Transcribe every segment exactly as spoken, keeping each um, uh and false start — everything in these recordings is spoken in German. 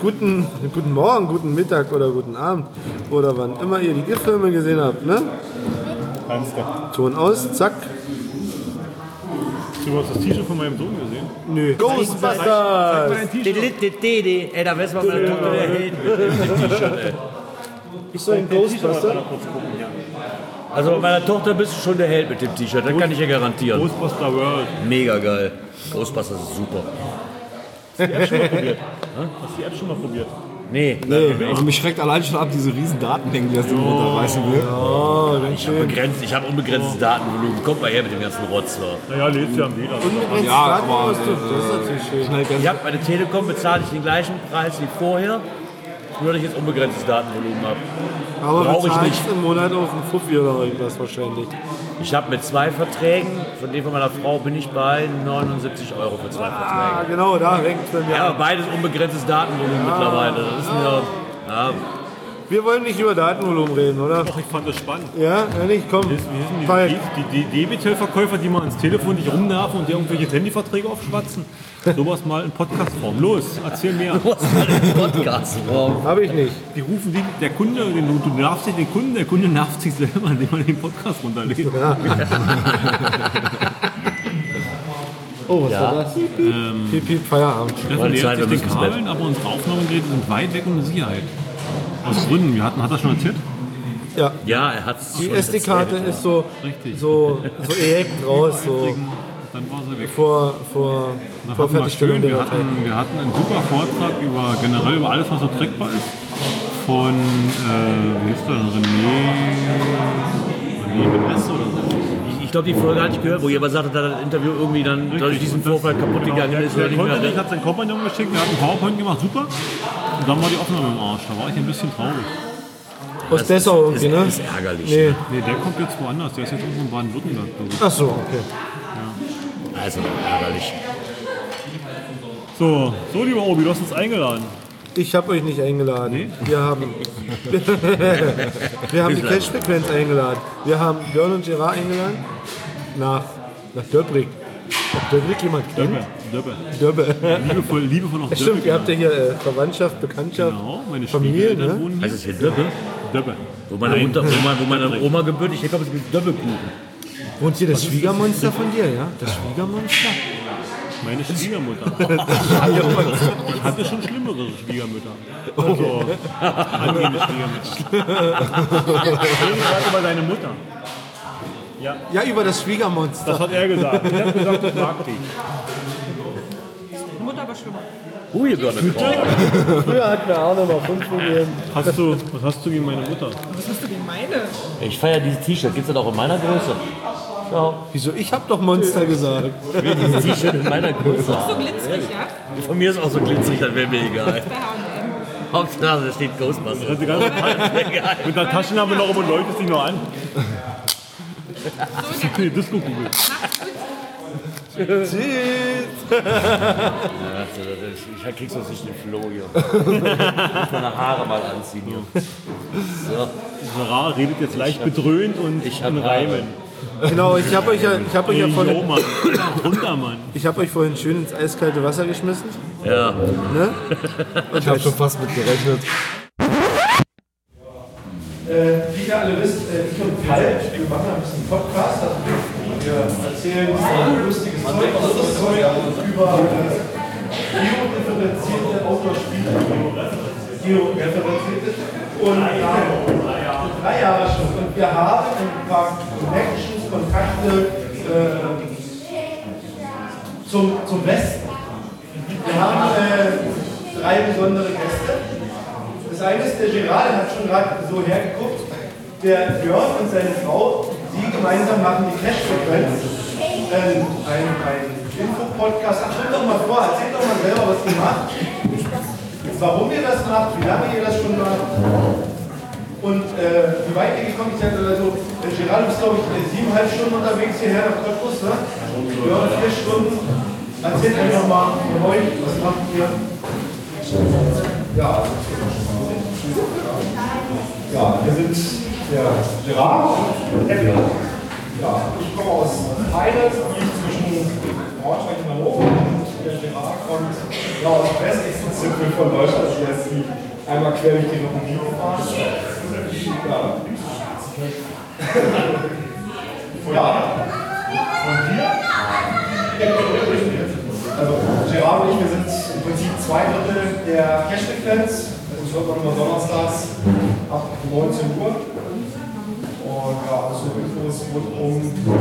guten, guten Morgen, guten Mittag oder guten Abend oder wann immer ihr die GIF-Filme gesehen habt, ne? Ton aus, zack. Hast du das T-Shirt von meinem Sohn gesehen? Nö. Ghostbusters! Ey, da wär's mal meine Tochter der Held mit dem T-Shirt, ey. Ist so ein Ghostbuster? Also bei meiner Tochter bist du schon der Held mit dem T-Shirt, das kann ich ja garantieren. Ghostbuster World. Mega geil. Ghostbusters ist super. Hast du die App schon mal probiert? Hast du die App schon mal probiert? Nee. Nee, also mich schreckt allein schon ab, diese riesen Datenmengen, die das Ding runterreißen will. Oh, ganz Ich habe begrenzt, ich hab unbegrenztes Datenvolumen. Kommt mal her mit dem ganzen Rotz. Da. Naja, lädst ja am Leder. Unbegrenztes Ja, Daten, aber, was du- das ist natürlich schön. Schnell ganz Ich habe bei der Telekom bezahle ich den gleichen Preis wie vorher, nur dass ich jetzt unbegrenztes Datenvolumen habe. Aber brauch du ich zahlst nicht. im Monat auf einen Fuffi oder irgendwas wahrscheinlich. Ich habe mit zwei Verträgen, von dem von meiner Frau bin ich bei neunundsiebzig Euro für zwei Ah, Verträge. genau, da hängt bei mir Ja, an. aber beides unbegrenztes Datenvolumen mittlerweile. Das ist mir. Ja, Wir wollen nicht über Datenvolumen reden, oder? Doch, ich fand das spannend. Ja, ehrlich, komm. Wie sind die, Falk. die, die Debitel-Verkäufer, die mal ans Telefon nicht rumnerven und dir irgendwelche Handyverträge aufschwatzen? Sowas mal in Podcast-Form. Los, erzähl mehr. was mal im Podcast. Wow. Hab ich nicht. Die rufen die, der Kunde, den, du, du nervst dich den Kunden, der Kunde nervt sich selber, indem man den Podcast runterlädt. Oh, was Ja. war das? Ähm, Piep, piep, Feierabend. Steffen Meine nähert Zeit, sich wir den müssen ins Kabeln, aber unsere Aufnahmegeräte sind weit weg und in Sicherheit. Aus Gründen. Wir hatten, hat er schon erzählt? Ja, Ja, er hat es. die S D-Karte ist so, Richtig. so, so ejekt raus, so Dann war sie weg. vor, vor, Das vor hatten wir Fertigstellung schön. der Wir Datei. hatten, wir hatten einen super Vortrag über generell über alles, was so trackbar ist. Von, äh, wie ist der, René, René mit S oder so. Ich glaube, die Folge hatte ich gehört, wo jemand sagte, dass das Interview irgendwie dann durch diesen Vorfall kaputt gegangen ist. Der oder nicht mehr- konnte nicht, hat seinen Kompagnon geschickt, der hat einen PowerPoint gemacht, super. Und dann war die Aufnahme im Arsch. Da war ich ein bisschen traurig. Aus Dessau ist, irgendwie, ne? ist ärgerlich. Nee. Nee, der kommt jetzt woanders. Der ist jetzt irgendwo in Baden-Württemberg, glaube ich. Ach so, okay. Also ärgerlich. So, so lieber Obi, du hast uns eingeladen. Ich habe euch nicht eingeladen. Wir haben, wir haben die Cash-Frequenz eingeladen. Wir haben Björn und Gerard eingeladen nach, nach Döbrig. Ob Döbrig jemand kennt? Döbbe, Döbbe. Döbbe. Liebevoll, liebevoll noch Ja, stimmt, ihr habt ja hier äh, Verwandtschaft, Bekanntschaft, Genau, meine Familie, Schwiegereltern ne? wohnen hier. Heißt es hier Döbbe? Döbbe. Wo meine, Mutter, wo, meine, wo meine Oma gebürtig, ich glaube, es gibt Döbbekuchen. Wohnt hier das Schwiegermonster von dir, ja? Das Schwiegermonster? Meine Schwiegermutter. Ich hatte schon schlimmere Schwiegermütter. Also, angenehme Schwiegermütter. Ich frage über deine Mutter. Ja, Ja, über das Schwiegermonster. das hat er gesagt. Ich habe gesagt, das mag dich. Mutter war schlimmer. Who you gonna call? Früher hatten wir auch noch mal fünf gegeben. Hast du, was hast du gegen meine Mutter? Was hast du gegen meine? Ich feiere dieses T-Shirt. Gibt es das auch in meiner Größe? Schau. Wieso? Ich hab doch Monster gesagt. Dieses T-Shirt in meiner Größe. So glitzerig, ja? Von mir ist auch so glitzerig, das wäre mir egal. Bei H und M. Hauptsache, da steht Ghostbusters. Die ganze Zeit Egal. mit der Taschenlampe noch und läuft es dich noch an. Die Disco-Kugel. Tschüss. Ja, also, das ist, ich krieg sonst nicht den Floh hier. Ich muss meine Haare mal anziehen hier. So. Sarah redet jetzt leicht bedröhnt und Ich hab in Reimen. Genau, ich habe euch ja, ich hab euch ja Jo, vorhin, Mann. Runter, Mann. ich hab euch vorhin schön ins eiskalte Wasser geschmissen. Ja. Ne? Ich habe schon fast mit gerechnet. Äh, wie ihr alle wisst, äh, ich und Falk, wir machen ein bisschen Podcast. Also wir erzählen äh, lustiges Zeug, anderes Zeug über äh, geodifferenzierte Outdoor-Spiele. Georeferenzierte. Und äh, drei Jahre schon. Und wir haben ein paar Connections, Kontakte äh, zum, zum Westen. Wir haben äh, drei besondere Gäste. Das eine ist der Gerard, der hat schon gerade so hergeguckt. Der Björn und seine Frau, die gemeinsam machen die Cash-Frequenz. Ähm, ein ein Info-Podcast. Ach, stellt doch mal vor, erzählt doch mal selber, was ihr macht. Warum ihr das macht, wie lange ihr das schon macht. Und äh, wie weit ihr gekommen seid oder so. Der Gerard ist, glaube ich, siebeneinhalb Stunden unterwegs hierher nach Cottbus, ne? Björn vier Stunden. Erzählt einfach mal von euch, was macht ihr? Ja, ja, wir sind der Gerard und Eppler. Ja, ich komme aus Heide, zwischen Braunschweig und Hannover. der Gerard kommt ja, aus dem westlichsten Zipfel von Deutschland, also jetzt die einmal quer durch die Republik fahren. Ja. Ja. Und wir? Also Gerard und ich, wir sind im Prinzip zwei Drittel der Cash-Frequenz. Das hört man immer donnerstags ab neunzehn Uhr. Und ja, also Infos rund um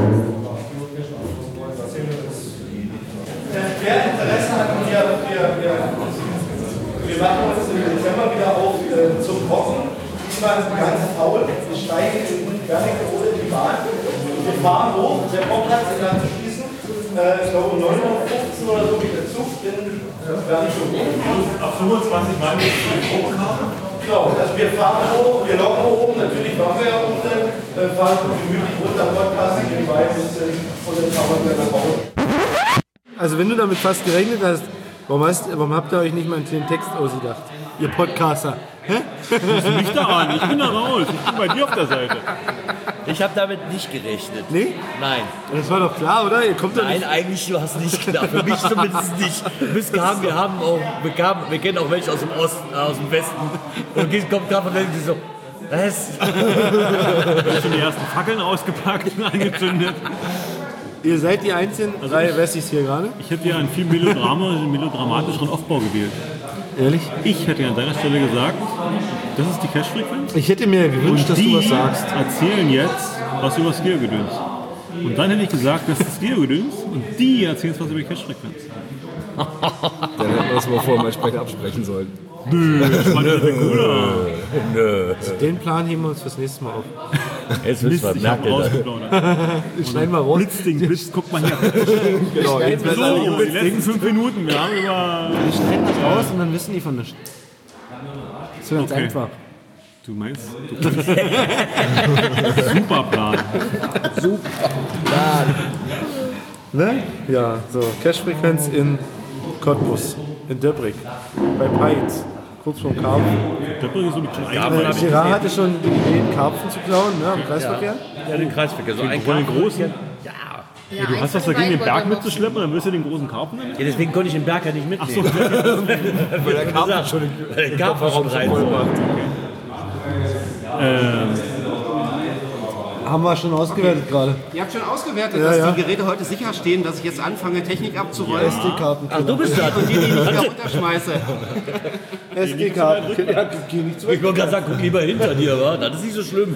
wer Interesse hat, wir, wir, wir, wir machen uns im Dezember wieder auf äh, zum Bocken. Diesmal ist ganz faul. Wir steigen in Wernigerode in die Bahn. Wir fahren hoch, der Bockplatz ist dann zu schließen. Äh, ich glaube um neun Uhr fünfzehn oder so geht der Zug in Wernigerode. Ab fünfundzwanzig Mal mit dem Hochkarte. Genau, also wir fahren hoch, wir locken oben, natürlich waren wir ja unten, äh, fahren gemütlich runter, Podcast, die Beine ein bisschen und dann fahren wir nach Hause. Also wenn du damit fast gerechnet hast, warum, hast, warum habt ihr euch nicht mal einen kleinen Text ausgedacht? Ihr Podcaster. Hä? Rufst du mich da an? Ich bin da raus. Ich bin bei dir auf der Seite. Ich habe damit nicht gerechnet. Nee? Nein. Das war doch klar, oder? Ihr kommt doch Nein, nicht. eigentlich du hast nicht klar. Für mich zumindest nicht. Wir haben, wir haben auch, wir, kamen, wir kennen auch welche aus dem Osten, aus dem Westen. Und die kommt gerade von denen, die so, was? Ich habe schon die ersten Fackeln ausgepackt und angezündet. Ihr seid die einzigen drei Wessis hier gerade? Ich hätte ja einen viel Melodrama, einen melodramatischeren Aufbau gewählt. Ehrlich? Ich hätte an deiner Stelle gesagt, das ist die Cash-Frequenz. Ich hätte mir gewünscht, dass die du was sagst. erzählen jetzt was über das Geogedöns. Und dann hätte ich gesagt, das ist das Geogedöns und die erzählen was über die Cash-Frequenz. Dann hätten wir das mal vorher mal entsprechend absprechen sollen. Nö, das fand ich cooler. Nö. Den Plan heben wir uns fürs nächste Mal auf. Jetzt Mist, wissen ich wir, hab merkt ihr das? rausgeplaudert. Schneiden wir raus. Blitzding, Blitz, guck mal hier. Genau, jetzt So, die letzten fünf Minuten, wir haben über... wir schneiden das raus und dann wissen die von nichts. So ganz Okay. einfach. Du meinst, du kannst... Super Plan. Ne? Ja, so. Cash-Frequenz in Cottbus, in Döbrig, bei Peitz, kurz vorm Karpfen. Da bringe ich so ein bisschen Ja, ein. aber- Äh, Gerard hatte schon die Idee, einen Karpfen zu klauen, ne, am Kreisverkehr. Ja, den Kreisverkehr. So ein Von den großen. Ja. Ja, du hast was dagegen, den Berg mitzuschleppen, dann wirst du den großen Karpfen nehmen? Ja, deswegen konnte ich den Berg ja nicht mitnehmen. Weil der Karten schon Weil der Karpfen schon rein voll so. macht. Haben wir schon ausgewertet gerade. Ihr habt schon ausgewertet, Ja, dass ja. die Geräte heute sicher stehen, dass ich jetzt anfange, Technik abzurollen S D-Karten. Ach, du bist da. und die, die ich wieder runterschmeiße. S D-Karten. Ja, geh nicht zurück. Ich wollte gerade sagen, guck lieber hinter dir, wa? Das ist nicht so schlimm.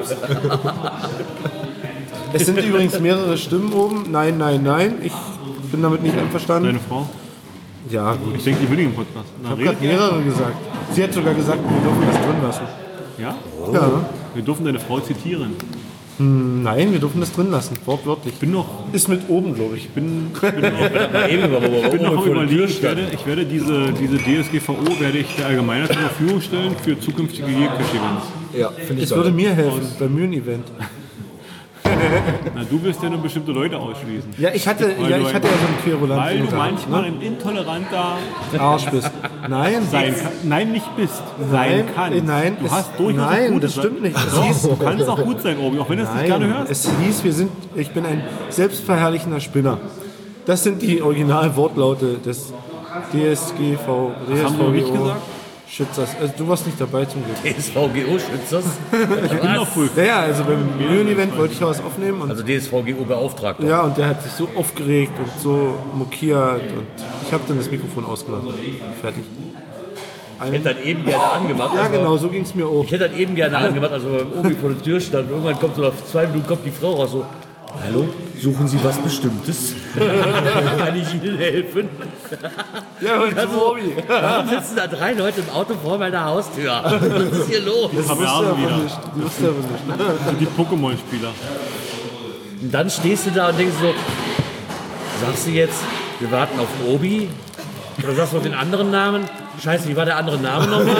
Es sind übrigens mehrere Stimmen oben. Nein, nein, nein. Ich bin damit nicht einverstanden. Deine Frau? Ja, gut. Ich denke, die will den Podcast. Ich habe gerade mehrere gesagt. Sie hat sogar gesagt, wir dürfen das drin lassen. Ja? Ja. Wir dürfen deine Frau zitieren. Nein, wir dürfen das drin lassen. Wortwörtlich. Ich bin noch, Ist mit oben, glaube ich. bin, bin noch, Eben, aber ich bin noch am vor der Tür überlegen, ich werde, ich werde diese, diese D S G V O werde ich der Allgemeinheit zur Verfügung stellen für zukünftige Geocache-Events. Ja, finde ich Es so. würde mir helfen beim Mühen-Event. Na, du wirst ja nur bestimmte Leute ausschließen. Ja, ich hatte, Weil ja, du ich ein- hatte ja so einen Querulanten. Weil du unter, manchmal ne? ein intoleranter Arsch bist. Nein, sein kann, nein, nicht bist, sein Nein, kannst. äh, nein, du es- hast durchaus auch nein, gute das Seiten. stimmt nicht. Es Doch, hieß- du kannst auch gut sein, Obi, auch wenn du es nicht gerne Nein, hörst. es hieß, wir sind, ich bin ein selbstverherrlichender Spinner. Das sind die Originalwortlaute des D S G V, haben wir nicht gesagt? Schützers. Also du warst nicht dabei zum Glück. D S V G O-Schützers. Ich bin noch früh. Naja, also beim Mühen-Event wollte ich ja was aufnehmen und Also D S V G O-Beauftragter. ja, und der hat sich so aufgeregt und so mokiert und ich habe dann das Mikrofon ausgemacht. Fertig. Ich hätte dann eben gerne angemacht. Ja, also- genau, so ging es mir auch. Ich hätte dann eben gerne angemacht, also beim Obi vor der Tür stand. Irgendwann kommt so nach zwei Minuten kommt die Frau raus so. Hallo, suchen Sie was Bestimmtes? Kann ich Ihnen helfen? Ja, und Also, warum sitzen da drei Leute im Auto vor meiner Haustür? Was ist hier los? Haben wir ja Abend aber wieder. nicht. Du wusst ja aber nicht. Die Pokémon-Spieler. Und dann stehst du da und denkst so, sagst du jetzt, wir warten auf Obi? Oder sagst du noch den anderen Namen? Scheiße, wie war der andere Name nochmal?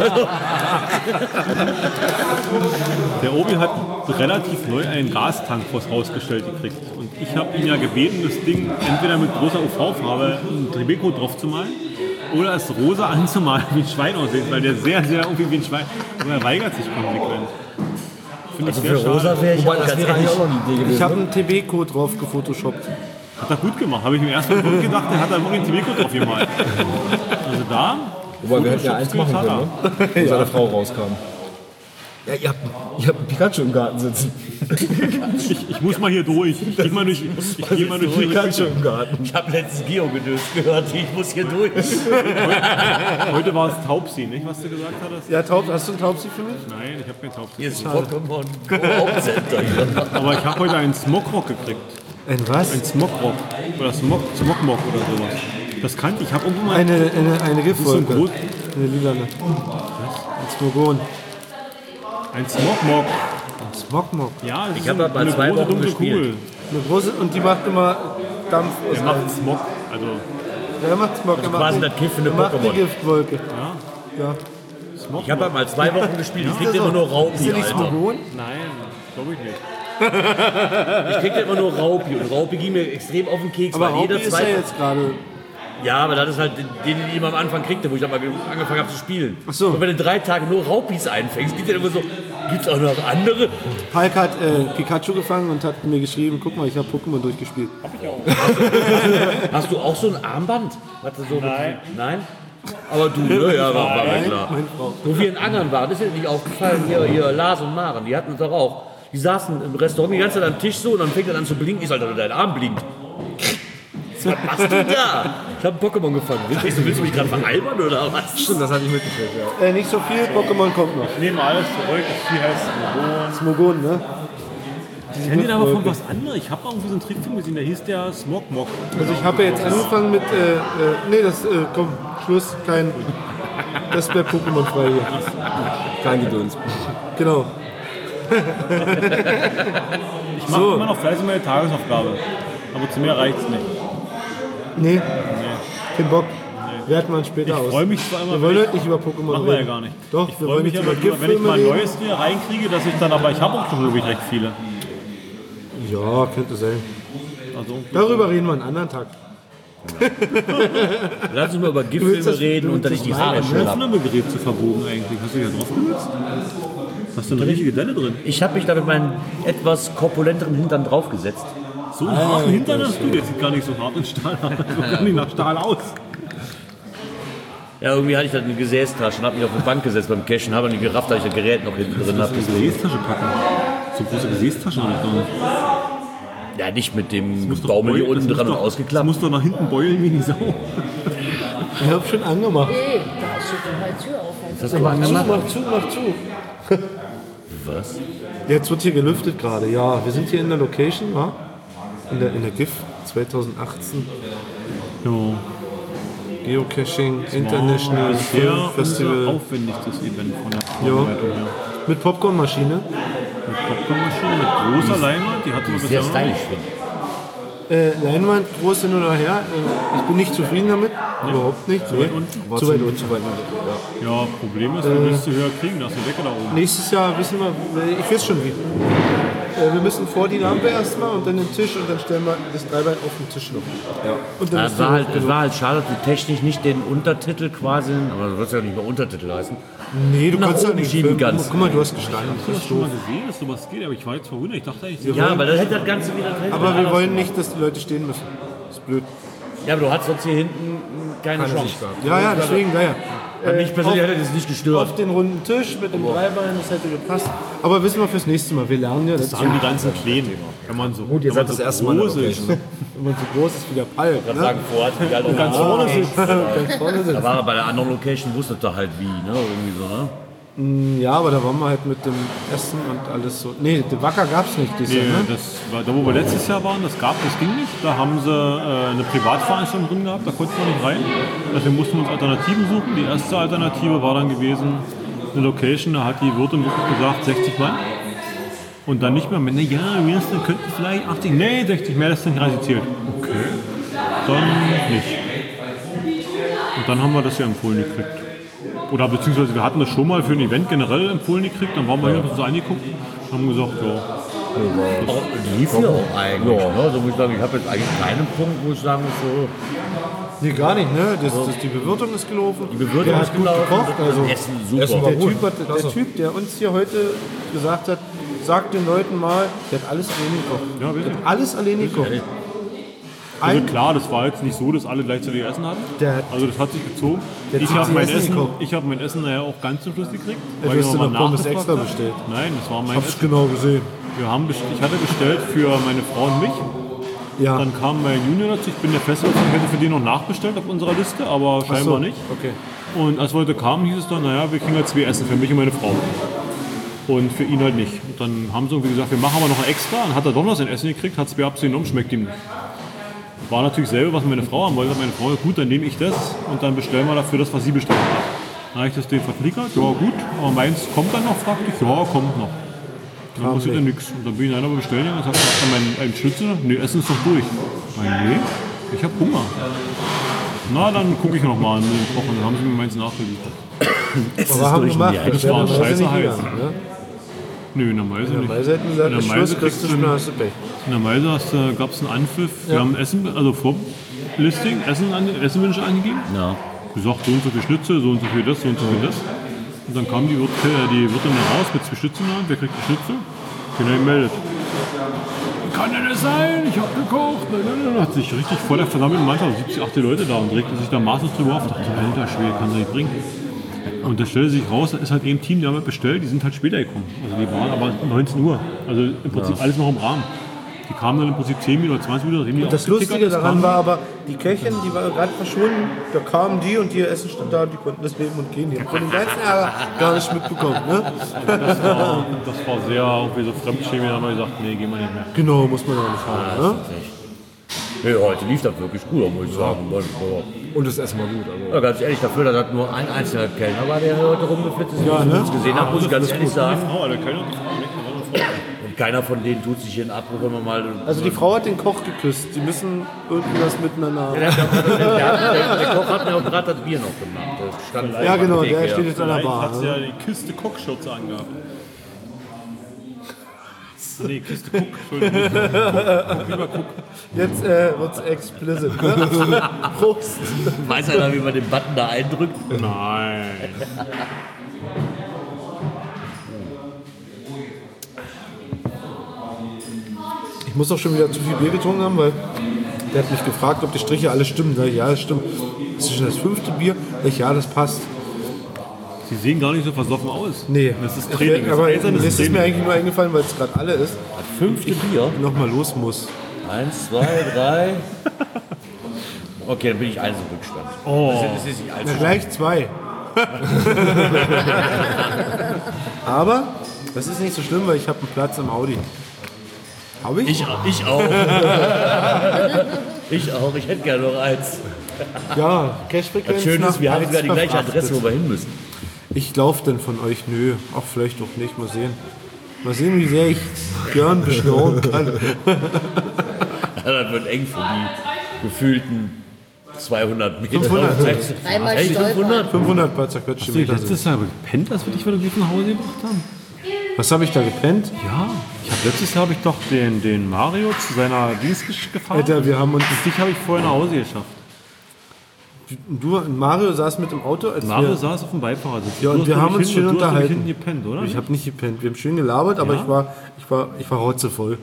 Der Obi hat relativ neu einen Gastank vors Haus gestellt gekriegt. Und ich habe ihn ja gebeten, das Ding entweder mit großer U V-Farbe einen Tribeco drauf zu malen oder es rosa anzumalen, wie ein Schwein aussieht, weil der sehr, sehr irgendwie wie ein Schwein. Aber er weigert sich konsequent. Finde ich Also sehr für Rosa schade. wäre ich Wobei, auch das ganz wäre eigentlich ehrlich. auch noch eine Idee Ich gewesen. habe einen T B-Code drauf gefotoshoppt. Hat er gut gemacht. Habe ich im ersten Moment gedacht, der hat da wirklich ein Tibeco drauf gemalt. Also da. Wobei wir hätten ja eins machen können, ne? Wo seine Frau rauskam. Ja, ihr habt, ihr habt einen Pikachu im Garten sitzen. Ich, ich muss mal hier durch. Ich geh mal durch. Ich geh mal durch. Pikachu im Garten. Ich habe letztens Geo-Gedöns gehört, ich muss hier durch. Heute war es Taubsi, nicht, was du gesagt hattest? Ja, Taub, hast du einen Taubsi für mich? Nein, ich habe kein Taubsi. Hier ist ein Pokémon Go-Hauptcenter. Aber ich habe heute einen Smogrock gekriegt. Ein was? Ein Smogrock. Oder Smog, Smogmog oder sowas. Das kannte ich. Ich habe irgendwo mal... Eine, eine, eine Giftwolke. so groß- Eine lilane. Ein Smogon. Ein Smogmog. Ein Smogmog. Ja, das Ich ist hab so mal eine zwei große, Wochen dunkle gespielt. Kugel. Eine große, und die macht immer Dampf aus. Der macht Smog. Also, Ja, er macht Smog. Er macht quasi die- das kiffende er macht die Pokémon. Giftwolke. ja. Ja. Ich habe halt mal zwei Wochen gespielt, ich kriegte immer nur Ist Raupi, der nicht Alter. Smogon? Nein, glaube ich nicht. Ich kriegte immer nur Raupi und Raupi ging mir extrem auf den Keks, Aber weil Raupi jeder ist ja zweite... jetzt gerade... Ja, aber das ist halt den, den ich immer am Anfang kriegte, wo ich dann mal angefangen habe zu spielen. Ach so. Und wenn du drei Tage nur Raupis einfängst, gibt es immer so, gibt's auch noch andere? Hulk hat äh, Pikachu gefangen und hat mir geschrieben, guck mal, ich habe Pokémon durchgespielt. Hast du auch so ein Armband? Was du so Nein. Mit, nein? Aber du, ne? Ja, war, war mir klar. Meine Frau. Wo wir in Angern waren, ist dir nicht aufgefallen, hier, hier Lars und Maren, die hatten uns doch auch. Die saßen im Restaurant die ganze Zeit am Tisch so und dann fängt er an zu blinken. Ich sag, dein Arm blinkt. Was machst du da? Ich habe ein Pokémon gefangen. Willst du, willst du mich gerade veralbern oder was? Stimmt, das hatte ich mitgekriegt, ja. Äh, nicht so viel, Pokémon kommt noch. Ich nehme alles zurück. Das Vieh heißt Smogon, ne? Ich kenne den aber von was anderem. Ich habe irgendwie so einen Trickfilm gesehen, der hieß der Smogmog. Also ich habe ja jetzt angefangen mit, äh, äh, nee, das, äh, komm, Schluss, kein, das wäre Pokémon frei hier. Kein Gedöns. Genau. Ich mache immer noch fleißig meine Tagesaufgabe. Aber zu mir reicht es nicht. Nee, kein Bock. Werten wir uns später Ich aus. freue mich zwar immer, Wir wollen wenn heute nicht über Pokémon Machen wir ja reden. gar nicht. Doch, ich wir freue wollen mich jetzt aber über drüber, wenn ich Giftfilme mal ein reden. neues hier reinkriege, dass ich dann, aber ich habe auch schon wirklich recht viele. Ja, könnte sein. Also, Darüber reden wir einen anderen Tag. Lass uns mal über willst Giftfilme das- reden du und dann willst ich die das Haare meinen, schön ne? ab. Aufnahmegerät zu verbogen eigentlich. Hast du hier drauf genutzt? Hast du eine richtige Delle drin? Ich habe mich da mit meinem etwas korpulenteren Hintern draufgesetzt. So einen harten Hintern hast du, der sieht gar nicht so hart in Stahl aus. Sieht gar nicht nach Stahl aus. Ja, irgendwie hatte ich dann eine Gesäßtasche und habe mich auf die Bank gesetzt beim Cashen, habe nicht gerafft, dass ich das Gerät noch hinten drin habe. Gesäßtasche packen. So große Gesäßtasche habe ich gar nicht. Ja, nicht mit dem Muss doch Baumel hier beulen, unten das dran muss und doch- ausgeklappt. Das muss doch nach hinten beulen wie die Sau. Ich habe schon angemacht. Nee, da steht die halt Tür auf. Das hast du mal angemacht? Mach zu, mach zu. Was? Jetzt wird hier gelüftet gerade. Ja, wir sind hier in der Location, wa? In der, in der GIF zwanzig achtzehn. Ja. Geocaching International Das ist sehr Film unser Festival. aufwendigstes Event von der Ja. Vorbereitung her. Mit Popcornmaschine. Mit Popcornmaschine, mit großer Leinwand, die hatten wir Sehr bisher noch stylisch nicht. finde. Äh, Leinwand, groß hin oder her. Äh, ich bin nicht zufrieden damit. Überhaupt nicht. Zu weit unten? Zu weit unten. Zu weit unten. Ja, Problem ist, du willst sie höher kriegen, da ist eine Decke da oben. Nächstes Jahr wissen wir, ich weiß schon wie. Äh, wir müssen vor die Lampe erstmal und dann den Tisch und dann stellen wir das Dreibein auf den Tisch noch. Ja. Und dann Ja, ist es, die war halt, Hälfte es so. war halt schade, dass die technisch nicht den Untertitel quasi, aber du wirst ja nicht mehr Untertitel heißen. Nee, du nach kannst ja oben nicht schieben filmen. kannst. Guck mal, du hast gestanden. Ich habe das schon mal gesehen, dass sowas geht, aber ich war jetzt verwundert. Ich dachte eigentlich, Ja, aber das hätte das Ganze wieder drin. Aber wir wollen nicht, dass die Leute stehen müssen. Das ist blöd. Ja, aber du hast sonst hier hinten keine Chance. Ja, ja, deswegen, naja. Bei mich persönlich hätte das nicht gestört. Auf den runden Tisch mit dem Dreibein, das hätte gepasst. Aber wissen wir fürs nächste Mal, wir lernen ja, das das haben die ganzen Kleinen. Wenn man so, Gut, ihr seid das erste Mal in der groß ist. wenn man so groß ist wie der Palk. Ich Ne? sagen, vor hat die halt auch Ganz vorne sitzt. Ganz vorne sind. Da war er bei der anderen Location, wusste er halt wie, ne? Irgendwie so, ne? Ja, aber da waren wir halt mit dem Essen und alles so. Nee, den Wacker gab es nicht dieses Nee, Jahr, ne? das war, da wo wir letztes Jahr waren, das gab, das ging nicht. Da haben sie äh, eine Privatveranstaltung drin gehabt, da konnten wir nicht rein. Deswegen mussten wir uns Alternativen suchen. Die erste Alternative war dann gewesen, eine Location, da hat die Wirtin wirklich gesagt, sechzig Mann. Und dann nicht mehr, na ja, wir könnten vielleicht achtzig, nee, sechzig mehr, das ist nicht reingezählt. Okay, dann nicht. Und dann haben wir das ja empfohlen gekriegt. Oder beziehungsweise wir hatten das schon mal für ein Event generell empfohlen gekriegt, dann waren wir hier und haben uns angeguckt und haben gesagt, ja. Auch, die lief ja auch eigentlich, ne? Also muss ich sagen, ich habe jetzt eigentlich keinen Punkt, wo ich sagen muss, so, Nee, gar nicht, ne? Das, das, die Bewirtung ist gelaufen. die Bewirtung der ist hat gut gelaufen, gekocht. Also Essen super. Essen war der, gut. typ hat, der Typ, der uns hier heute gesagt hat, sagt den Leuten mal, der hat alles alleine gekocht. Ja, Der wirklich. hat alles alleine gekocht. Also Ein- klar, das war jetzt nicht so, dass alle gleichzeitig Essen hatten. Der- also das hat sich gezogen. der Ich zieht habe sich mein, Essen Essen, gekocht. ich hab mein Essen nachher auch ganz zum Schluss gekriegt. Ja, weil du ich hast dir nochmal noch Pommes nachgefragt extra habe. bestellt. Nein, das war mein Hab's Essen. genau gesehen. Wir haben best- ich hatte bestellt für meine Frau und mich. Ja. Dann kam mein Junior dazu. Ich bin der Feste, ich hätte für den noch nachbestellt auf unserer Liste, aber Ach so, scheinbar nicht. Okay. Und als wir heute kamen, hieß es dann, naja, wir kriegen jetzt zwei Essen für mich und meine Frau. Und für ihn halt nicht. Und dann haben sie irgendwie gesagt, wir machen aber noch ein extra. Dann hat er doch noch sein Essen gekriegt, hat es mir abgenommen, schmeckt ihm nicht. War natürlich selber, was meine Frau haben wollte. Meine Frau, gut, dann nehme ich das und dann bestellen wir dafür das, was sie bestellt hat. Dann habe ich das den verklickert, ja gut, aber meins kommt dann noch, fragte ich, ja, kommt noch. Dann passiert ja nichts. Und dann bin ich einer aber bestellen und dann sagt er, mein ein Schnitzel, nee, Essen ist doch durch. Ich meine, nee, ich habe Hunger. Na, dann gucke ich noch mal an den Kochen, dann haben sie mir meins nachgeliefert. Aber haben gemacht. Das war scheiße heiß. Nö, in der Meise In nicht. der Meise hätten gesagt, In der ist Meise Schluss, kriegst du kriegst du- schon, hast du Pech. In der Meise gab es einen Anpfiff. Wir haben Essen, also Vorlisting, Essen, an, Essenwünsche angegeben. Ja. Gesagt, so und so viel Schnitzel, so und so viel das, so und so viel das. Und dann kam die, Wirt, äh, die Wirtin raus mit zwei Schnitzeln an. Wer kriegt die Schnitzel? Keiner gemeldet. Kann denn das sein? Ich hab gekocht. Nein, nein, nein. Hat sich richtig vor der versammelten Mannschaft, siebzig, achtzig Leute da und regte sich da maßlos drüber auf. Ich dachte, alter Schwede, kann sie nicht bringen. Und da stellte sich raus, da ist halt eben ein Team, die haben halt bestellt, die sind halt später gekommen. Also die waren aber neunzehn Uhr. Also im Prinzip alles noch im Rahmen. Die kamen dann im Prinzip zehn Minuten oder zwanzig Minuten, nachdem die Das aufgetickert Lustige ist, daran kamen- war aber, die Köchin, die war gerade verschwunden, da kamen die und ihr Essen stand da und die konnten das nehmen und gehen. Die haben von dem ganzen Ärger gar nicht mitbekommen. Ne? Das war, das war sehr irgendwie so Fremdschämen, da haben wir gesagt, nee, gehen wir nicht mehr. Genau, muss man ja nicht haben. Ne? Nee, heute lief das wirklich gut, muss ich sagen. Und das Essen war gut. Also. Ja, ganz ehrlich, dafür, dass das nur ein einzelner Kellner war, der heute rumgeflitzt ist, ja, ne? uns gesehen hat, muss ich ganz ehrlich sagen. Frau, also keiner die Frau, nicht, sondern Frau. Und keiner von denen tut sich hier einen Abbruch, wenn man mal... Also die Frau hat den Koch geküsst. Die müssen irgendwas miteinander. Der, der, der, der Koch hat mir auch gerade das Bier noch gemacht. Das stand Ja, genau, Theke, der ja. steht jetzt an der Vielleicht Bar. hat sie Ne? ja die Kiste Cockschürze angehabt. Nee, Kiste Cook, Entschuldigung. Cook, lieber Cook. Jetzt äh, wird's explicit. Ne? Prost. Weiß einer, wie man den Button da eindrückt? Nein. Ich muss auch schon wieder zu viel Bier getrunken haben, weil der hat mich gefragt, ob die Striche alle stimmen. Sag ich, ja, das stimmt. Das ist schon das fünfte Bier. Ich, ja, das passt. Sie sehen gar nicht so versoffen aus. Nee, Das ist Training. aber das ist das ist Training. mir eigentlich nur eingefallen, weil es gerade alle ist. Das fünfte Bier. Nochmal los muss. Eins, zwei, drei. Okay, dann bin ich eins im Rückstand. Oh. Das ist nicht Na, allzu gleich zwei. Aber das ist nicht so schlimm, weil ich habe einen Platz im Audi. Habe ich? Ich, ich auch. ich auch. Ich hätte gerne noch eins. Ja, Cashfrequenz. Das Schöne ist, wir haben nach sogar die gleiche verfrachtet. Adresse, wo wir hin müssen. Ich laufe dann von euch, nö. Ach, vielleicht doch nicht. Mal sehen. Mal sehen, wie sehr ich Björn beschnauren kann. Das wird eng für die gefühlten zweihundert Meter. fünfhundert. Einmal Echt, stolpern. fünfhundert? fünfhundert paar zerquetschte Hast du Meter sind. letztes Jahr gepennt, als wir dich wieder nach Hause gebracht haben? Was habe ich da gepennt? Ja. Ich habe letztes Jahr habe ich doch den, den Mario zu seiner Dienst gefahren. Alter, wir haben uns. Dich habe ich vorher nach Hause geschafft. Du, Mario saß mit im Auto, als Mario wir. saß auf dem Beifahrersitz. Ja, und Du hast wir nämlich haben uns hinten- schön du hast nämlich unterhalten. hinten gepennt, oder? Ich habe nicht gepennt. Wir haben schön gelabert, aber Ja? ich war, ich war, ich war rotzevoll.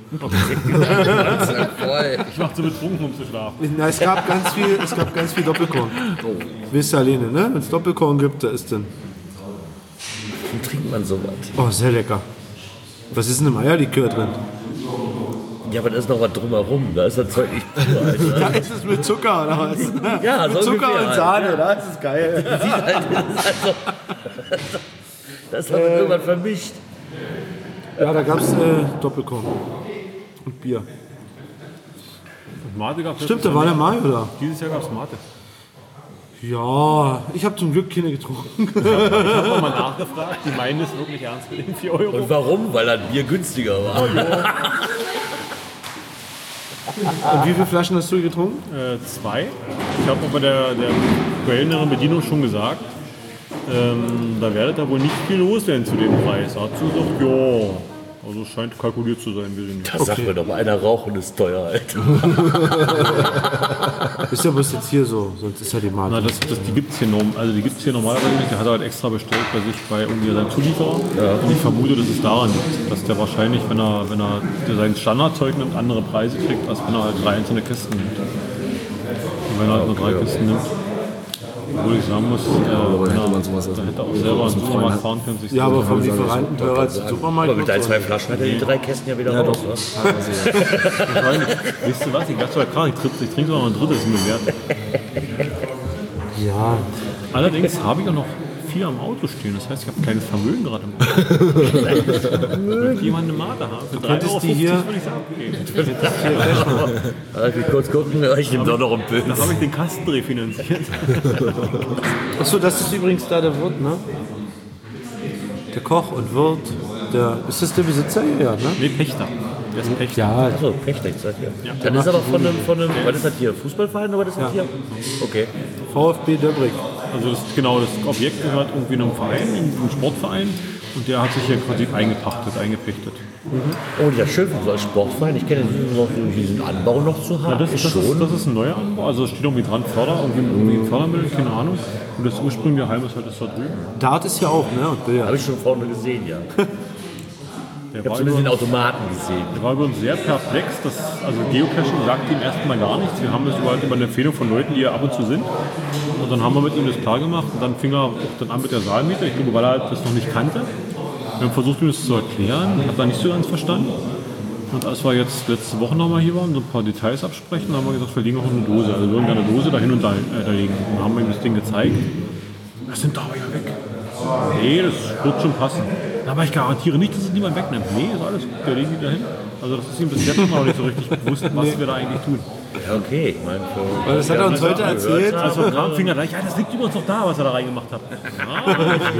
Ich war zu betrunken, um zu schlafen. Na, es gab ganz viel, es gab ganz viel Doppelkorn. Wisst ihr alleine, ne? Wenn es Doppelkorn gibt, da ist dann. Wie trinkt man sowas? Oh, sehr lecker. Was ist denn im Eierlikör drin? Ja, aber da ist noch was drumherum. Da ist das Zeug nicht pur, Alter. Da ist es mit Zucker oder was? Ja, so mit Zucker ungefähr und halt. Sahne, das ist geil. Das ist halt irgendwann vermischt. Ja, da gab es äh, Doppelkorn. Und Bier. Und Mate gab es Stimmt, da war der Mario da. Dieses Jahr gab es Mate. Ja, ich habe zum Glück keine getrunken. Ich habe nochmal nachgefragt, die meinen es wirklich ernst mit den vier Euro. Und warum? Weil das Bier günstiger war. Und wie viele Flaschen hast du getrunken? Äh, zwei. Ich habe aber der, der Kölnerin Bedienung schon gesagt, ähm, da werdet ihr wohl nicht viel los sein zu dem Preis. Da hat sie gesagt, ja, also es scheint kalkuliert zu sein. Wir sind nicht. Das sagt mir doch mal einer, Rauchen ist teuer, Alter. Ist ja bloß jetzt hier so, sonst ist ja die Marke. Na, das, das, die gibt es hier, norm, also die gibt's hier normalerweise nicht. Der hat er halt extra bestellt bei sich bei irgendwie seinem Zulieferer. Und ich vermute, dass es daran liegt, dass der wahrscheinlich, wenn er, wenn er sein Standardzeug nimmt, andere Preise kriegt, als wenn er halt drei einzelne Kisten nimmt. Und wenn er halt nur drei Kisten nimmt. Obwohl ich sagen muss, äh, wenn er, man sowas da hätte er auch selber einen Supermarkt fahren können. Sich Ja, aber vom Lieferanten teurer als der Supermarkt. Aber mit ein, zwei Flaschen hat er die drei Kästen ja wieder raus. Was? Weißt du was, ich lasse doch klar, ich, ich trinke sogar noch ein drittes, ist mir wert. Ja, Allerdings habe ich auch noch vier am Auto stehen, das heißt, ich habe ein kleines Vermögen gerade im Auto. Wenn jemand eine Marke hat, für drei Euro die hier- würde ich es abgeben. Darf ich kurz gucken? Ich nehme doch noch einen Pilz. Da habe ich den Kastendreh finanziert. achso, das ist übrigens da der Wirt, ne? Der Koch und Wirt. Der, ist das der Besitzer hier? Ja, ne? Nee, Pächter. Der ist Pächter. Ja, Achso, Pächter, ich sag ja. Dann ist aber von einem, von einem, was ist das hier, Fußballverein oder was ist das hier? Okay. VfB Döbrig. Also das, genau, das Objekt gehört irgendwie einem Verein, einem Sportverein. Und der hat sich hier quasi eingepachtet, eingepechtet. Oh, ja, schön für so als Sportverein. Ich kenne diesen, noch, diesen Anbau noch zu haben. Ja, das, das, ist, das ist ein neuer Anbau, also es steht irgendwie dran, Förder, irgendwie, irgendwie ein Fördermittel, keine Ahnung. Und das ursprüngliche Heim ist halt das da drüben. Dart ist ja auch, ne? Und Billard. Habe ich schon vorne gesehen, ja. Der Ich habe war, zumindest den über, Automaten gesehen. der war über uns sehr perplex, dass, also Geocaching sagt ihm erstmal gar nichts. Wir haben das über, über eine Empfehlung von Leuten, die hier ab und zu sind. Und dann haben wir mit ihm das klar gemacht und dann fing er auch dann an mit der Saalmiete. Ich glaube, weil er das noch nicht kannte. Wir haben versucht, ihm das zu erklären, hat er nicht so ganz verstanden. Und als wir jetzt letzte Woche nochmal hier waren, so ein paar Details absprechen, haben wir gesagt, wir legen noch eine Dose. Also wir würden gerne eine Dose da hin und da, äh, da legen. Und dann haben wir ihm das Ding gezeigt. Das sind da aber ja weg. Nee, das wird schon passen. Aber ich garantiere nicht, dass es niemand wegnimmt. Nee, ist alles gut, wir legen die da hin. Also das ist ihm bis jetzt noch nicht so richtig bewusst, was wir da eigentlich tun. Ja, okay, ich meine, für- Weil das hat er uns heute erzählt. Also kam Finger gleich, ja, das liegt übrigens noch da, was er da reingemacht hat. Ah,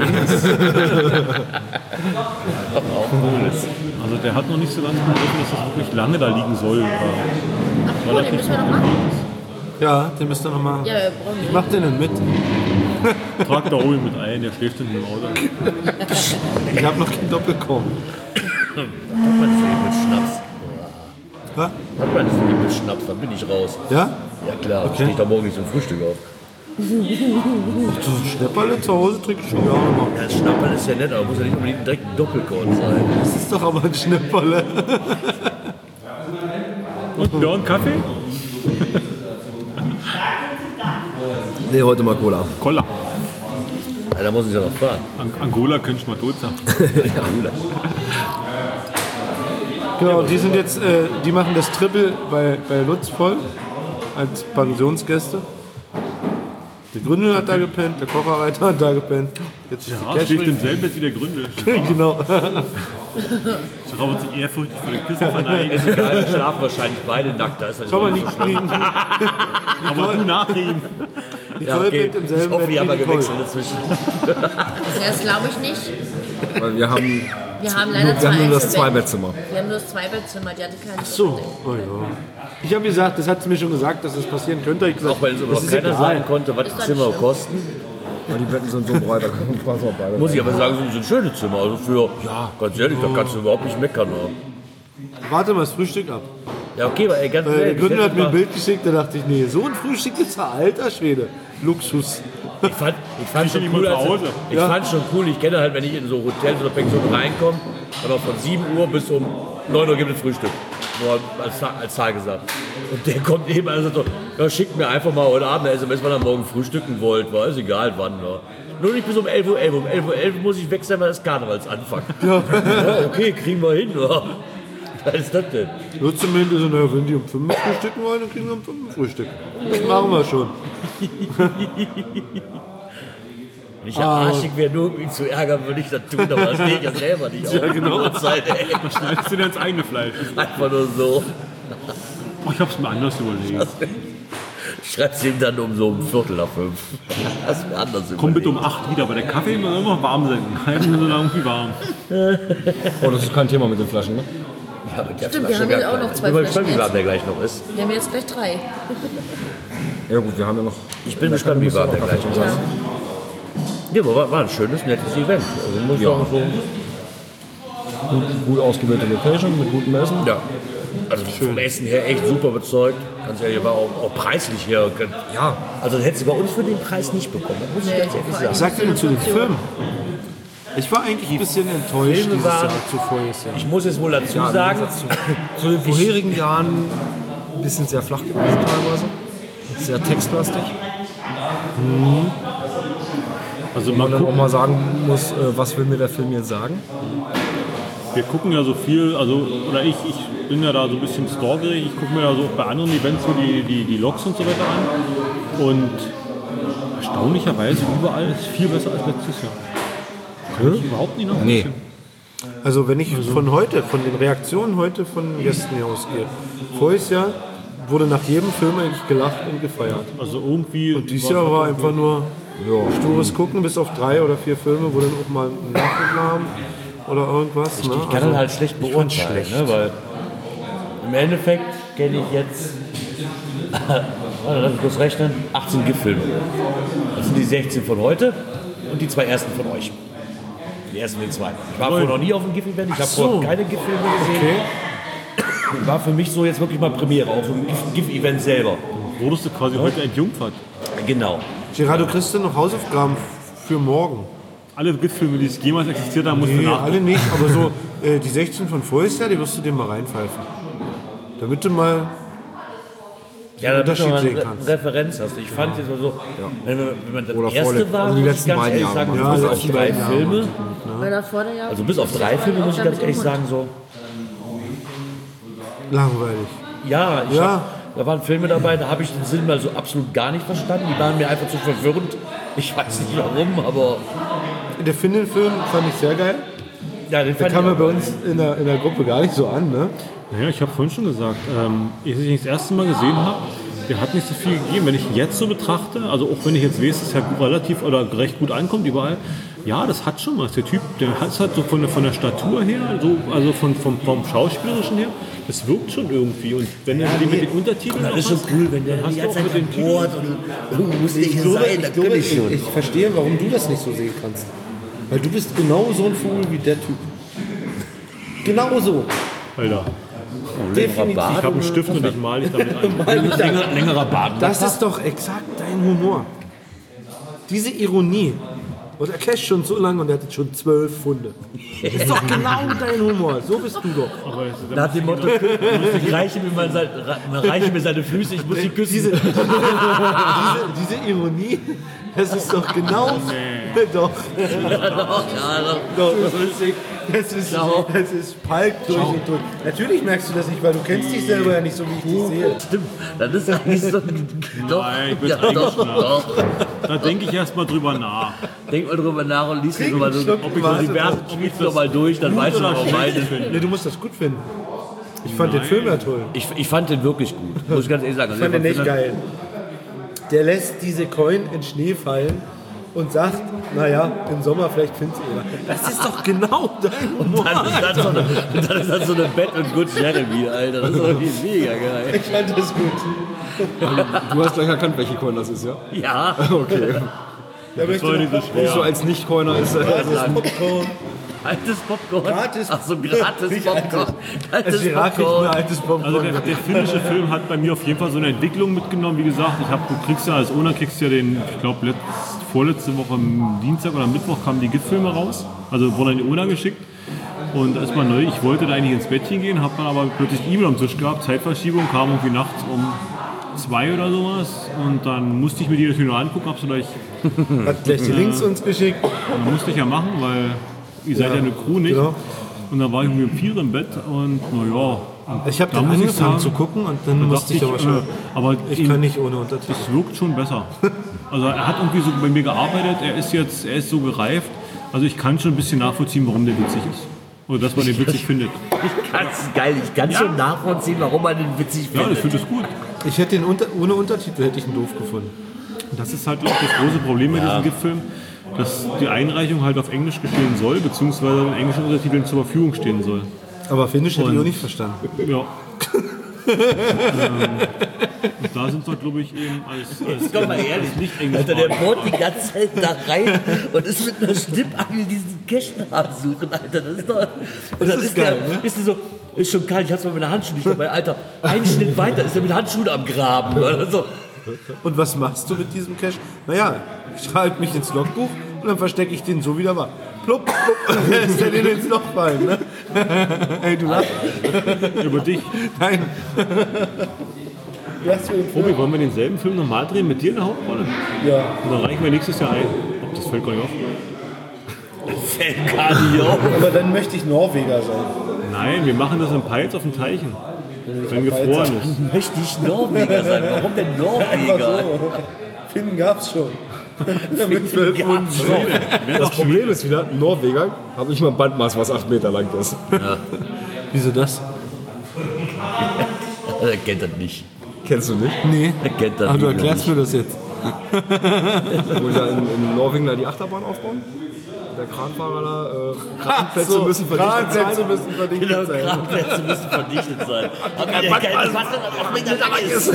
also der hat noch nicht so ganz begriffen, dass das wirklich lange da liegen soll. Oh, den müssen wir noch machen. Ja, den müsst ihr nochmal. Ja, wir brauchen Ich mach den dann mit. Trag da Obi mit ein, der schläft hinten im Auto. Ich hab noch keinen Doppelkorn. Hat man das eben mit Schnaps? Was? Hat man das eben mit Schnaps? Dann bin ich raus. Ja? Ja klar, Okay. stehe ich da morgen nicht zum Frühstück auf. Ach, so Schnäpperle zu Hause trinke ich schon gar nicht mehr. Ja, Schnapperl ist ja nett, aber muss ja nicht unbedingt direkt ein Doppelkorn sein. Das ist doch aber ein Schnäpperle. Und Björn, Kaffee? Nee, heute mal Cola. Cola. Ja, da muss ich ja noch fahren. An Angola könnte ich mal tot sein. Genau, die sind jetzt, äh, die machen das Triple bei, bei Lutz voll als Pensionsgäste. Der Gründel hat da gepennt, der Kocherreiter hat da gepennt. Jetzt ist Ja, die steht Cashwing. im selben Bett wie der Gründel. Genau. Ich traue sich ehrfürchtig für den Kissen verneigen. Egal, wir schlafen wahrscheinlich beide nackt. Da ist Kann man nicht kriegen. Aber du nach ihm. Ja, okay. Im Ich selben hoffe, Bett wir haben wie ja Nicole. gewechselt inzwischen. Das glaube ich nicht. Weil wir haben, Wir haben leider wir zwei haben nur das Einzelbetten. Zwei-Bettzimmer. Wir haben nur das Zweibettzimmer, die hatte keine So, oh ja. Ich habe gesagt, das hat sie mir schon gesagt, dass das passieren könnte. Ich gesagt, Auch weil es das überhaupt ist keiner egal. sagen konnte, was Ist die doch Zimmer nicht schlimm. kosten. Weil die Betten sind so breit, da können wir auch beide. Muss ich aber sagen, sind, sind schöne Zimmer. Also für, ja, ganz ehrlich, da kannst du überhaupt nicht meckern. Oder? Warte mal das Frühstück ab. Ja, okay, aber ey, ganz Äh, der ehrlich. Gründer ich hat mir ein hätte Bild geschickt, da dachte ich, nee, so ein Frühstück ist alter Schwede. Luxus. mal- Ich fand, ich fand schon niemand cool, zu als, Hause. ich Ja. fand schon cool, ich kenne halt, wenn ich in so Hotels oder Pensionen reinkomme, dann auch von sieben Uhr bis um neun Uhr gibt es Frühstück. Nur als, Zahl- als Zahl gesagt. Und der kommt eben also so, ja, schickt mir einfach mal heute Abend eine S M S, wann ihr morgen frühstücken wollt. War ist egal wann. Ja. Nur nicht bis um elf Uhr elf. Um elf Uhr elf muss ich weg sein, weil das Karnevalsanfang. Ja. Ja, okay, kriegen wir hin. Ja. Was ist das denn? Nur zumindest so, naja, wenn die um fünf frühstücken wollen, dann kriegen wir um fünf Frühstück. Das machen wir schon. Wenn ich ja arschig wäre, nur um ihn zu ärgern, würde ich das tun, aber das geht ja selber nicht auf. Ja, genau. Zeit, ey. Schneidest du dir ins eigene Fleisch? Einfach nur so. Oh, ich hab's mir anders überlegt. Ich schreib's ihm dann um so um Viertel nach fünf. Das ist mir anders Komm bitte überlegt. um acht wieder, aber der Kaffee muss immer warm sein. Halten so lange wie warm. Oh, das ist kein Thema mit den Flaschen, ne? Ja, mit der Stimmt, wir Flasche haben gar jetzt auch keine. noch zwei Ich bin mal Flaschen gespannt, wie warm jetzt. der gleich noch ist. Wir haben jetzt gleich drei. Ja gut, wir haben ja noch... Ich bin gespannt, wie warm der gleich ist. Ja, aber war, war ein schönes, nettes Event. Also muss ich Ja. sagen, so. Gut, gut ausgewählte Location mit gutem Essen. Ja. Also vom Essen her echt super überzeugt. Ganz ehrlich, aber auch, auch preislich her. Ja, also das hättest du bei uns für den Preis nicht bekommen. Das muss ich ganz ehrlich sagen. Was sagt ihr denn zu den Filmen? Ich war eigentlich ein bisschen enttäuscht Filme dieses waren- Jahr zu voriges Jahr. Ich muss jetzt wohl dazu sagen, Zu den vorherigen Jahren ein bisschen sehr flach gewesen teilweise. Sehr textlastig. Also Wo man man dann auch guckt, mal sagen muss, äh, was will mir der Film jetzt sagen. wir gucken ja so viel, also oder ich, ich bin ja da so ein bisschen stalkerig, ich gucke mir ja so bei anderen Events so die, die, die Logs und so weiter an und erstaunlicherweise überall ist viel besser als letztes Jahr. Kann ich überhaupt nicht nachvollziehen. Also wenn ich von heute, von den Reaktionen heute von Gästen hier ausgehe, voriges Jahr wurde nach jedem Film eigentlich gelacht und gefeiert. Also irgendwie. Und dieses Jahr war einfach nur stures Gucken, bis auf drei oder vier Filme, wo dann auch mal ein Nachrichten haben oder irgendwas. Ne? ich kann das halt schlecht ich fand's beurteilen, schlecht. ne, weil im Endeffekt kenne ich jetzt, warte, lass mich kurz rechnen, achtzehn GIF-Filme. Das sind die sechzehn von heute und die zwei ersten von euch. Die ersten und die zweiten. Ich war vorher noch nie auf einem GIF-Event, ich habe so. vorher keine GIF-Filme gesehen. War für mich so jetzt wirklich mal Premiere, auch so ein GIF-Event selber. Wurdest du quasi heute entjungfert? Genau. Gerardo, kriegst du noch Hausaufgaben für morgen? Alle GIF-Filme, die es jemals existiert haben, musst du Nee, nach. alle nicht, aber so äh, die sechzehn von voriges Jahr, die wirst du dir mal reinpfeifen. Damit du mal Ja, damit du Unterschied mal sehen eine kannst. Referenz hast. Ich fand jetzt also, wenn, man- wenn man das Oder erste vorletzte- war, also die muss ich letzten ganz beiden ehrlich Jahre sagen, waren bis Ja, die auf letzten drei beiden Jahre Filme, Weil da vor der Jahr. also bis auf drei Filme muss ich ganz ehrlich sagen, so, langweilig. ja, ich Ja. Hab, da waren Filme dabei, da habe ich den Sinn mal so absolut gar nicht verstanden. Die waren mir einfach zu verwirrend. Ich weiß nicht warum, aber Der Finnen-Film fand ich sehr geil. ja, den Der fand kam ja ich bei uns in der, in der Gruppe gar nicht so an, ne? Naja, ich habe vorhin schon gesagt, ähm, als ich ihn das erste Mal gesehen habe, der hat nicht so viel gegeben. Wenn ich ihn jetzt so betrachte, also auch wenn ich jetzt weiß, dass es ja relativ oder recht gut ankommt überall, ja, das hat schon was. Der Typ, der hat es halt so von der, von der Statur her, so, also von, vom, vom Schauspielerischen her, das wirkt schon irgendwie. Und wenn du den mit den Untertiteln das noch ist schon hast, cool, wenn der dann hast die du ganze auch Zeit mit den Titeln. bohrt und oh, muss nicht sein, das kann ich schon. ich verstehe, warum du das nicht so sehen kannst. Weil du bist genau so ein Vogel wie der Typ. Genau so. Alter, Definitiv. ich habe einen Stift und ich male dich damit ein. Mal wieder. Länger, längerer Bart. Das ist doch exakt dein Humor. Diese Ironie. Und er casht schon so lange und er hat schon zwölf Pfunde. Das ist doch genau dein Humor. So bist du doch. Aber es- Nach dem Motto, ich reiche mir, mal sein, reiche mir seine Füße, ich muss sie küssen. Diese, diese, diese Ironie, das ist doch genau. Doch. ja, doch, ja, Doch, das ist, das ist, das ist Palk durch und durch. Natürlich merkst du das nicht, weil du kennst dich selber ja nicht so, wie ich dich sehe. stimmt. Das ist eigentlich so. Doch, Nein, ich bin ja, eigentlich doch, nach. doch. Da denke ich erst mal drüber nach. Denk mal drüber nach und liest dir Trink so mal einen so, Schluck ob ich so die Wasser. Versen spielst du mal durch, dann weißt du, warum meine. Nee, du musst das gut finden. Ich fand den Film ja toll. Ich, ich fand den wirklich gut, muss ich ganz ehrlich sagen. Ich fand den echt geil. Der lässt diese Coin in Schnee fallen und sagt, naja, im Sommer vielleicht findest du ihn. Das ist doch genau dein Humor. Dann ist das so eine, und dann ist das so eine Bett und Good Jeremy, Alter. Das ist doch mega geil. Ich fand das gut. Du hast gleich erkannt, welche Coin das ist, ja? Ja, Okay. Da möchte Soll ich diese noch So schwer. als Nicht-Coiner ist er. gratis Popcorn. altes Popcorn. Gratis. Ach so, gratis Nicht Popcorn. Altes Also Gerard kriegt Popcorn. ein altes Popcorn. Also der, der finnische Film hat bei mir auf jeden Fall so eine Entwicklung mitgenommen. Wie gesagt, ich hab, du kriegst ja als Owner kriegst ja den, ich glaube vorletzte Woche am Dienstag oder Mittwoch kamen die GIF-Filme raus. Also wurden an die Owner geschickt. Und erstmal neu, ich wollte da eigentlich ins Bettchen gehen, habe dann aber plötzlich E-Mail am Tisch gehabt, Zeitverschiebung, kam irgendwie nachts um zwei oder sowas. Und dann musste ich mir die natürlich noch angucken, hab's gleich, Hat gleich die Links uns geschickt. dann musste ich ja machen, weil ihr seid ja, eine Crew, nicht? Genau. Und dann war ich irgendwie um vier im Bett und naja. Ich habe Da dann muss ich angefangen sagen, zu gucken und dann Da musste dachte ich aber schon. äh, aber Ich ihn- kann nicht ohne Untertitel. es wirkt schon besser. Also er hat irgendwie so bei mir gearbeitet, er ist jetzt, er ist so gereift. Also ich kann schon ein bisschen nachvollziehen, warum der witzig ist. Oder dass man den witzig findet. Ganz geil, ich kann schon nachvollziehen, warum man den witzig Ja, ich findet. finde es gut. Ich hätte ihn unter, ohne Untertitel hätte ich ihn doof gefunden. Das ist halt auch das große Problem mit diesem GIF-Film, dass die Einreichung halt auf Englisch geschehen soll, beziehungsweise in englischen Untertiteln zur Verfügung stehen soll. Aber Finnisch hätte ich Und- auch nicht verstanden. Ja. ähm, und da sind wir, glaube ich, eben als, als Komm mal ehrlich, nicht Alter, der englisch. bohrt die ganze Zeit da rein und ist mit einer Schnippangel diesen Cash suchen, Alter. Das ist doch. Und dann ist ist, geil, der, ne? ist der so, ist schon kalt, ich hab's mal mit der Handschuhe nicht dabei. Alter, ein Schnitt weiter ist er mit Handschuhen am Graben. Also, Und was machst du mit diesem Cash? Naja, ich schreibe mich ins Logbuch und dann verstecke ich den so wieder mal. Plupp, plupp, ist der den ins Loch fallen, ne? Ey, du lachst. Über dich. Nein. Lass mir den Film. Obi, wollen wir denselben Film nochmal drehen mit dir in der Hauptrolle? Ja. Und dann reichen wir nächstes Jahr ein. Ob das fällt gar nicht auf. fällt gar nicht auf. Aber dann möchte ich Norweger sein. Nein, wir machen das in Peitz auf dem Teichen. Wenn gefroren ist. Möchte ich Norweger sein? Warum denn Norweger? So. Finnen gab's schon. Mit zwölf Hunden. Das Problem ist wieder, ein Norweger hat nicht mal ein Bandmaß, was acht Meter lang ist. Wieso das? Er kennt das nicht. Kennst du nicht? Nee. Er kennt das Aber du nicht. erklärst mir das jetzt. Wo die da in, in Norwegen da die Achterbahn aufbauen? Der Kranfahrer da, äh, Kranplätze so, müssen verdichtet sein. Kranplätze müssen verdichtet Genau, sein. Kranplätze müssen verdichtet sein. Aber der keine Wasser, das acht Meter lang ist.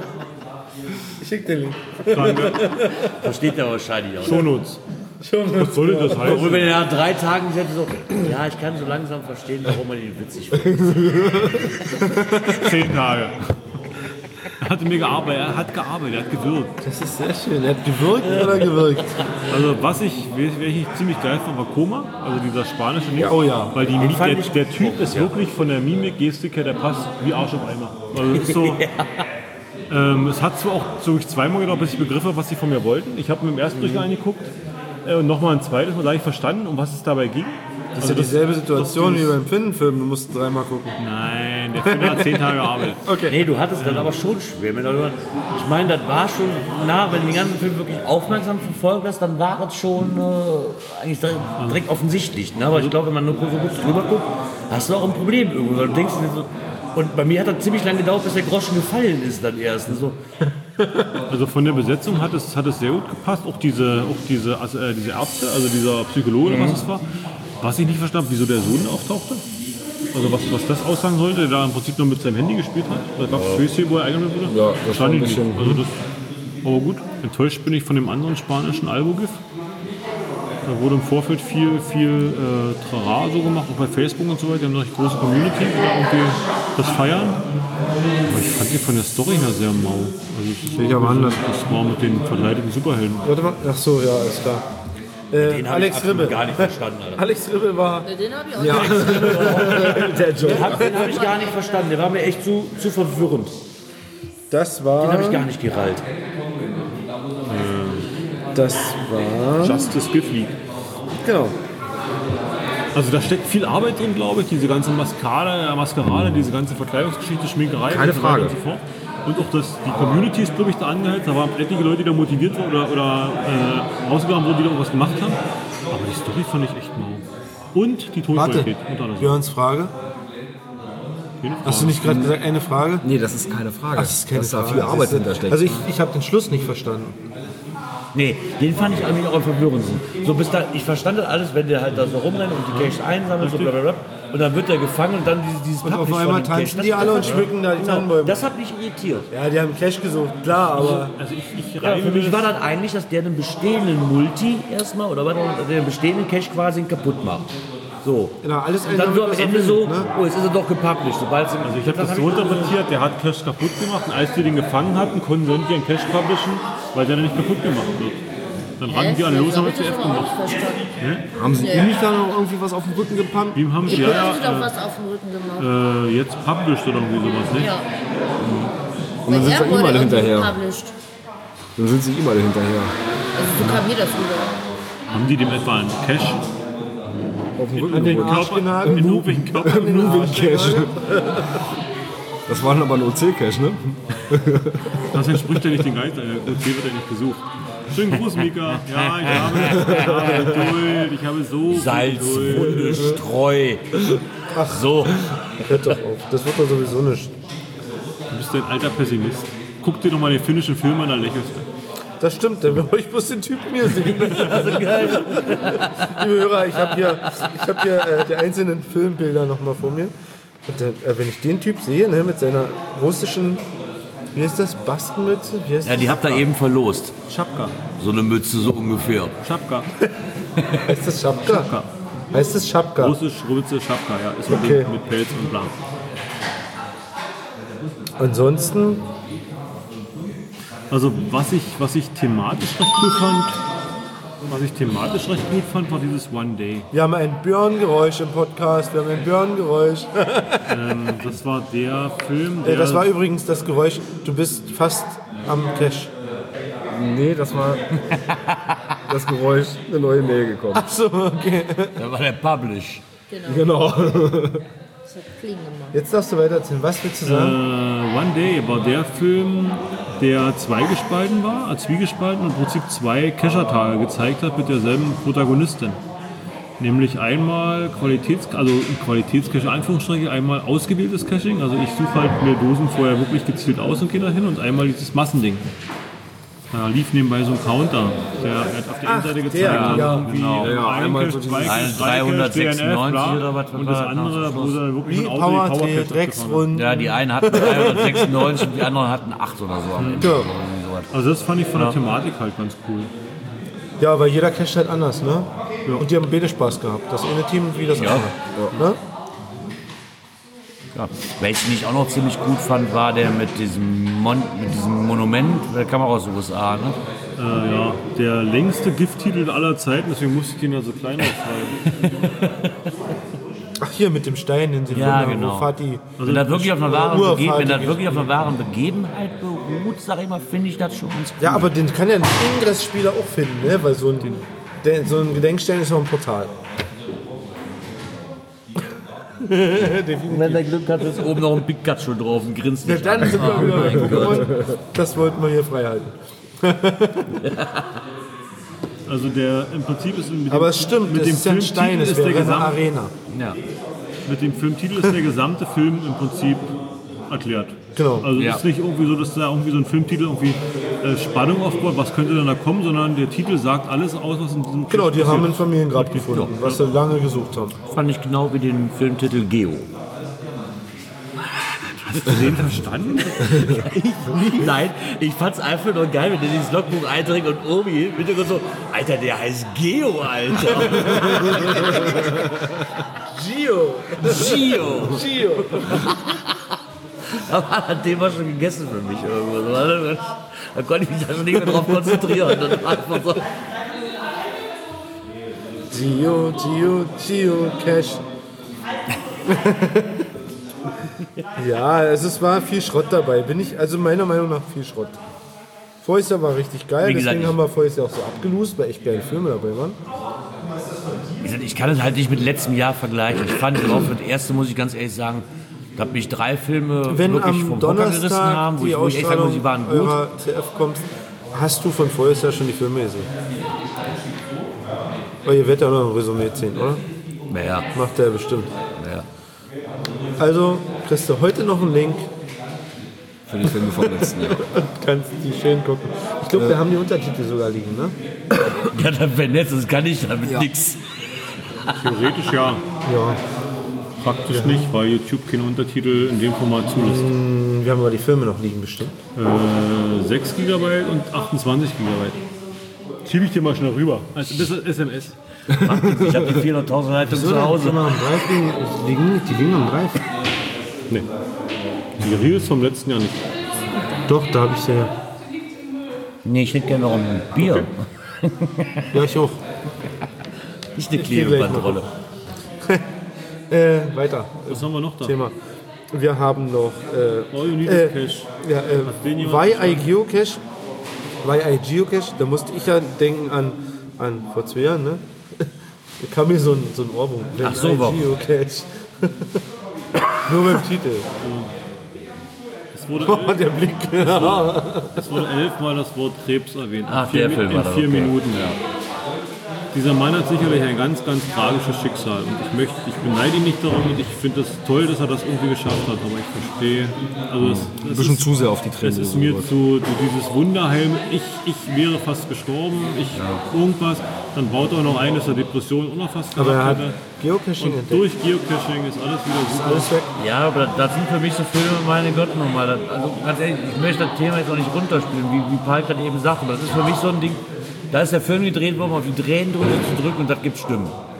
Ich schick den Link. Versteht er wahrscheinlich auch. Shownotes. Was soll denn das heißen? Obwohl, wenn er nach drei Tagen hätte so, ja, ich kann so langsam verstehen, warum man ihn witzig findet. Zehn Tage. Er hat mir gearbeitet, er hat gearbeitet, er hat gewirkt. Das ist sehr schön. Er hat gewirkt oder gewirkt? Also was ich, welche ich ziemlich geil fand, war Koma, also dieser spanische Nix. Oh ja. Weil die, der, fand ich der Typ ist wirklich von der Mimik, Gestik her, der passt wie Arsch auf Eimer. Also das ist so, ähm, es hat zwar auch so ich zweimal gedauert, bis ich begriff habe, was sie von mir wollten. Ich habe mir im ersten Durchgang angeguckt äh, und nochmal ein zweites Mal, da habe ich verstanden, um was es dabei ging. Das ist ja dieselbe Situation wie beim Finnenfilm. Du musst dreimal gucken. Nein, der Film hat zehn Tage gearbeitet. Nee, du hattest dann aber schon schwer. Wenn du- Ich meine, das war schon, na, wenn du den ganzen Film wirklich aufmerksam verfolgt hast, dann war das schon äh, eigentlich direkt, direkt offensichtlich. Ne? Aber ich glaube, wenn man nur so gut drüber guckt, hast du auch ein Problem irgendwo. Weil du denkst dir so, und bei mir hat das ziemlich lange gedauert, bis der Groschen gefallen ist dann erst. Ne? So, Also von der Besetzung hat es, hat es sehr gut gepasst. Auch diese, auch diese, also, äh, diese Ärzte, also dieser Psychologe, was es war. Was ich nicht verstanden habe, wieso der Sohn auftauchte. Also was, was das aussagen sollte, der da im Prinzip nur mit seinem Handy gespielt hat. Da gab es Höschen, wo er eingenommen wurde. Ja, das war ein Stand ich bisschen- nicht. Also das, aber gut, enttäuscht bin ich von dem anderen spanischen Albogif. Da wurde im Vorfeld viel, viel äh, Trara so gemacht, auch bei Facebook und so weiter. Die haben eine recht große Community, die da irgendwie das feiern. Aber ich fand die von der Story her sehr mau. Also es ist ich aber anders. Das war mit den verkleideten Superhelden. Warte mal. Ach so, ja, ist klar. Äh, den habe ich Alex absolut Ribbe. gar nicht verstanden. Alter. Alex Ribbe war. Den habe ich auch Ja. Der Job. Den habe hab ich gar nicht verstanden. Der war mir echt zu, zu verwirrend. Das war. Den habe ich gar nicht gerallt. Das war. Justice Gift League. Genau. Also da steckt viel Arbeit drin, glaube ich. Diese ganze Maskerade, Maskerade, diese ganze Verkleidungsgeschichte, Schminkerei Keine und so weiter Frage. und so fort. Und auch das, die Community ist, glaube ich, da angeheizt. Da waren etliche Leute, die da motiviert wurden oder, oder äh, rausgegangen wurden, die da irgendwas gemacht haben. Aber die Story fand ich echt mau. Und die Warte. Tonqualität. unter anderem. Björns Frage. Keine Hast du Frage. nicht gerade gesagt, eine Frage? Nee, das ist keine Frage. Das ist keine Dass da Frage. viel Arbeit Das ist- hintersteckt. Also ich, ich habe den Schluss nicht verstanden. Nee, den fand ich eigentlich auch am verwirrendsten. So bis da, ich verstand das alles, wenn der halt da so rumrennt und die Cash einsammelt, so blablabla, und dann wird er gefangen und dann dieses, dieses Und auf Papplich einmal von dem Cash. tanzen Das- die alle das und hat- schmücken da die genau, Tannenbäume. Das hat mich irritiert. Ja, die haben Cash gesucht, klar, aber. Also ich, ich Ja, reime für mich mir war das- das eigentlich, dass der einen bestehenden Multi erstmal, oder was, den bestehenden Cash quasi kaputt macht. So. Genau, alles Und dann so am was er Ende will, so, ne? oh, jetzt ist er doch gepublished. Sobald sie, Also ich habe das so interpretiert, der hat Cash kaputt gemacht und als wir den gefangen hatten, konnten sie nicht den Cash publishen, weil der dann nicht kaputt gemacht wird. Dann rannten die alle los und haben ich zu F das auch gemacht. nicht verstanden. Haben sie Ja. ihm nicht da noch irgendwie was auf den Rücken gepumpt? Ihm haben sie Ja, ja, ja, doch ja was auf dem Rücken gemacht. äh, äh, jetzt published oder irgendwie sowas, ne? Ja. Und dann sind sie ihm alle hinterher. Published. Dann sind sie ihm alle hinterher. Also so kam mir das rüber. Haben die dem etwa einen Cash Auf den Rücken in den geholt. Körper, in irgendwelchen Körper? Cash. Das waren aber nur O C-Cash, ne? Das entspricht ja nicht den Geist, der O C wird ja nicht gesucht. Schönen Gruß, Mika. Ja, ich habe, ich habe Geduld, ich habe so Salz, viel Geduld. Wunde, Streu. Ach so. Hört doch auf. Das wird doch sowieso nicht. Du bist ein alter Pessimist. Guck dir doch mal den finnischen Film an, da lächelst du. Das stimmt, denn ich muss den Typen hier sehen. Liebe Hörer, ich habe hier, ich hab hier äh, die einzelnen Filmbilder nochmal vor mir. Und äh, wenn ich den Typ sehe, ne, mit seiner russischen, wie heißt das, Bastenmütze? Wie heißt Ja, die habt ihr eben verlost. Schapka. So eine Mütze, so ungefähr. Schapka. das? Heißt das Schapka? Schapka. Heißt es Schapka? Russisch, Rülze, Schapka, ja. Ist Okay. mit, mit Pelz und bla. Ansonsten, Also was ich, was ich thematisch recht gut fand, was ich thematisch recht gut fand, war dieses One Day. wir haben ein Björn-Geräusch im Podcast. Wir haben ein Björn-Geräusch. Ähm, das war der Film, der... Äh, das war übrigens das Geräusch. Du bist fast am Cash. Nee, das war das Geräusch, eine neue Mail gekommen. Ach so, okay. Da war der Publish. Genau. Das hat Klingen gemacht. Jetzt darfst du weiter erzählen. Was willst du sagen? Äh, One Day war der Film, der zweigespalten war, äh, zwiegespalten und im Prinzip zwei Keschertage gezeigt hat mit derselben Protagonistin. Nämlich einmal Qualitäts, also Qualitätscache, Anführungsstriche, einmal ausgewähltes Caching, also ich suche halt mir Dosen vorher wirklich gezielt aus und gehe da hin, und einmal dieses Massending. Da lief nebenbei so ein Counter, der hat auf der einen Seite gezeigt, der, also ja, irgendwie genau. äh, Ja, ein einmal Cache, so zwei dieses Cache, drei Cache, dreihundertsechsundneunzig D N F, bla, oder was und war das das andere, noch zum wo sie wirklich Wie ein Auto die Power-Trail, Power-Cache abgefahren Drecksrunden. Ja, die einen hatten dreihundertsechsundneunzig und die anderen hatten acht oder so am Ende. Ja. Oder irgendwie sowas. Also das fand ich von der Thematik halt ganz cool. Ja, weil jeder Cache halt anders, ne? Und die haben beide Spaß gehabt. Das eine Team wie das andere. Ne? Ja. Welchen ich auch noch ziemlich gut fand, war der mit diesem, Mon mit diesem Monument, der kam auch aus den U S A, ne? Äh, ja, der längste Gifttitel aller Zeiten, deswegen musste ich den ja so klein aufschreiben. Ach, hier mit dem Stein in den Ja, Wunder, genau. wo Fatih. Wenn das wirklich auf einer wahren, Urvater Bege wenn das geht. wirklich auf einer wahren Begebenheit beruht, sag ich mal, finde ich das schon ganz cool. Ja, aber den kann ja ein Ingress-Spieler auch finden, ne? Weil so ein, der, so ein Gedenkstein ist noch ein Portal. Wenn der Glück hat, ist oben noch ein Pikachu drauf und grinst Ja, nicht dann an. sind wir wieder bei Pokémon. Das wollten wir hier frei halten. Also der im Prinzip ist mit dem, Aber es stimmt, mit das dem ist ja ein Filmtitel Stein, es ist der wäre eine gesamte, Arena. Ja. mit dem Filmtitel ist der gesamte Film im Prinzip erklärt. Genau. Also es Ja. ist nicht irgendwie so, dass da irgendwie so ein Filmtitel irgendwie äh, Spannung aufbaut, was könnte denn da kommen, sondern der Titel sagt alles aus, was in diesem Genau, die Film haben ein passiert. Familiengrab gefunden, was sie lange gesucht haben. Fand ich genau wie den Filmtitel Geo. Hast du den verstanden? Nein, ich fand's einfach nur geil, wenn der dieses Logbuch einträgt und Obi im Hintergrund so, Alter, der heißt Geo, Alter. Gio! Gio. Gio! Da war das Thema schon gegessen für mich irgendwo. So. Da konnte ich mich einfach nicht mehr drauf konzentrieren. Das war einfach so. Gio, Gio, Gio, Cash. Ja, es ist, war viel Schrott dabei. Bin ich, also meiner Meinung nach viel Schrott. Vorher war richtig geil, Wie gesagt, deswegen ich- haben wir vorher auch so abgelost, weil echt geile Filme dabei waren. Wie gesagt, ich kann es halt nicht mit letztem Jahr vergleichen. Ich fand auch für das erste, muss ich ganz ehrlich sagen, da mich drei Filme Wenn wirklich am vom Hocker gerissen Donnerstag haben, wo die ich, wo ich echt sagen muss, die waren Ausstrahlung gut. eurer T F kommt, hast du von vorher ja schon die Filme gesehen. Aber ihr werdet ja noch ein Resümee ziehen, oder? Naja, Macht der bestimmt. naja. Also kriegst du heute noch einen Link Für die Filme vom letzten Jahr. und kannst die schön gucken. Ich glaube, wir haben die Untertitel sogar liegen, ne? Ja, das wäre nett, das kann ich damit nix. Theoretisch ja, Ja. praktisch nicht, weil YouTube keine Untertitel in dem Format zulässt. Wir haben aber die Filme noch liegen bestimmt. Äh, sechs Gigabyte und achtundzwanzig Gigabyte. Schiebe ich dir mal schnell rüber. Also das ist S M S. Ich habe die vierhunderttausend Leitung zu Hause. am Drive liegen, liegen, die liegen am Drive. Nee. Die Reels vom letzten Jahr nicht. Doch, da habe ich sie ja. Nee, ich hätte gerne noch ein Bier. Ja, ich auch. Nicht eine geh gleich mal Klebebandrolle. Äh, weiter. Was haben wir noch da? Thema. Wir haben noch äh, All you need äh, is cash. ja, äh, den jemand Why I Geocache. Why I Geocache, da musste ich ja denken an, an vor zwei Jahren, ne? Da kam mir so ein, so ein Ohrwurm. Wenn Ach so, I warum? Geocache. Nur beim Titel. Es wurde, Oh, elf, der Blick. es wurde elfmal das Wort Krebs erwähnt. Ach, in vier, der Film in war das, vier okay. Minuten, ja. Dieser Mann hat sicherlich ein ganz, ganz tragisches Schicksal. Und ich möchte, ich beneide ihn nicht darum und ich finde es das toll, dass er das irgendwie geschafft hat. Aber ich verstehe, also es, Ein es bisschen ist, zu sehr auf die es Tränke. ist mir zu, zu dieses Wunderheim, ich, ich wäre fast gestorben, ich irgendwas, dann baut er noch ein, dass er Depressionen auch noch fast Aber er gehabt hat hätte. Geocaching Und entdeckt. durch Geocaching ist alles wieder super. Alles weg. Ja, aber das, das sind für mich so Filme, meine Gott, nochmal. Das, also ganz ehrlich, ich möchte das Thema jetzt auch nicht runterspielen, wie, wie Paul gerade eben sagte, aber das ist für mich so ein Ding, da ist der Film gedreht worden, um auf die Tränendrüse zu drücken und das gibt Stimmen.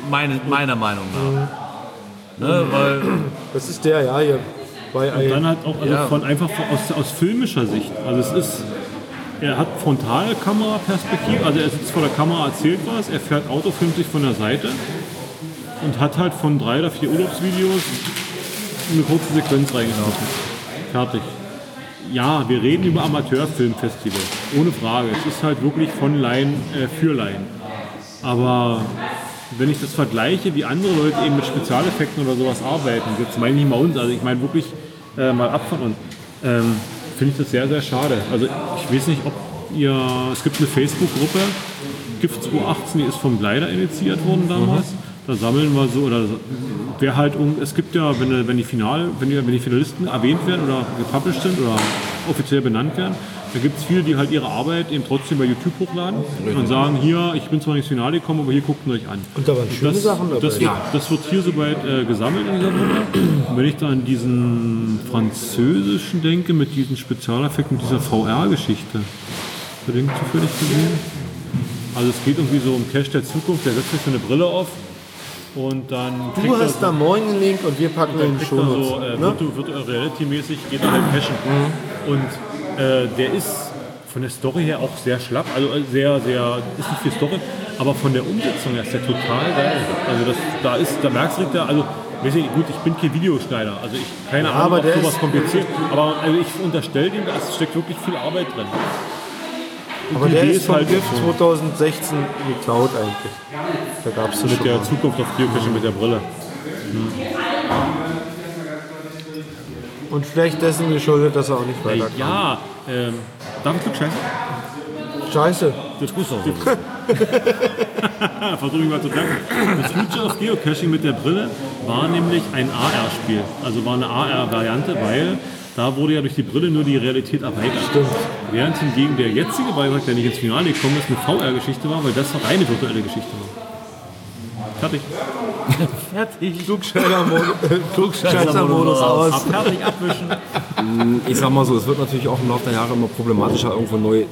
meine, meiner Meinung nach. Ne, weil Das ist der, ja, hier. Bei Und dann halt auch also Ja. von einfach von, aus, aus filmischer Sicht. Also es ist, er hat Frontalkameraperspektive, also er sitzt vor der Kamera, erzählt was, er fährt Auto, filmt sich von der Seite und hat halt von drei oder vier Urlaubsvideos eine kurze Sequenz reingeschnitten. Fertig. Ja, wir reden über Amateurfilmfestival, ohne Frage. Es ist halt wirklich von Laien äh, für Laien. Aber wenn ich das vergleiche, wie andere Leute eben mit Spezialeffekten oder sowas arbeiten, jetzt meine ich nicht mal uns, also ich meine wirklich äh, mal ab von uns, ähm, finde ich das sehr, sehr schade. Also ich weiß nicht, ob ihr, es gibt eine Facebook-Gruppe, Gift zweitausendachtzehn, die ist vom Gleiter initiiert worden damals. Da sammeln wir so, oder wer halt, um, es gibt ja, wenn, wenn, die Final, wenn, die, wenn die Finalisten erwähnt werden oder gepublished sind oder offiziell benannt werden, da gibt es viele, die halt ihre Arbeit eben trotzdem bei YouTube hochladen und sagen, hier, ich bin zwar nicht ins Finale gekommen, aber hier guckt ihr euch an. Und da waren schöne Das, Sachen dabei. das, wird, das wird hier soweit äh, gesammelt in dieser Gruppe. Und wenn ich da an diesen französischen denke, mit diesen Spezialeffekten, mit dieser V R-Geschichte, hast du den zufällig gesehen? Also es geht irgendwie so um Cash der Zukunft, der setzt sich so eine Brille auf und dann kriegt Du er hast so, da Moin Link und wir packen dann den kriegt er Shownotes. so äh, Ne? virtu- Virtual Reality-mäßig, geht er halt cashen. Und äh, der ist von der Story her auch sehr schlapp, also äh, sehr, sehr, ist nicht viel Story, aber von der Umsetzung her ist der total geil. Also das, da ist, da merkst du, da, also weiß ich, gut, ich bin kein Videoschneider, also ich keine Ahnung, aber ob der sowas ist- kompliziert, aber also ich unterstelle ihm, da steckt wirklich viel Arbeit drin. Und Aber die der Idee ist von halt Gift so zwanzig sechzehn geklaut eigentlich. Da gab es mit schon der mal. Zukunft auf Geocaching mit der Brille. Und vielleicht dessen geschuldet, dass er auch nicht weiterkam. Ja, ähm, darf ich klugscheißen? Scheiße. das ist auch so. Versuche ich mal zu danken. Das Future of Geocaching mit der Brille war nämlich ein A R-Spiel. Also war eine A R-Variante, weil da wurde ja durch die Brille nur die Realität erweitert. Stimmt. Während hingegen der jetzige Beitrag, der nicht ins Finale gekommen ist, eine V R-Geschichte war, weil das eine reine virtuelle Geschichte war. Fertig. Fertig. Klugscheißer-Modus aus. Ab, fertig, abwischen. Ich sag mal so, es wird natürlich auch im Laufe der Jahre immer problematischer, irgendwo neu,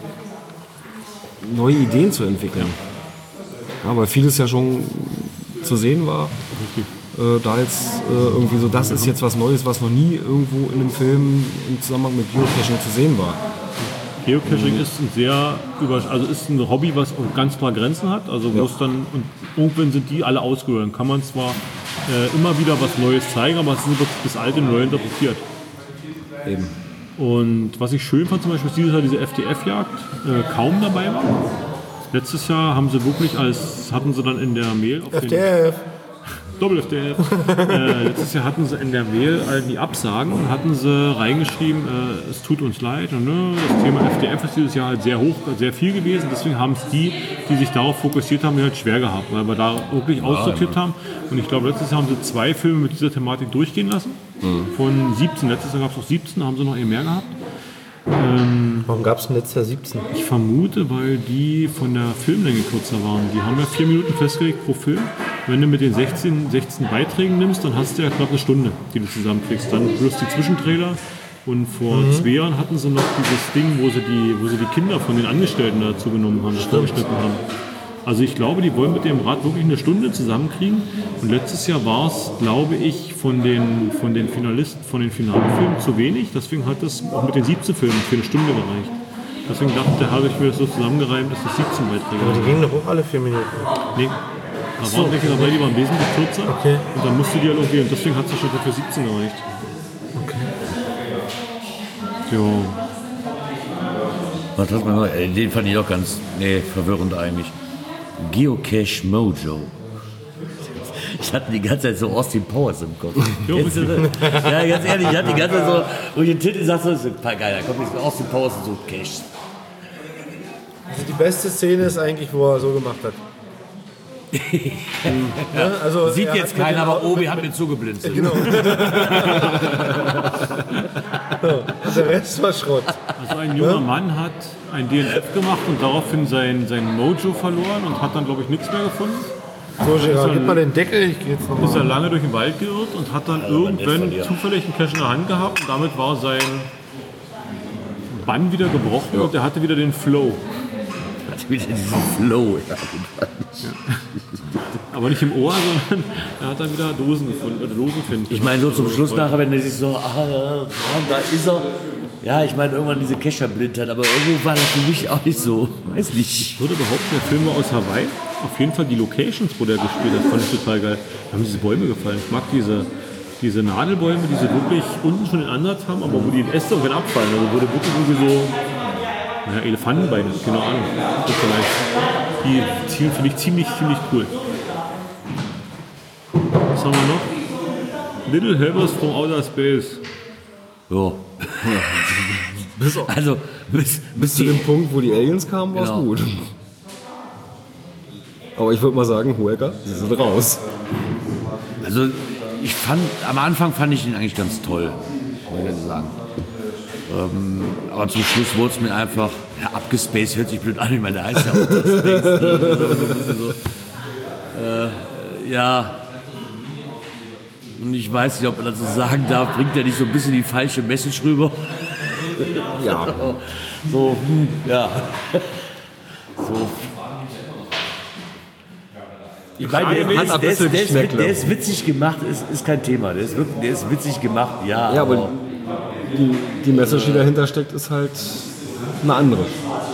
neue Ideen zu entwickeln. Ja, weil vieles ja schon zu sehen war. Äh, da jetzt äh, irgendwie so, das ist jetzt was Neues, was noch nie irgendwo in einem Film im Zusammenhang mit Geocaching zu sehen war. Geocaching ist ein sehr über, also ist ein Hobby, was auch ganz klar Grenzen hat. Also wo es dann und irgendwann sind die alle ausgehört. Dann kann man zwar äh, immer wieder was Neues zeigen, aber es wird das Alte neu interpretiert. Eben. Und was ich schön fand zum Beispiel, ist dieses Jahr diese F D F-Jagd äh, kaum dabei war. Letztes Jahr haben sie wirklich als hatten sie dann in der Mail auf F den D F. Doppel F D F. äh, letztes Jahr hatten sie in der Mail all die Absagen und hatten sie reingeschrieben, äh, es tut uns leid. Und, ne, das Thema F D F ist dieses Jahr halt sehr hoch, sehr viel gewesen. Deswegen haben es die, die sich darauf fokussiert haben, halt schwer gehabt, weil wir da wirklich aussortiert haben. Und ich glaube, letztes Jahr haben sie zwei Filme mit dieser Thematik durchgehen lassen. Von siebzehn. Letztes Jahr gab es auch siebzehn, haben sie noch eher mehr gehabt. Ähm, Warum gab es denn letztes Jahr siebzehn? ich vermute, weil die von der Filmlänge kürzer waren. Die haben ja vier Minuten festgelegt pro Film. Wenn du mit den sechzehn, sechzehn Beiträgen nimmst, dann hast du ja knapp eine Stunde, die du zusammenkriegst. Dann plus die Zwischentrailer. Und vor Mhm. zwei Jahren hatten sie noch dieses Ding, wo sie die, wo sie die Kinder von den Angestellten dazu genommen haben, vorgeschnitten haben. Also ich glaube, die wollen mit dem Rad wirklich eine Stunde zusammenkriegen. Und letztes Jahr war es, glaube ich, von den, von den Finalisten, von den Finalfilmen zu wenig. Deswegen hat das auch mit den siebzehn Filmen für eine Stunde gereicht. Deswegen dachte, habe ich mir das so zusammengereimt, dass das siebzehn Beiträge Aber die waren. gingen doch auch alle vier Minuten. Nee. Da waren welche dabei, die waren wesentlich kürzer. Okay. Und dann musste die halt irgendwie, und deswegen hat es schon für siebzehn gereicht. Okay. Jo. Was hat man noch? Ey, den fand ich doch ganz nee, verwirrend eigentlich. Geocache Mojo. Ich hatte die ganze Zeit so Austin Powers im Kopf. Kennst du das? Ja, ganz ehrlich, ich hatte die ganze Zeit so, wo ich den Titel sagte, das ist ein paar geil, da kommt jetzt Austin Powers und so Cache. Also die beste Szene ist eigentlich, wo er so gemacht hat. Ja, also Sieht er jetzt hat mit keiner, dem aber Auto- Obi hat mir zugeblinzelt. Genau. Der Rest war Schrott. Also ein junger Mann hat ein D N F gemacht und daraufhin sein, sein Mojo verloren und hat dann, glaube ich, nichts mehr gefunden. So, Gerard, gib mal den Deckel, ich gehe jetzt Ist nochmal. er lange durch den Wald geirrt und hat dann irgendwann zufällig einen Cache in der Hand gehabt und damit war sein Bann wieder gebrochen und er hatte wieder den Flow. Hat wieder diesen Flow. Ja. Aber Aber nicht im Ohr, sondern er hat dann wieder Dosen gefunden, oder Dosen finden. Ich meine, so zum Schluss nachher, wenn er sich so, ah, ja, da ist er. Ja, ich meine, irgendwann diese Kescherblindheit, aber irgendwo war das für mich auch nicht so. Weiß nicht. Ich würde behaupten, der Film war aus Hawaii. Auf jeden Fall die Locations, wo der gespielt hat, fand ich total geil. Da haben diese Bäume gefallen. Ich mag diese, diese Nadelbäume, die sie wirklich unten schon in Ansatz haben, aber wo die in Äste irgendwann abfallen. Also wo der wirklich irgendwie so, naja, Elefantenbeine, keine Ahnung. Das vielleicht. Die finde ich ziemlich, ziemlich cool. Was haben wir noch? Little Helpers from Outer Space. Ja. Also, bis, Bis zu dem Punkt, wo die Aliens kamen, war es Genau. gut. Aber ich würde mal sagen, Hueca, sie sind raus. Also, ich fand, am Anfang fand ich ihn eigentlich ganz toll, muss ich ganz sagen. Ähm, aber zum Schluss wurde es mir einfach, ja, abgespaced hört sich blöd an, ich meine, der heißt ja Outer Space. Ne? So, so, so, so. Äh, ja. Und ich weiß nicht, ob man dazu sagen darf, bringt er nicht so ein bisschen die falsche Message rüber? Ja. So, hm, ja. So. Ich meine, der, Hat ist, ein der, ist, bisschen der, ist, Geschmäckle. der ist witzig gemacht, ist, ist kein Thema. Der ist, wirklich, der ist witzig gemacht, ja. Ja, aber die, die Message, die dahinter steckt, ist halt eine andere.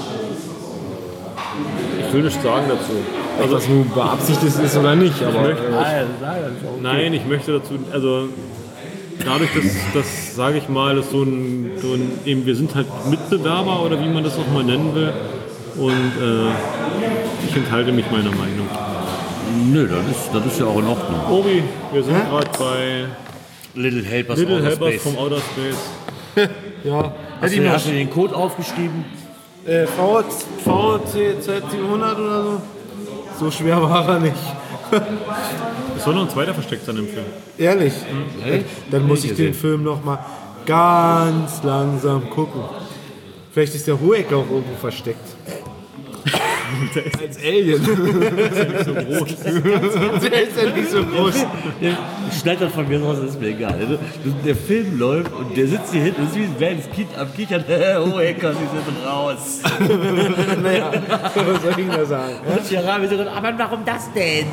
Ich will nichts sagen dazu. Ob das nun beabsichtigt ist oder nicht, aber möchte- äh, Nein, nein, das ist auch okay. Nein, ich möchte dazu, also dadurch, dass, dass sage ich mal, dass so ein, so ein, eben wir sind halt Mitbewerber oder wie man das auch mal nennen will und äh, ich enthalte mich meiner Meinung. Nö, das ist, das ist ja auch in Ordnung. Obi, wir sind gerade bei Little Helpers, Little Outer Helpers Space. from Outer Space. Ja. Hast du, hast du den Code aufgeschrieben? Äh, V C Z siebenhundert oder so? So schwer war er nicht. Es soll noch ein zweiter versteckt sein im Film. Ehrlich? Hey? Dann muss Nicht ich den gesehen. Film noch mal ganz langsam gucken. Vielleicht ist der Hueck auch irgendwo versteckt. als Alien. Der ist ja nicht so groß. Der schneidet das von mir raus, das ist mir egal. Also, der Film läuft und der sitzt hier hinten und ist wie ein kleines Kind am Kichern. Oh, Ecker, sie sind raus. Naja, was soll ich da sagen? Und Chirabi so, aber warum das denn?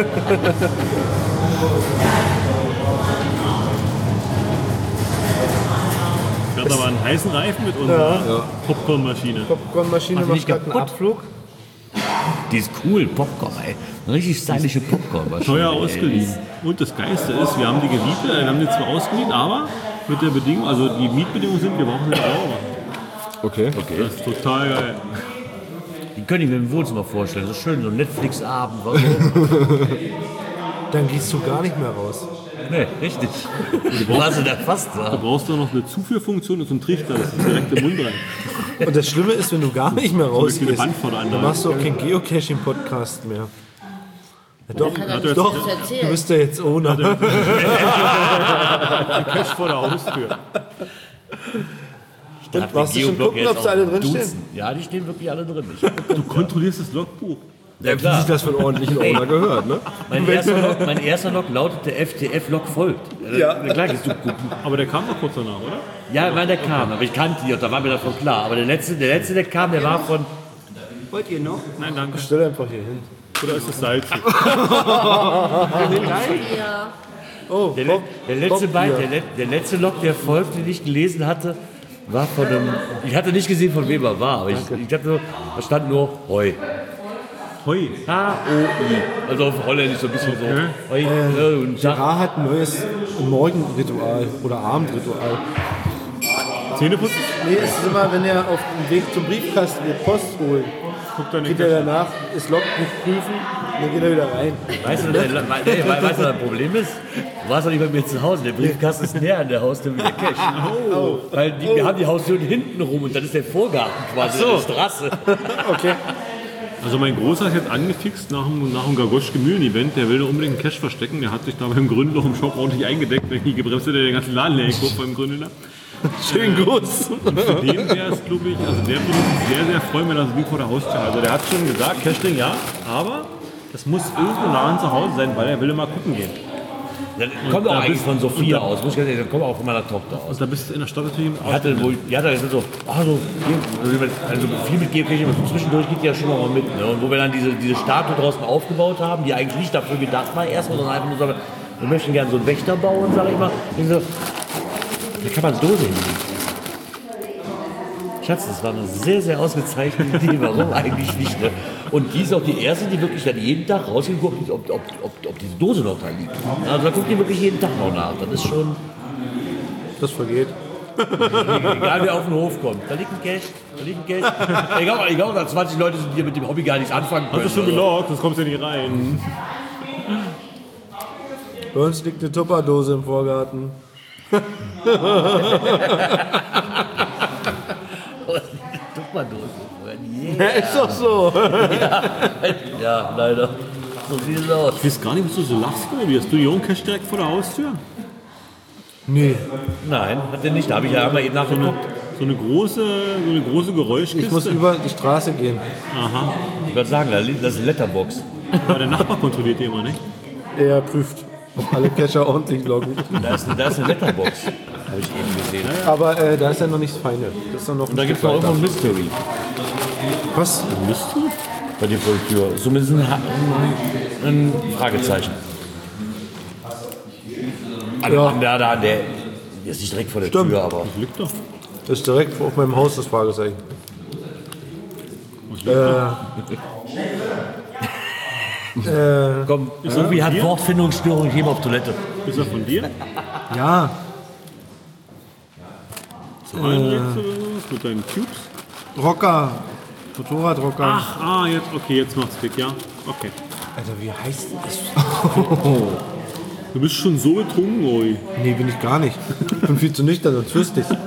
Ich hatte aber einen heißen Reifen mit unserer Popcornmaschine. Popcornmaschine Mach die macht nicht gerade einen kaputt? Abflug. Die ist cool, Popcorn, ey. Eine richtig stylische Popcorn. Teuer ausgeliehen. Und das Geilste ist, wir haben die gemietet, wir haben die zwar ausgeliehen, aber mit der Bedingung, also die Mietbedingungen sind, wir brauchen eine Euro. Okay. Das ist total geil. Die können ich mir im Wohnzimmer vorstellen. So schön, so ein Netflix-Abend. was so. Dann gehst du gar nicht mehr raus. Nee, richtig. Du warst du da fast Da da. brauchst du noch eine Zuführfunktion und so einen Trichter, das ist direkt im Mund rein. Und das Schlimme ist, wenn du gar nicht mehr So eine rausgehst, Wand vor der dann anderen. machst du auch keinen Geocaching-Podcast mehr. Ja, doch, Hat er du doch, das du erzählt? bist ja jetzt ohne. Cash vor der Haustür. Und warst du schon gucken, ob sie alle drinstehen? Ja, die stehen wirklich alle drin. Du kontrollierst das Logbuch. Ja, Wie sich das für einen ordentlichen Owner gehört, ne? Mein erster, Log, mein erster Log lautete F T F-Log folgt. Ja. Klar, gehst du gucken. Aber der kam doch kurz danach, oder? Ja, weil der kam, aber ich kannte die und da war mir davon klar. Aber der letzte, der letzte, der kam, der war von. Wollt ihr noch? Nein, danke. Stell einfach hier hin. Oder ist es salzig? Ja. Oh, Der, Bob, der, letzte Bob, Bein, ja. der, le- der letzte Log, der folgt, den ich gelesen hatte, war von einem. Ich hatte nicht gesehen, von wem er war, aber ich, ich hatte nur, da stand nur Hoi. Hoi. H O I. Also auf Holländisch so ein bisschen so. Hoi. Äh, und Tag. Gerard hat ein neues Morgenritual oder Abendritual. Zähneputzen? Nee, es ist immer, wenn er auf dem Weg zum Briefkasten die Post holt, Guckt er geht nicht. er danach das Logbuch prüfen und dann geht er wieder rein. Weißt du, der, nee, we- weißt du, was das Problem ist? Du warst doch nicht bei mir zu Hause. Der Briefkasten ist näher an der Haustür wie der Cash. Oh. Weil die, wir haben die Haustür hinten rum und dann ist der Vorgarten quasi Ach so. eine Straße. Okay. Also mein Großer ist jetzt angefixt nach dem, nach dem Gagoschke-Mühlen-Event. Der will da unbedingt einen Cash verstecken. Der hat sich da beim Gründen noch im Shop ordentlich eingedeckt. Wenn die gebremst hat, der den ganzen Laden leer gekauft beim Gründer. Schönen Gruß. Und für den wäre es, glaube ich, also der würde sich sehr, sehr freuen, wenn er das Ding vor der Haustür hat. Also der hat schon gesagt, Cashling ja, aber das muss irgendwo nah an zu Hause sein, weil er will immer gucken gehen. Das kommt auch da eigentlich bist- von Sophia und da- aus. Muss ich ganz ehrlich sagen, kommt auch von meiner Tochter aus. Und da bist du in der Stadt natürlich Die hatte wohl, die hatte gesagt so, ah, so, also viel mit Geocaching, aber so zwischendurch geht die ja schon mal mit. Ne? Und wo wir dann diese, diese Statue draußen aufgebaut haben, die eigentlich nicht dafür gedacht war, erstmal, sondern einfach nur so, wir möchten gerne so einen Wächter bauen, sage ich mal. Und so, da kann man Dose hinlegen. Schatz, das war eine sehr, sehr ausgezeichnete Idee. Warum eigentlich nicht? Ne? Und die ist auch die erste, die wirklich dann jeden Tag rausgeguckt hat, ob, ob, ob, ob diese Dose noch da liegt. Also da guckt die wirklich jeden Tag noch nach. Das ist schon, Das vergeht. egal wer auf den Hof kommt. Da liegt ein Cash, da liegt ein Cash. Egal, egal, da zwanzig Leute sind hier mit dem Hobby gar nichts anfangen können. Hast du schon Also, gelockt, das kommst du ja nicht rein. Bei uns liegt eine Tupperdose im Vorgarten. Tupperdose. Ja, ist doch so. Ja, leider. So sieht es aus. Ich weiß gar nicht, was du so lachst, Obi. Hast du Geocache direkt vor der Haustür? Nee, Nein, hat er nicht. Da habe ich ja einmal eben nachgeguckt. So eine große, so eine große Geräuschkiste. ich muss über die Straße gehen. Aha. Ich würde sagen, das ist eine Letterbox. Ja, der Nachbar kontrolliert die immer, nicht? Er prüft, ob alle Cacher ordentlich loggen. Da ist, da ist eine Letterbox. Habe ich eben gesehen. Aber äh, da ist ja noch nichts Feines. Das ist ja noch Und da gibt es noch irgendwo ein Mystery Was? bei dir vor der Tür. Zumindest ein, Ha- ein, ein Fragezeichen. An, Ja. an der, da, an der, der ist nicht direkt vor der Stimmt. Tür, aber Liegt doch. Das ist direkt vor meinem Haus das Fragezeichen. Äh, komm, irgendwie hat Wortfindungsstörung jemand auf Toilette. Ist er von dir? ja, Zum einen jetzt oder was? Mit deinen Cubes? Rocker. Motorradrocker. Ach, ah, jetzt, okay, jetzt macht's Klick, ja. Okay. Alter, wie heißt das? Du bist schon so betrunken, Oi. Nee, bin ich gar nicht. Ich bin viel zu nüchtern, sonst wüsste ich's.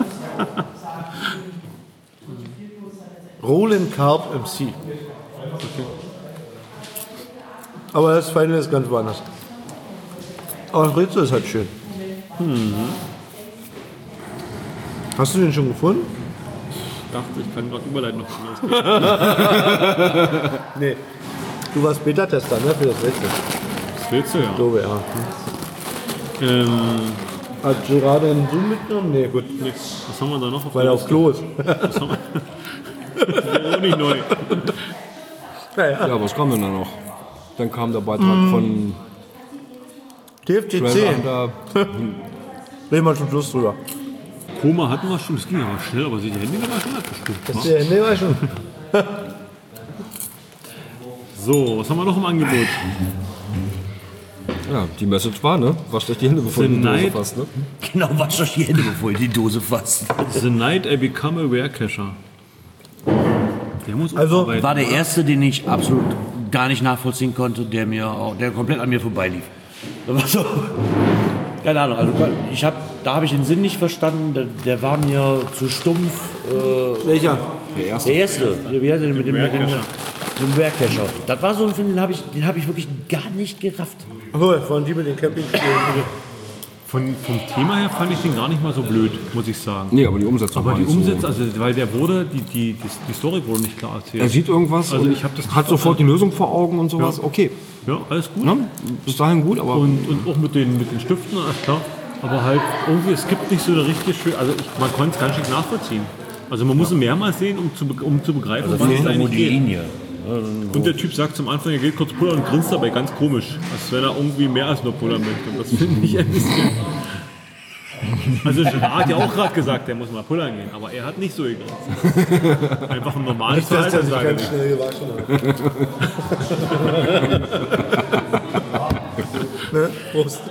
Roland Carp M C. Aber das Feine ist ganz woanders. Aber das Rätsel ist halt schön. Hast du den schon gefunden? Ich dachte, ich kann gerade überleiten noch anders. Nee. Du warst Beta-Tester, ne? Für das Rätsel. Das willst du ja. Ich glaube, ja. Ähm, Hat Gerard einen Zoom mitgenommen? Nee, gut. nix. Was haben wir da noch auf Weil er auf Klo ist. Was haben wir? Das ist auch nicht neu. Ja, was kam denn da noch? Dann kam der Beitrag von T F G C. Trailhunter. Reden wir zum Schluss drüber. Koma hatten wir schon, das ging aber schnell, aber die Hände waren schon abgestimmt. Das ist der war schon. So, was haben wir noch im Angebot? Ja, die Message war, ne? Wascht euch die Hände, bevor ihr die Dose Night. fasst, ne? Genau, wasch euch die Hände, bevor ihr die Dose fasst. The Night I Become a Rarecacher. Der muss Also, arbeiten. War der erste, den ich absolut gar nicht nachvollziehen konnte, der mir auch, der komplett an mir vorbeilief. Das war so, keine Ahnung, also ich hab, da habe ich den Sinn nicht verstanden, der, der war mir zu stumpf. Äh, welcher? der erste, wie heißt der mit dem mit dem, mit dem Rarecacher. Das war so ein Film, den habe ich, den hab ich wirklich gar nicht gerafft. Oh, von die mit den Campingstühlen. Von, vom Thema her fand ich den gar nicht mal so blöd, muss ich sagen. Nee, aber die Umsetzung Aber war die nicht Umsetzung, so. also weil der wurde, die, die, die, die Story wurde nicht klar erzählt. Er sieht irgendwas Also und ich hab das hat sofort die Lösung vor Augen und sowas. Ja. Okay, Ja, alles gut. ne? Bis dahin gut, aber Und, und auch mit den, mit den Stiften, alles klar. Aber halt irgendwie, es gibt nicht so eine richtige schön, also ich, man konnte es ganz schön nachvollziehen. Also man muss ihn mehrmals sehen, um zu, be- um zu begreifen, was es Irgendwo eigentlich die geht. Linie. Und der Typ sagt zum Anfang, er geht kurz pullern und grinst dabei ganz komisch. Als wenn er irgendwie mehr als nur pullern möchte. Und das finde ich ein bisschen... Also er hat ja auch gerade gesagt, er muss mal pullern gehen, aber er hat nicht so gegrinst. Einfach ein normales Dass der sich Verhalten, ganz schnell gewaschen hat. Ne? Prost.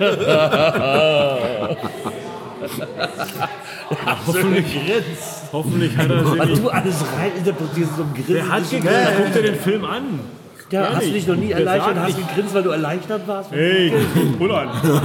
hoffentlich, hoffentlich hat er Was sich du alles rein interpretierst, so ein Grinsen. Er hat gegrinst, guck dir den Film an. Ja, hast du Ehrlich. dich noch nie Der erleichtert, sagt hast nicht- gegrinst, weil du erleichtert warst? Hey, pullern.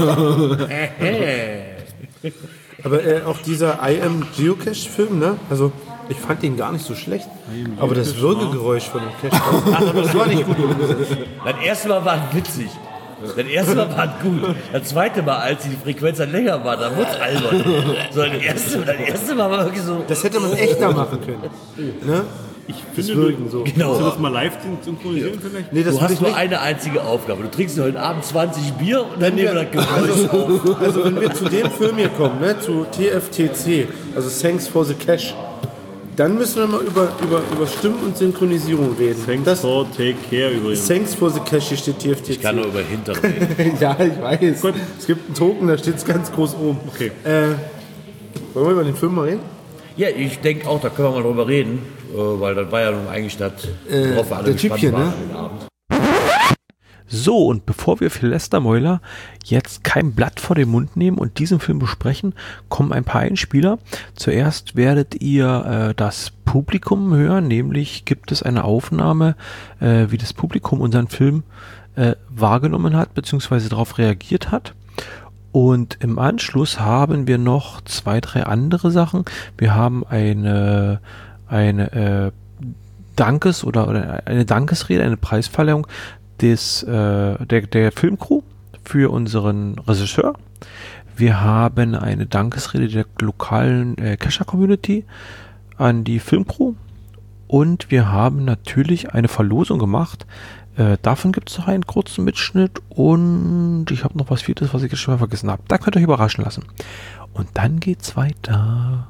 Aber äh, auch dieser I Am Geocache-Film, ne? Also, ich fand den gar nicht so schlecht. Aber das Würgegeräusch von dem Cache, das war nicht gut umgesetzt. Das erste Mal war es witzig. Das erste Mal war es gut. Das zweite Mal, als die Frequenz dann länger war, da wurde es albern. So, das, erste, das erste Mal war wirklich so... Das hätte man echter machen können. Ne? Ich Das finde, Würgen du, so. Genau. kannst du das mal live synchronisieren vielleicht? Nee, das Du will hast ich nur nicht. eine einzige Aufgabe. Du trinkst heute Abend zwanzig Bier und dann nehmen wir das Geräusch auf. Also wenn wir zu dem Film hier kommen, ne, zu T F T C, also Thanks for the Cash, dann müssen wir mal über, über, über Stimmen und Synchronisierung reden. Thanks das, for take care übrigens. Thanks for the Cash, hier steht T F T C. Ich kann nur über Hinter reden. Ja, ich weiß. Es gibt einen Token, da steht es ganz groß oben. Okay. Äh, wollen wir über den Film mal reden? Ja, ich denke auch, da können wir mal drüber reden, äh, weil das war ja nun eigentlich das, worauf wir alle der Typ gespannt hier, waren ne? an den Abend. So, und bevor wir für Lästermäuler jetzt kein Blatt vor den Mund nehmen und diesen Film besprechen, kommen ein paar Einspieler. Zuerst werdet ihr äh, das Publikum hören, nämlich gibt es eine Aufnahme, äh, wie das Publikum unseren Film äh, wahrgenommen hat, beziehungsweise darauf reagiert hat. Und im Anschluss haben wir noch zwei, drei andere Sachen. Wir haben eine, eine äh, Dankes- oder, oder eine Dankesrede, eine Preisverleihung des, äh, der, der Filmcrew für unseren Regisseur. Wir haben eine Dankesrede der lokalen äh, Kescher-Community an die Filmcrew. Und wir haben natürlich eine Verlosung gemacht. Äh, davon gibt es noch einen kurzen Mitschnitt und ich habe noch was Viertes, was ich jetzt schon mal vergessen habe. Da könnt ihr euch überraschen lassen. Und dann geht's weiter.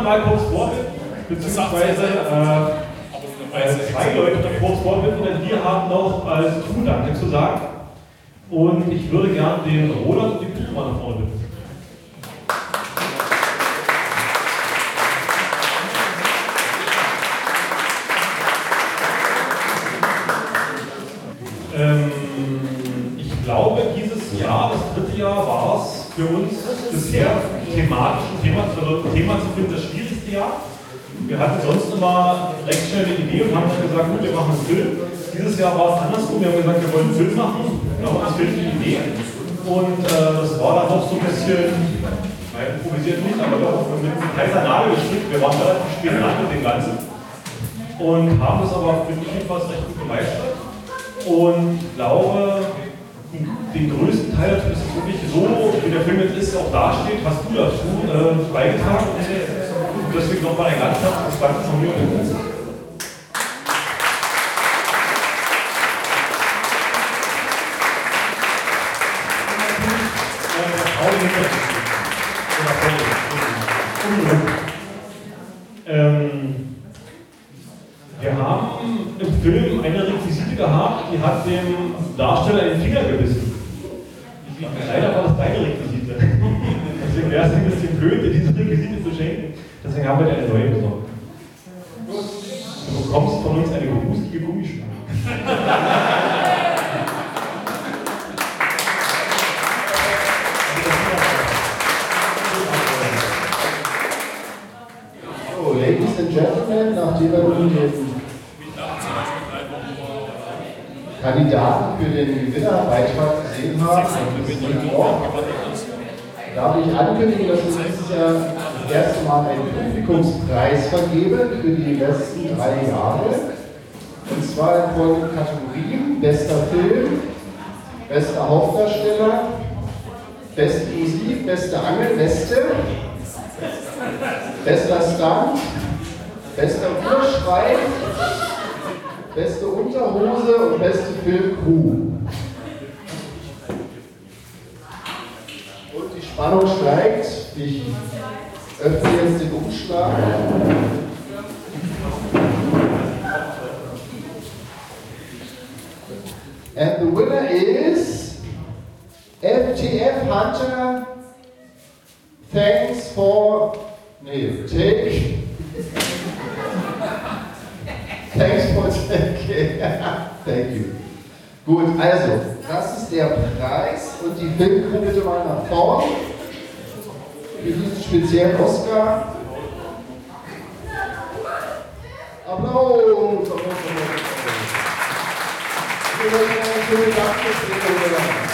mal kurz vorbilden, beziehungsweise äh, zwei Leute kurz vorbilden, denn wir haben noch als Du Danke zu sagen. Und ich würde gerne den Roland und die Buchmann nach vorne bitten. Ähm, ich glaube, dieses Jahr, das dritte Jahr, war es für uns bisher thematisch ein Thema, also Thema zu finden, das schwierigste Jahr. Wir hatten sonst immer recht schnell eine Idee und haben dann gesagt, gut, wir machen einen Film. Dieses Jahr war es andersrum, wir haben gesagt, wir wollen einen Film machen. Wir haben uns Film die Idee. Und äh, das war dann auch so ein bisschen, nein, improvisiert nicht, aber doch mit einem heißer Nadel gestrickt. Wir waren relativ spät dran mit dem Ganzen. Und haben das aber, finde ich, jedenfalls recht gut gemeistert. Und glaube, den größten Teil dazu ist es wirklich so, wie der Film jetzt ist, auch dasteht, hast du dazu äh, beigetragen. Und deswegen nochmal ein ganz herzliches Dank von mir und dem Ganzen. Ähm, wir haben im Film eine Requisite gehabt, die hat dem Darsteller in den Finger gebissen. Leider war das deine Requisite. Deswegen wäre es ein bisschen blöd, dir diese Requisite zu schenken. Deswegen haben wir dir eine neue besorgt. Du bekommst von uns eine gerustige Gummischlange. So, Ladies and Gentlemen, nachdem wir nun den Kandidaten für den Gewinnerbeitrag gesehen haben, darf ich ankündigen, dass ich dieses Jahr das erste Mal einen Publikumspreis vergebe für die letzten drei Jahre. Und zwar in folgenden Kategorien: bester Film, bester Hauptdarsteller, beste Musik, beste Angelweste, bester Stunt, bester Urschrei, beste Unterhose und beste Filmcrew. Und die Spannung steigt. Ich öffne jetzt den Umschlag. And the winner is F T F Hunter. Thanks for nee, take. Thanks for taking. Thank you. Gut, also, das ist der Preis und die Filmcrew bitte mal nach vorne für diesen speziellen Oscar. Applaus! Applaus, Applaus, Vielen Dank fürs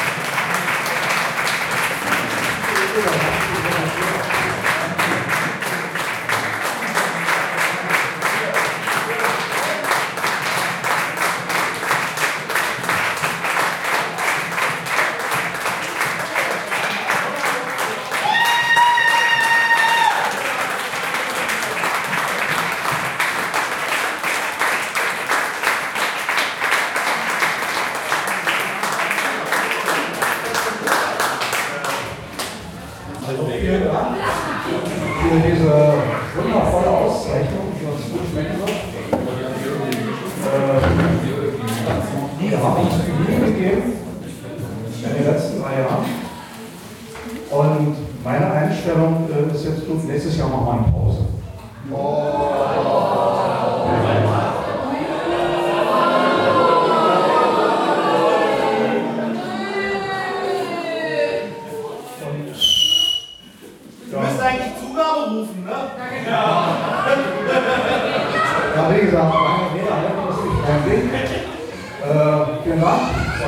für diese wundervolle Auszeichnung, die uns gut schmecken wird. Die haben uns Mühe gegeben in den letzten drei Jahren. Und meine Einstellung ist jetzt, gut, nächstes Jahr machen wir eine Pause. Ja, wie gesagt, meine Rede halten ist nicht kein Ding. Äh, vielen Dank.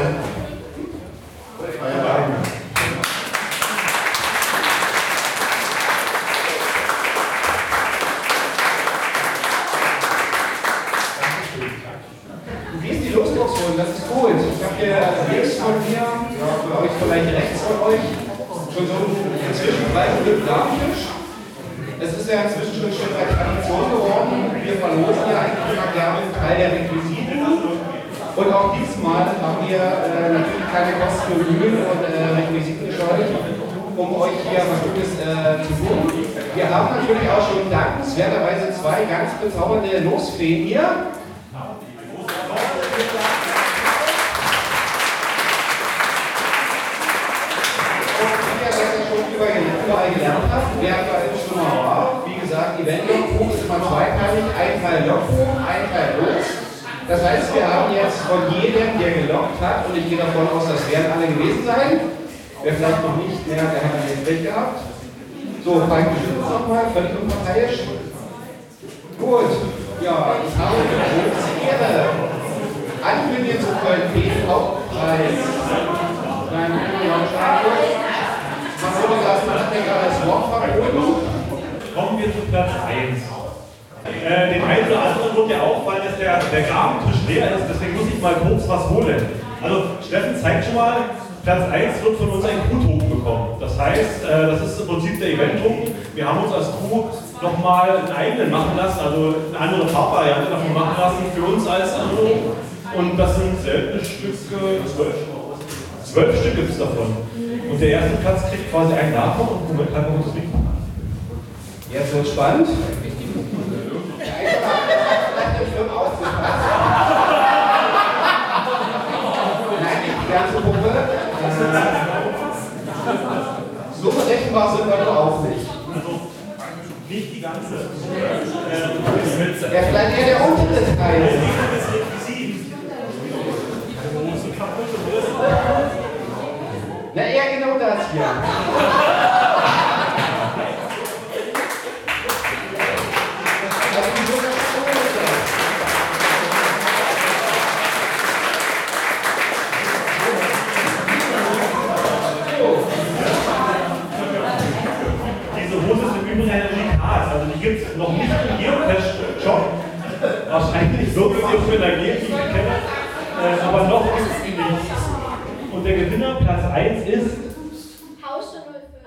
Wie ist die Losbox-Runde? Das ist gut. Ich habe hier links von mir, ja, für euch vielleicht rechts von euch, schon so einen inzwischen breiten Damentisch. Es ist ja inzwischen schon ein Stück weit Tradition geworden. Wir verlosen ja eigentlich immer gerne einen Teil der Requisiten. Und auch diesmal haben wir äh, natürlich keine Kosten für Mühen und äh, Requisiten gescheut. um euch hier was Gutes äh, zu tun. Wir haben natürlich auch schon dankenswerterweise zwei ganz bezaubernde Losfeen hier. Überall gelernt habt, wer bei uns schon mal war. Wie gesagt, Event-Logbuch ist immer zweiteilig, ein Teil Logbuch, ein Teil los. Das heißt, wir haben jetzt von jedem, der geloggt hat, und ich gehe davon aus, das werden alle gewesen sein, wer vielleicht noch nicht mehr, der hat ein Gespräch gehabt. So, beim Geschütz nochmal, völlig unparteiisch. Gut, ja, ich habe die große Ehre, ankündigen zu können, den Hauptpreis beim Stadion. Man würde das Nachdenker als Wort verboten. Kommen wir zu Platz eins. Äh, den einen oder anderen wird ja auffallen, dass der, der Gabentisch leer ist, deswegen muss ich mal kurz was holen. Also Steffen zeigt schon mal, Platz eins wird von uns ein Crew-Token bekommen. Das heißt, äh, das ist im Prinzip der Event-Token. Wir haben uns als Crew nochmal einen eigenen machen lassen, also eine andere Farbvariante davon machen lassen für uns als Anruf. Und das sind seltene Stücke, zwölf. Zwölf Stück gibt es davon. Und der erste Platz kriegt quasi einen davon und Moment, kann man das nicht. Jetzt wird spannend. Nein, nicht die ganze Puppe. So berechenbar sind wir doch auch nicht. Also nicht die ganze. Ja, vielleicht eher der untere Teil. Na, eher genau das hier. Diese Hose ist im Übrigen eine Unikat, also die gibt es noch nicht im Geocache-Shop. Wahrscheinlich so wie ihr für eine G, die ich kenne. Äh, aber noch ist es nicht. Und der Gewinner, Platz eins, ist Hausche null fünf.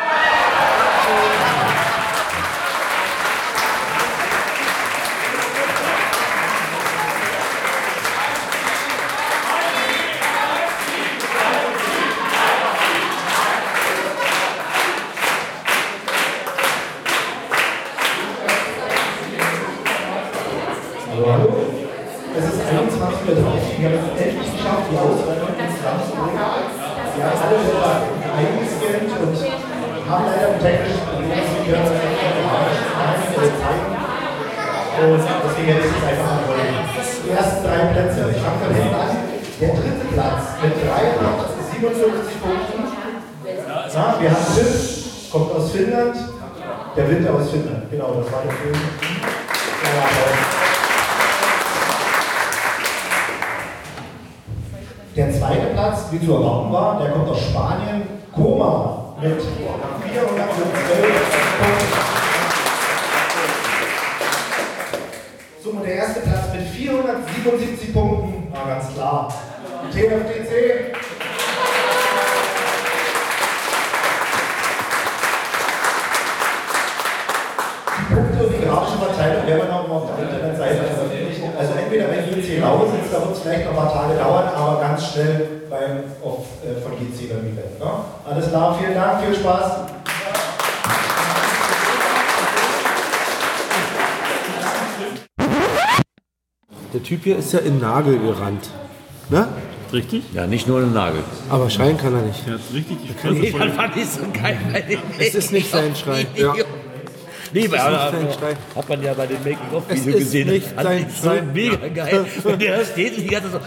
Hallo, hallo. Es ist einundzwanzig Uhr dreißig. Wir haben es endlich geschafft, die Auswertung ins Land zu bringen. Wir haben alle selber eingescannt und haben leider ein technisches Problem, dass wir können das nicht zeigen. Und deswegen werde ich es einfach mal wollen. Die ersten drei Plätze, ich fange von hinten an. Der dritte Platz mit dreihundertsiebenundfünfzig Punkten. Ja, wir haben Tim, kommt aus Finnland. Der Winter aus Finnland, genau, das war der Film. Ja, der zweite Platz, wie zu erwarten war, der kommt aus Spanien, Koma mit vierhundertzwölf Punkten. So, und der erste Platz mit vierhundertsiebenundsiebzig Punkten, war ganz klar. T F D C. Die Punkte und die grafische Verteilung werden wir noch auf der Internetseite veröffentlichen. Also entweder wenn G C raus ist, da wird es vielleicht noch ein paar Tage dauern, aber ganz schnell beim auf, äh, von G C beim Event. Ne? Alles klar, vielen Dank, viel Spaß. Der Typ hier ist ja in Nagel gerannt. Ne? Richtig? Ja, nicht nur ein Nagel. Aber schreien kann er nicht. Er hat richtig die Fresse Nee, voll. dann fand ich so geil. Es ist nicht sein Schrei. Ja. Nee, weil, ist nicht aber, sein Schrei. hat man ja bei dem Es Making-of-Video ist gesehen. nicht Das sein ist so Schrei. mega geil. Wenn der da steht und die ganze so.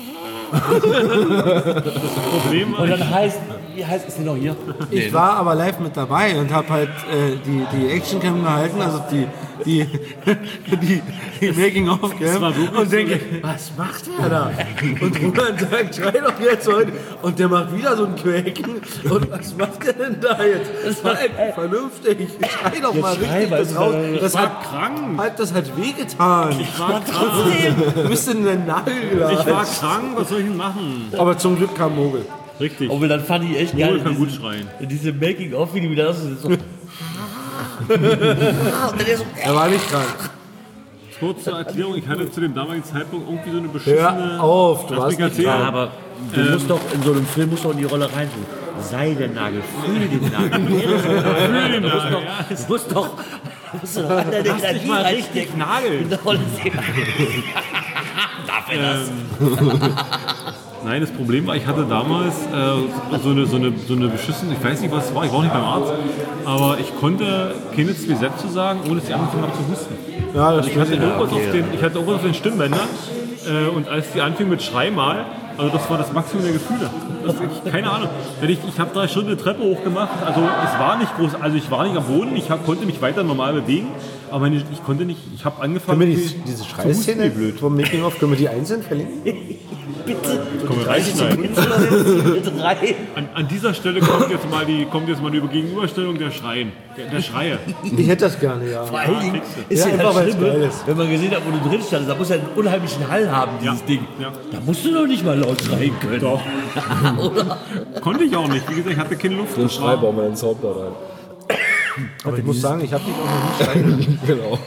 Problem war, Und dann heißt, wie heißt es denn noch hier? Ich war aber live mit dabei und habe halt äh, die, die Actioncam gehalten, also die, die, die, die Making-of-Cam war wirklich und denke, so- was macht der da? Und Roland sagt, schrei doch jetzt heute. Und der macht wieder so ein Quäken. Und was macht der denn da jetzt? Das war einfach vernünftig. Schrei doch mal schrei, richtig weil das es raus. ist- Das war hat krank. halt, das hat wehgetan. Ich war krank. Du bist in den Nagel Ich war gelassen. krank, was soll ich denn machen? Aber zum Glück kam Mogel. Richtig. Aber dann fand ich echt Mogel geil. kann gut diese- schreien. Diese Making-of-Video, wie das ist so. Und dann der so. Er war nicht krank. Kurze Erklärung, ich hatte zu dem damaligen Zeitpunkt irgendwie so eine beschissene Hör auf, du warst nicht Applikation. Ja, aber du musst doch in so einem Film musst doch in die Rolle reintun. Seidennagel, fühl den Nagel. Fühl den Nagel. Du musst doch, du musst doch an der Energie reinstecken. Nagel. Genau, das darf er das? Nein, das Problem war, ich hatte damals äh, so, eine, so, eine, so eine beschissene, ich weiß nicht, was es war, ich war auch nicht beim Arzt, aber ich konnte keine zwei Sätze sagen, ohne dass die angefangen haben zu husten. Ja, das also ich, hatte stimmt. irgendwas Okay. auf den, ich hatte irgendwas auf den Stimmbändern äh, und als die anfing mit Schrei mal, also das war das Maximum der Gefühle. Das, ich, keine Ahnung. Wenn ich ich habe drei Stunden eine Treppe hochgemacht, also es war nicht groß, also ich war nicht am Boden, ich hab, konnte mich weiter normal bewegen, aber meine, ich konnte nicht, ich habe angefangen... Können wir die, diese Schreiszene vom Making-of, können wir die einzeln verlinken? Bitte. Können wir reinschneiden. An, an dieser Stelle kommt jetzt mal die, kommt jetzt mal die Gegenüberstellung der Schreien, der, der Schreie. Ich hätte das gerne, ja. Vor allen Dingen ist ja, Ja, das einfach, weil's Schlimme, geil ist. wenn man gesehen hat, wo du drin standest, da muss ja einen unheimlichen Hall haben, dieses Ja. Ding. Ja. Da musst du doch nicht mal laut schreien können. Doch. Oder? Konnte ich auch nicht. Wie gesagt, ich hatte keine Luft. Den Schrei bauen wir ins Soundboard ein. Aber ich muss sagen, ich habe dich auch noch nicht schreien. Genau.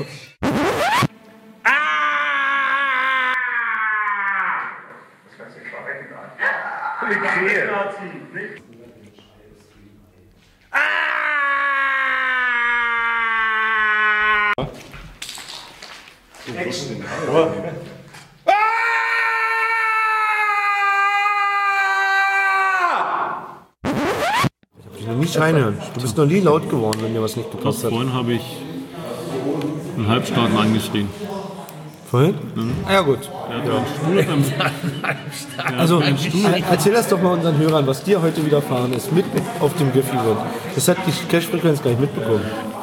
Ich noch nie schreien hören. Du bist noch nie laut geworden, wenn dir was nicht Das gepasst hat. vorhin habe ich einen Halbstarken angeschrien. Vorhin? Ah ja gut. Er hat einen Stuhl am Also er- erzähl das doch mal unseren Hörern, was dir heute widerfahren ist, mit auf dem Gipfel. Das hat die Cash-Frequenz gar nicht mitbekommen.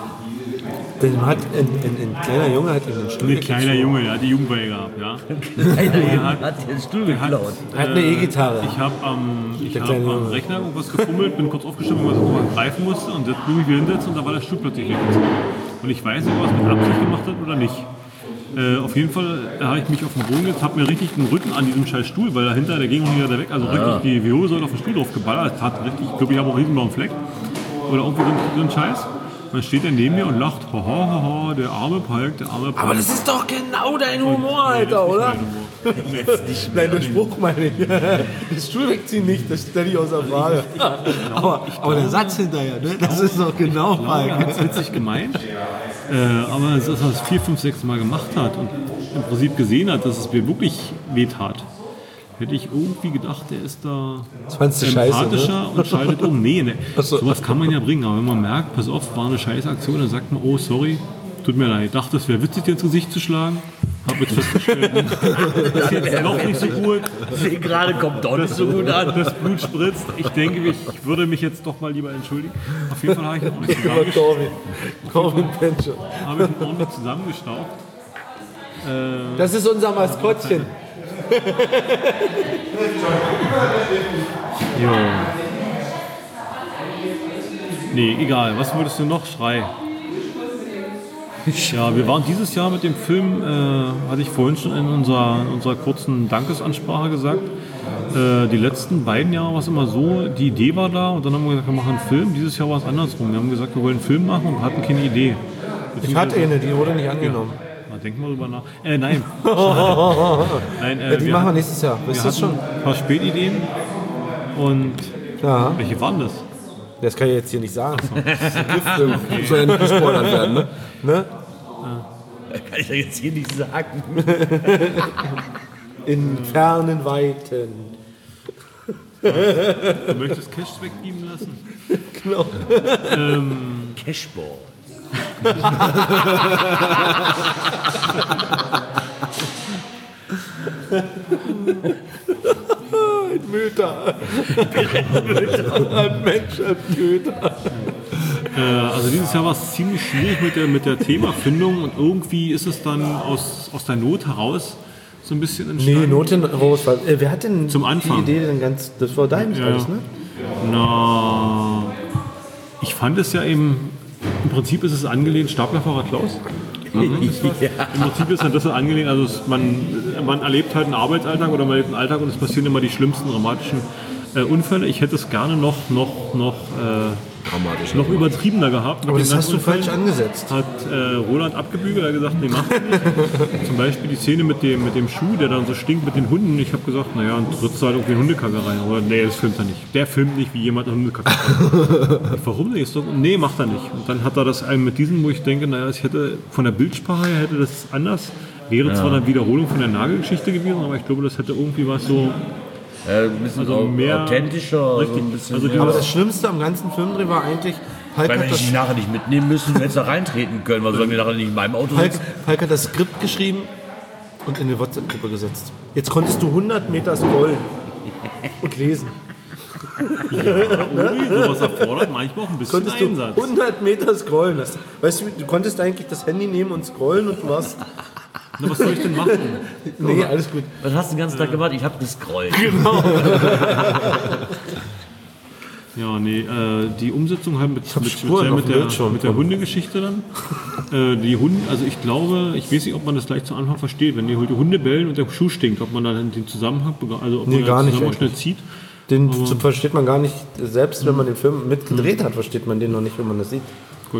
Denn hat ein, ein, ein kleiner Junge hat ihm den Stuhl Ein kleiner Junge, der hat die Jugendweihe gehabt, ja. Einer hier hat den Stuhl geklaut. Er hat eine E-Gitarre. Ich habe am, ich Der hab kleine am Junge. Rechner irgendwas gefummelt, bin kurz aufgestanden, was ich greifen musste und jetzt bin ich wieder hinsetzen und da war der Stuhl plötzlich weg. Und ich weiß nicht, ob er es mit Absicht gemacht hat oder nicht. Äh, auf jeden Fall habe ich mich auf den Boden gesetzt, habe mir richtig den Rücken an diesem scheiß Stuhl, weil dahinter, der ging auch nicht wieder weg, also richtig die Wirbelsäule auf den Stuhl drauf geballert. Das tat richtig, ich glaube, ich habe auch einen riesen blauen Fleck. Oder irgendwie so ein, so ein Scheiß. Und dann steht er neben mir und lacht, haha, haha, der arme Palk, der arme Palk. Aber das ist doch genau dein Humor, Alter, oder? Nein, der Spruch meine ich. Das Stuhl wegziehen nicht, das stelle ich außer Frage. Aber, aber der Satz hinterher, ne? Das ist doch genau Ich glaube, er Palk. hat es witzig gemeint, äh, aber es ist, dass er es vier, fünf, sechs Mal gemacht hat und im Prinzip gesehen hat, dass es mir wirklich weh tat. Hätte ich irgendwie gedacht, der ist da Das fandst du scheiße, empathischer ne? und schaltet um. Nee, ne. so. Sowas kann man ja bringen, aber wenn man merkt, pass auf, war eine scheiß Aktion, dann sagt man, oh sorry, tut mir leid. Ich dachte, es wäre witzig, dir ins Gesicht zu schlagen. Hab jetzt festgestellt, das ist jetzt noch nicht so gut. Sehe gerade, kommt doch nicht so gut an. Das Blut spritzt. Ich denke, ich würde mich jetzt doch mal lieber entschuldigen. Auf jeden Fall habe ich ihn ordentlich Über zusammengestaucht. Corbin. Corbin Pencho. Habe ich ihn ordentlich zusammengestaucht. Äh, Das ist unser Maskottchen. jo. Nee, egal. Was würdest du noch schreien? Ja, wir waren dieses Jahr mit dem Film, äh, hatte ich vorhin schon in unserer, in unserer kurzen Dankesansprache gesagt, äh, die letzten beiden Jahre war es immer so, die Idee war da und dann haben wir gesagt, wir machen einen Film. Dieses Jahr war es andersrum. Wir haben gesagt, wir wollen einen Film machen und hatten keine Idee. Ich hatte eine, die wurde nicht angenommen. Ja, denk mal drüber nach. Äh, nein. nein äh, Ja, die machen wir nächstes Jahr. Wir Wisst ihr das hatten schon? ein paar Spätideen und Ja. welche waren das? Das kann ich jetzt hier nicht sagen. Das soll ja nicht gespoilert werden, ne? Ne? Kann ich ja jetzt hier nicht sagen. In fernen Weiten. Du möchtest Cash wegbeamen lassen? Genau. ähm, Cashball. Ein Mütter. Ein Mensch, ein Mütter. äh, also dieses Jahr war es ziemlich schwierig mit der, mit der Themafindung und irgendwie ist es dann aus, aus der Not heraus so ein bisschen entstanden. Nee, Noten raus. Äh, wer hat denn Zum Anfang. die Idee denn ganz. Das war dein Ja, alles, ja. ne? Na, ich fand es ja eben, im Prinzip ist es angelehnt, Staplerfahrer Klaus. Ja. Im Prinzip ist das angelehnt, also es, man, man erlebt halt einen Arbeitsalltag oder man erlebt einen Alltag und es passieren immer die schlimmsten dramatischen Äh, Unfälle, ich hätte es gerne noch, noch, noch, äh, noch übertriebener gehabt. Aber das hast du Unfällen falsch angesetzt. Hat äh, Roland abgebügelt, er hat gesagt, nee, mach nicht. Zum Beispiel die Szene mit dem, mit dem Schuh, der dann so stinkt mit den Hunden. Ich habe gesagt, naja, dann trittst du halt irgendwie Hundekacke rein. Oder nee, das filmt er nicht. Der filmt nicht, wie jemand eine Hundekacke rein. Warum nicht? So, nee, macht er nicht. Und dann hat er das einem mit diesem, wo ich denke, naja, ich hätte von der Bildsprache her hätte das anders. Wäre Ja. zwar eine Wiederholung von der Nagelgeschichte gewesen, aber ich glaube, das hätte irgendwie was so... Äh, ein bisschen Also mehr- authentischer. Richtig. So ein bisschen Also mehr. Aber das Schlimmste am ganzen Filmdreh war eigentlich, Hulk Weil hat wenn das, ich die nachher nicht mitnehmen müssen, wenn sie da reintreten können, weil sollen die nachher nicht in meinem Auto Hulk, sitzen? Hulk hat das Skript geschrieben und in eine WhatsApp-Gruppe gesetzt. Jetzt konntest du hundert Meter scrollen und lesen. Ui, sowas erfordert manchmal auch ein bisschen Konntest du Einsatz. hundert Meter scrollen. Das, weißt du, du konntest eigentlich das Handy nehmen und scrollen und du warst... Na, was soll ich denn machen? Nee, alles gut. Was hast du den ganzen Tag gemacht? Ich habe gescrollt. Genau. Ja, nee, äh, die Umsetzung halt mit, mit, Spuren auf mit, dem der, Bildschirm mit der von- Hundegeschichte dann. Äh, die Hunde, also ich glaube, ich weiß nicht, ob man das gleich zu Anfang versteht, wenn die Hunde bellen und der Schuh stinkt, ob man dann den Zusammenhang, also ob Nee, man gar den nicht Zusammenhang schnell eigentlich. zieht. Den Aber- zu- versteht man gar nicht, selbst wenn man den Film mitgedreht hat, versteht man den noch nicht, wenn man das sieht. Gut.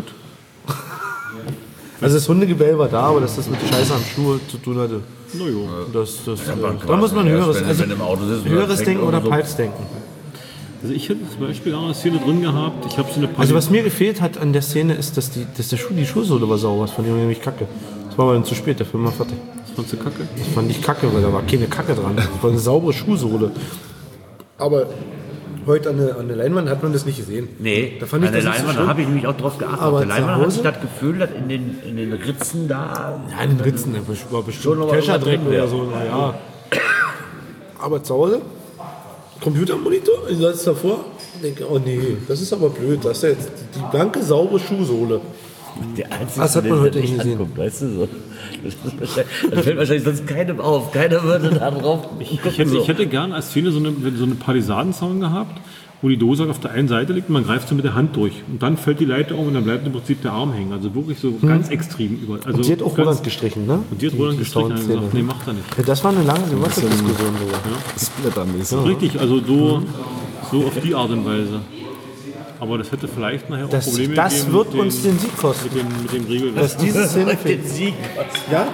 Also das Hundegebell war da, aber dass das mit Scheiße am Schuh zu tun hatte. Na jo. Das, das, Ja, äh, man da muss man erst, höheres, wenn- also wenn im Auto sitzt oder höheres fängt Denken oder oder so. Pipes denken. Also ich hätte zum Beispiel auch eine Szene drin gehabt, ich habe so eine Also was mir gefehlt hat an der Szene ist, dass, die, dass der Schuh, die Schuhsohle war sauber. Das fand ich nämlich kacke. Das war aber dann zu spät, der Film war fertig. Das fandst du kacke? Das fand ich kacke, weil da war keine Kacke dran. Das war eine saubere Schuhsohle. Aber heute an der, an der Leinwand hat man das nicht gesehen. Nee, da fand ich an der das nicht so Leinwand schlimm. habe ich nämlich auch drauf geachtet. Aber Auf der zu Leinwand hatte Hause? ich das Gefühl, dass in den, in den Ritzen da... Ja, in den Ritzen, da war Schon bestimmt noch mal Kescher-Dreck drin oder wäre. so. Na ja. Aber zu Hause, Computermonitor, ich saß davor und denke, oh nee, das ist aber blöd. Das ist ja jetzt die, die blanke, saubere Schuhsohle. Der Einzige, Das hat man der heute nicht nicht gesehen. anguckt, weißt du so. Das, ist wahrscheinlich- das fällt wahrscheinlich sonst keinem auf. Keiner würde da drauf Ich hätte, ich hätte gern als Szene so eine, so eine Partisanenzaun gehabt, wo die Dose auf der einen Seite liegt und man greift so mit der Hand durch. Und dann fällt die Leiter um und dann bleibt im Prinzip der Arm hängen. Also wirklich so ganz extrem über. Also Und die hat auch ganz- Roland gestrichen, ne? Und die hat Die- Roland die gestrichen und hat Soundszene. gesagt, nee, macht er nicht. Ja, das war eine lange WhatsApp-Diskussion sogar. Splittermäßig. Richtig, also so, so auf die Art und Weise. Aber das hätte vielleicht nachher auch Das, Probleme das gegeben wird mit uns den Sieg kosten. Mit dem, mit dem Regel. Dass diese Szene den Sieg. Ja?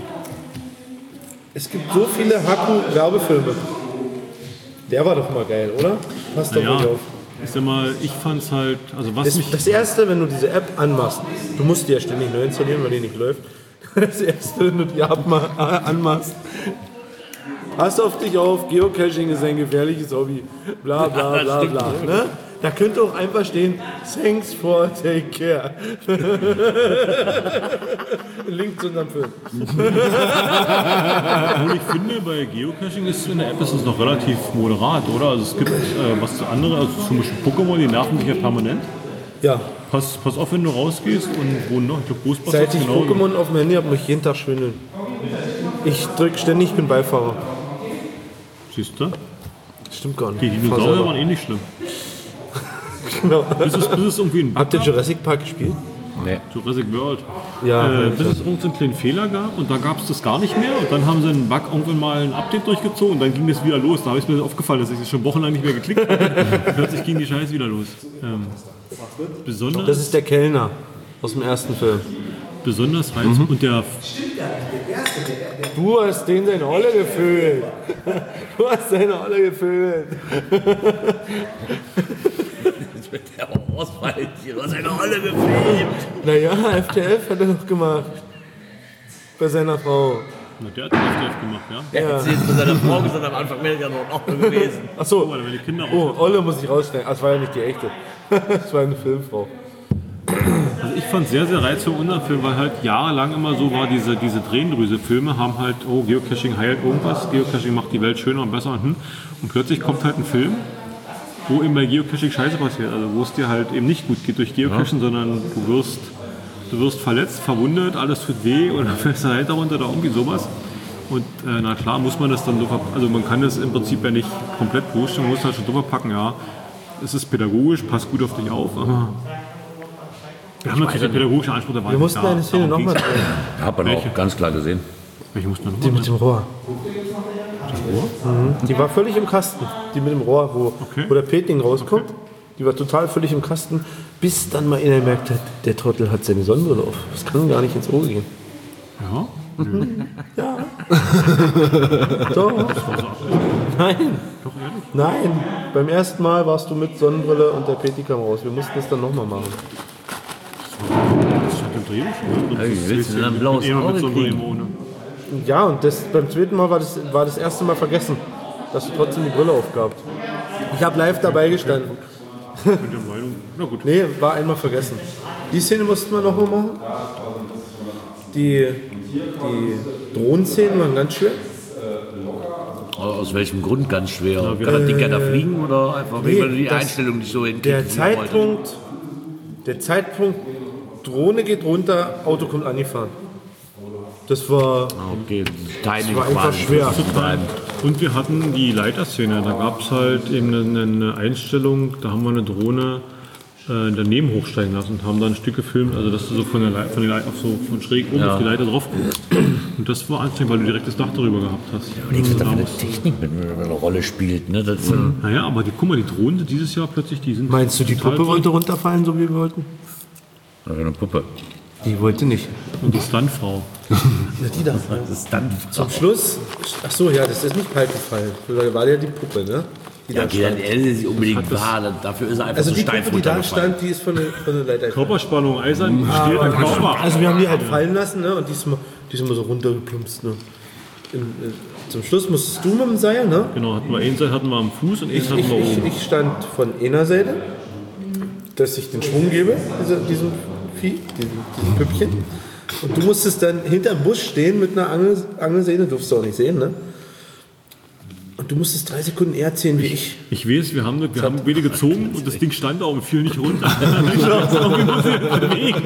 Es gibt so viele Haku-Werbefilme. Der war doch mal geil, oder? Passt doch Naja, nicht auf. ich sag mal, ich fand's halt, also was Das, mich... das erste, wenn du diese App anmachst, du musst die ja ständig neu installieren, weil die nicht läuft. Das erste, wenn du die abma- äh, anmachst, pass auf dich auf, Geocaching ist ein gefährliches Hobby, bla bla bla bla. Ne? Da könnte auch einfach stehen, thanks for take care. Link zu unserem Film. Obwohl ich finde, bei Geocaching ist in der App ist es noch relativ moderat, oder? Also es gibt äh, was zu andere, also zum Beispiel Pokémon, die nerven dich ja permanent. Ja, Pass, pass auf, wenn du rausgehst und wo noch, ich glaube Ghostbusters seit ich genau. Pokémon auf dem Handy habe, muss ich jeden Tag schwindeln. Ich drücke ständig, ich bin Beifahrer. Siehst du? Stimmt gar nicht. Die Ich fahr Dinosaurier selber. waren eh nicht schlimm. Genau. Bis es, bis es irgendwie ein Bug Habt ihr gab, Jurassic Park gespielt? Nee. Jurassic World. Ja, Äh, ja, bis es irgendeinen kleinen Fehler gab und da gab es das gar nicht mehr und dann haben sie einen Bug irgendwann mal ein Update durchgezogen und dann ging das wieder los. Da habe ich mir aufgefallen, dass ich das schon wochenlang nicht mehr geklickt habe. Und plötzlich ging die Scheiße wieder los. Ähm, besonders, Das ist der Kellner aus dem ersten Film. besonders reizend und der Du hast den seine Olle gefüllt. Du hast seine Olle gefüllt. Der Ausfallchen, du hast eine Rolle gefilmt. Naja, F T F hat er doch gemacht. Bei seiner Frau. Na, der hat den F T F gemacht, ja? Der hat jetzt mit seiner Frau gesagt, am Anfang wäre ja noch auch gewesen. Achso, Weil die Kinder oh, Olle muss ich rausstellen. Ah, das war ja nicht die echte. Das war eine Filmfrau. Also ich fand es sehr, sehr reizvoll in unserem Film, weil halt jahrelang immer so war, diese, diese Tränendrüse-Filme haben halt, oh, Geocaching heilt irgendwas, Geocaching macht die Welt schöner und besser und, hm. und plötzlich kommt halt ein Film, wo eben bei Geocaching Scheiße passiert, also wo es dir halt eben nicht gut geht durch Geocachen, ja. sondern du wirst, du wirst verletzt, verwundet, alles tut weh oder fällst da halt darunter oder irgendwie sowas. Und äh, na klar muss man das dann so, also man kann das im Prinzip ja nicht komplett pushen, man muss halt schon drüber packen, ja, es ist pädagogisch, passt gut auf dich auf, aber wir haben natürlich den pädagogischen Anspruch dabei. Wir mussten eine Szene nochmal drehen. Hat man auch ganz klar gesehen. Welche mussten wir Die nochmal mit dem Rohr. Mhm. Die war völlig im Kasten, die mit dem Rohr, wo, Okay. wo der Petling rauskommt. Die war total völlig im Kasten, bis dann mal einer merkt hat, der Trottel hat seine Sonnenbrille auf. Das kann gar nicht ins Auge gehen. Ja. Ja. Doch. Nein. Nein. Beim ersten Mal warst du mit Sonnenbrille und der Petting kam raus. Wir mussten es dann nochmal machen. Das stand im Drehbuch. Ja, wie willst du denn ein blaues Immer Auge mit so einem kriegen? ohne. Ja, und das, beim zweiten Mal war das, war das erste Mal vergessen, dass du trotzdem die Brille aufgehabt. Ich habe live dabei gestanden. Ich bin der Meinung, na gut. Nee, war einmal vergessen. Die Szene mussten wir noch mal machen. Die, die Drohnenszenen waren ganz schwer. Aus welchem Grund ganz schwer? Ja, wir- Kann das Ding ja da fliegen oder einfach Nee, weil die das- Einstellung nicht so hinkriegt? Der wie ihr Zeitpunkt, der Zeitpunkt, Drohne geht runter, Auto kommt angefahren. Das war, wolltet? Ah, okay, Timing das war einfach quasi. schwer. Und wir hatten die Leiterszene, da gab es halt eben eine, eine Einstellung, da haben wir eine Drohne äh, daneben hochsteigen lassen und haben dann ein Stück gefilmt, also dass du so von der Leiter, von, der Leiter, auf so, von schräg oben Ja. auf die Leiter drauf guckst. Und das war anstrengend, weil du direkt das Dach darüber gehabt hast. Ich Also da da eine musst- Technik mit eine Rolle spielt. Ne? Das, Naja, aber die, guck mal, die Drohnen sind dieses Jahr plötzlich, die sind. Meinst du, die total Puppe toll. wollte runterfallen, so wie wir wollten? äh, eine Puppe. Die wollte nicht. Und die Stuntfrau. Die da. Das ist dann. Zum Schluss, ach so, ja, das ist nicht Kaltgefallen. Da war ja die Puppe, ne? Die Ja, da okay, dann stand. er ist nicht unbedingt wahr. dann- Dafür ist er einfach Also so die steif Puppe, die da runtergefallen. stand, die ist von der, von der Leiter. Körperspannung, eisern, steht ein Körper. Also wir haben die halt fallen lassen, ne? Und die ist mal, die ist immer so runtergeplumpst, ne? In, in, zum Schluss musstest du mit dem Seil, ne? Genau, hatten wir eine Seite hatten wir am Fuß und eine Ich, Seite ich, hatten wir ich, oben. ich stand von einer Seite, dass ich den Schwung gebe, diese, diesem Vieh, diesem, diesem Püppchen. Und du musstest dann hinterm Bus stehen mit einer Angel, Angelsehne, durfst du auch nicht sehen, ne? Und du musstest drei Sekunden eher ziehen wie ich. Ich weiß, wir haben, wir haben beide gezogen und das Ding stand da und fiel nicht runter. Ich dachte, irgendwie muss ich bewegen.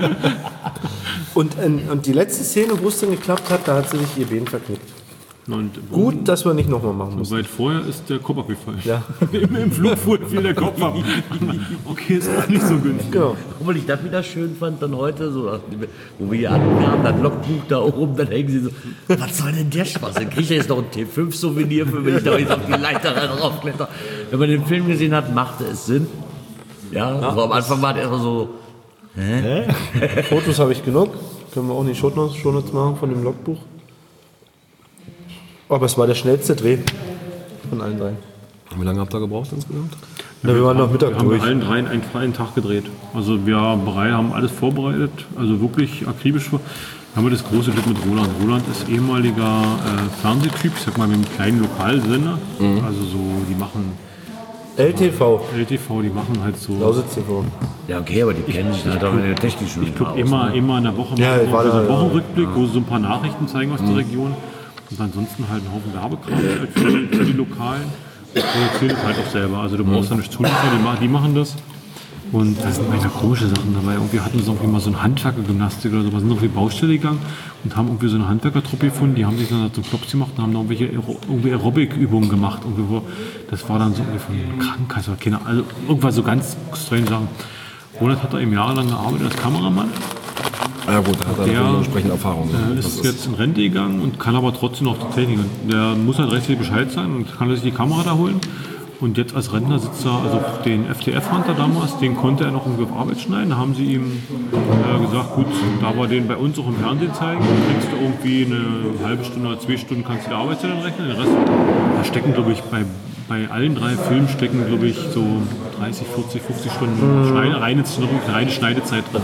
Und, äh, und die letzte Szene, wo es dann geklappt hat, da hat sie sich ihr Bein verknickt. Und Gut, dass wir nicht nochmal machen mussten. weit vorher ist der Kopf abgefallen. Ja. Im, Im Flug fiel der Kopf ab. Okay, ist auch nicht so günstig. Genau. Obwohl ich das wieder schön fand, dann heute, so, wo wir hier ankamen, das Logbuch da oben, dann hängen sie so, was soll denn der Spaß? Dann kriegt er jetzt noch ein T fünf Souvenir für, wenn ich da jetzt auf die Leiter raufkletter. Wenn man den Film gesehen hat, machte es Sinn. Ja, aber am Anfang war der erstmal so, hä? Fotos habe ich genug. Können wir auch nicht Shownotes Shownotes machen von dem Logbuch. Aber es war der schnellste Dreh von allen drei. Wie lange habt ihr gebraucht insgesamt? Na, wir waren noch Wir Mittag haben durch. bei allen dreien einen freien Tag gedreht. Also wir bereit, haben alles vorbereitet, also wirklich akribisch. vor- Haben wir das große Glück mit Roland. Roland ist ehemaliger äh, Fernsehtyp, ich sag mal mit einem kleinen Lokalsender. Also so, die machen L T V. L T V, die machen halt so. Lausitz T V. Ja, okay, aber die kennen sich halt auch mit der technischen Ich gucke immer, immer in der Woche Ja, machen ich war wir so da, einen ja. Wochenrückblick, wo sie so ein paar Nachrichten zeigen aus der Region. Und ansonsten halt einen Haufen Werbekram halt für, die- für die Lokalen. Und produzieren das halt auch selber. Also du brauchst da nicht zuliefern, die, ma- die machen das. Und da sind manchmal komische Sachen dabei. Irgendwie hatten sie irgendwie mal so eine Handwerkergymnastik oder so. Wir sind auf die Baustelle gegangen und haben irgendwie so eine Handwerkertruppe gefunden. Die haben sich dann so einen Klops gemacht und haben da irgendwelche Aero- irgendwie Aerobic-Übungen gemacht. Irgendwie wo, das war dann so irgendwie von Krankenkasse oder keine, also irgendwas so ganz strange Sachen. Ronald hat da eben jahrelang gearbeitet als Kameramann. Ja gut, da hat er Der, natürlich entsprechende Erfahrung. äh, Das ist jetzt in Rente gegangen und kann aber trotzdem noch die Technik. Und der muss halt rechtzeitig Bescheid sein und kann sich die Kamera da holen. Und jetzt als Rentner sitzt er, also den F T F-Hunter damals, den konnte er noch irgendwie auf Arbeit schneiden. Da haben sie ihm äh, gesagt, gut, da wir den bei uns auch im Fernsehen zeigen, kriegst du irgendwie eine halbe Stunde oder zwei Stunden, kannst du die Arbeitszeit dann rechnen. Den Rest, da stecken, glaube ich, bei, bei allen drei Filmen stecken, glaube ich, so dreißig, vierzig, fünfzig Stunden Schneide, reine, reine Schneidezeit drin.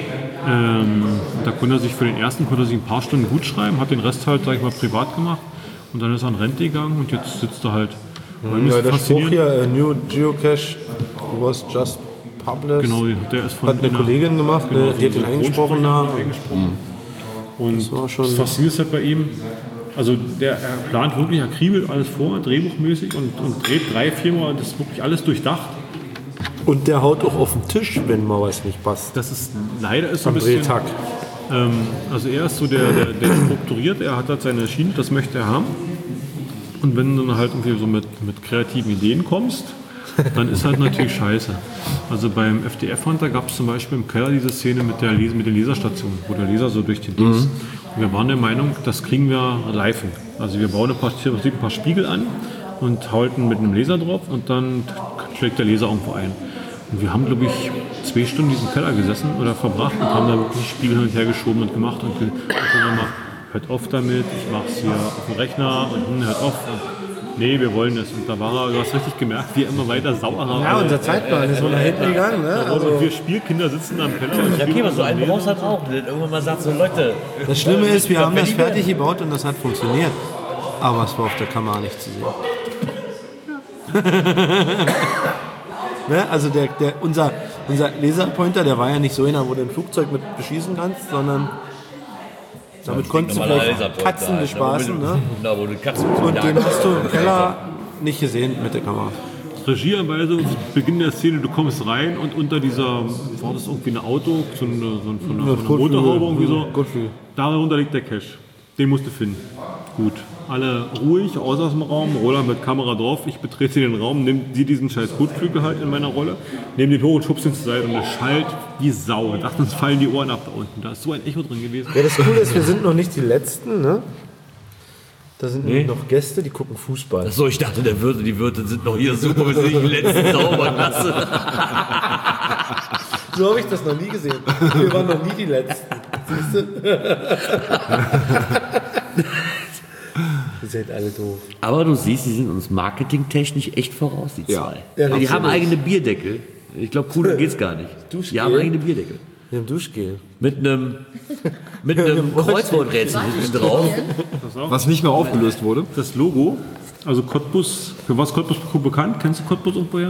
Ähm, da konnte er sich für den ersten konnte er sich ein paar Stunden gut schreiben, hat den Rest halt, sag ich mal, privat gemacht. Und dann ist er in Rente gegangen und jetzt sitzt er halt. Weil mir Ja, ist der Spruch faszinierend- hier, äh, New Geocache was just published, Genau, der ist von hat eine einer- Kollegin gemacht, genau, ne, die hat so ihn eingesprochen da. eingesprochen. Und Das war schon- das Faszinierende ist halt bei ihm, also der er plant wirklich akribisch alles vor, drehbuchmäßig und, und dreht drei, viermal, das ist wirklich alles durchdacht. Und der haut auch auf den Tisch, wenn mal was nicht passt. Das ist leider ist so ein Am bisschen. Drehtag. Ähm, also er ist so der, der, der strukturiert, er hat halt seine Schiene, das möchte er haben. Und wenn du dann halt irgendwie so mit, mit kreativen Ideen kommst, dann ist halt natürlich scheiße. Also beim F D F-Hunter gab es zum Beispiel im Keller diese Szene mit der Les mit den Laserstationen, wo der Laser so durch den Dings. Wir waren der Meinung, das kriegen wir live hin. Also wir bauen ein paar, ein paar Spiegel an und halten mit einem Laser drauf und dann schlägt der Laser irgendwo ein. Und wir haben, glaube ich, zwei Stunden in diesem Keller gesessen oder verbracht und haben da wirklich Spiegel hin und her geschoben und gemacht und gesagt, hört auf damit, ich mache es hier auf dem Rechner und hm, hört auf. Und nee, wir wollen das. Und da war er, du hast richtig gemerkt, wie er immer weiter sauer haben. Ja, unser Zeitplan ist so nach hinten gegangen. Ne? Also und wir Spielkinder sitzen am Keller. Und ja, okay, aber so einen brauchst halt auch. Der irgendwann mal sagt so, Leute. Das Schlimme ist, wir haben das fertig gebaut und das hat funktioniert. Aber es war auf der Kamera nicht zu sehen. Ne? Also der, der, unser, unser Laserpointer, der war ja nicht so einer, wo du ein Flugzeug mit beschießen kannst, sondern damit konntest du vielleicht Katzen bespaßen. Ne? Und den hast du im Keller nicht gesehen mit der Kamera. Regieanweisung, Beginn der Szene, du kommst rein und unter dieser, war das irgendwie ein Auto, so eine, so eine, von einer, von einer Motorhaube irgendwie so, darunter liegt der Cache. Den musst du finden. Gut. Alle ruhig, außer aus dem Raum, Roland mit Kamera drauf, ich betrete den Raum, nehme sie diesen scheiß Kotflügel halt in meiner Rolle, nehme den hoch und schubst ihn zur Seite und es schallt wie Sau. Ich dachte, uns fallen die Ohren ab da unten. Da ist so ein Echo drin gewesen. Ja, das Coole ist, wir sind noch nicht die Letzten, ne? Da sind nee. noch Gäste, die gucken Fußball. Achso, ich dachte, der Wirte, die Wirte sind noch hier super, wenn sie sich die Letzten zaubern lassen. So habe ich das noch nie gesehen. Wir waren noch nie die Letzten. Siehst du? Ihr seid alle doof. Aber du siehst, sie sind uns marketingtechnisch echt voraus, die ja. zwei. Ja, die haben eigene Bierdeckel. Ich glaube, cooler geht's gar nicht. Duschgel. Die haben eigene Bierdeckel. Wir haben Duschgel. Mit einem, mit einem Kreuzworträtsel hinten drauf. Was nicht mehr aufgelöst wurde. Das Logo, also Cottbus, für was Cottbus bekannt? Kennst du Cottbus irgendwoher?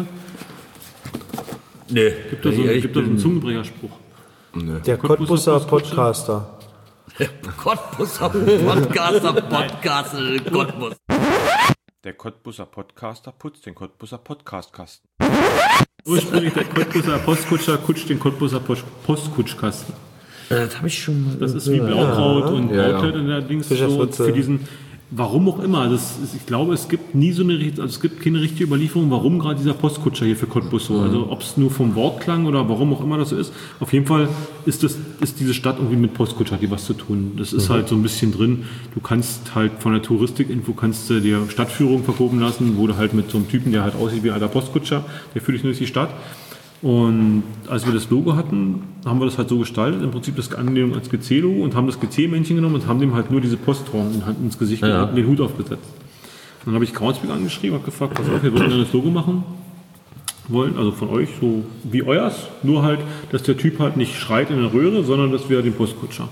Nee. Gibt da so, ja, gibt da so einen Zungenbrecherspruch? Nee. Der Cottbuser Podcaster. Der Cottbuser Podcaster, Podcaster, Cottbus. Der Cottbuser Podcaster putzt den Cottbuser Podcastkasten. Ursprünglich der Cottbuser Postkutscher kutscht den Cottbuser Postkutschkasten. Das habe ich schon mal. Das ist wie Blaukraut ja, und ja, Brautkleid in der Dings so für diesen. Warum auch immer, das ist, ich glaube, es gibt nie so eine, also es gibt keine richtige Überlieferung, warum gerade dieser Postkutscher hier für Cottbus so, also ob es nur vom Wortklang oder warum auch immer das so ist. Auf jeden Fall ist das, ist diese Stadt irgendwie mit Postkutscher, hat die was zu tun. Das ist mhm. halt so ein bisschen drin. Du kannst halt von der Touristik-Info kannst du dir Stadtführung verkaufen lassen, wo du halt mit so einem Typen, der halt aussieht wie ein alter Postkutscher, der führt dich nur durch die Stadt. Und als wir das Logo hatten, haben wir das halt so gestaltet, im Prinzip das Anlehnung als G C-Logo und haben das G C-Männchen genommen und haben dem halt nur diese Postform ins Gesicht ja. und den Hut aufgesetzt. Dann habe ich Kraunsbeck angeschrieben und gefragt, pass auf, wir wollen dann das Logo machen wollen, also von euch, so wie euers, nur halt, dass der Typ halt nicht schreit in der Röhre, sondern dass wir den Postkutscher.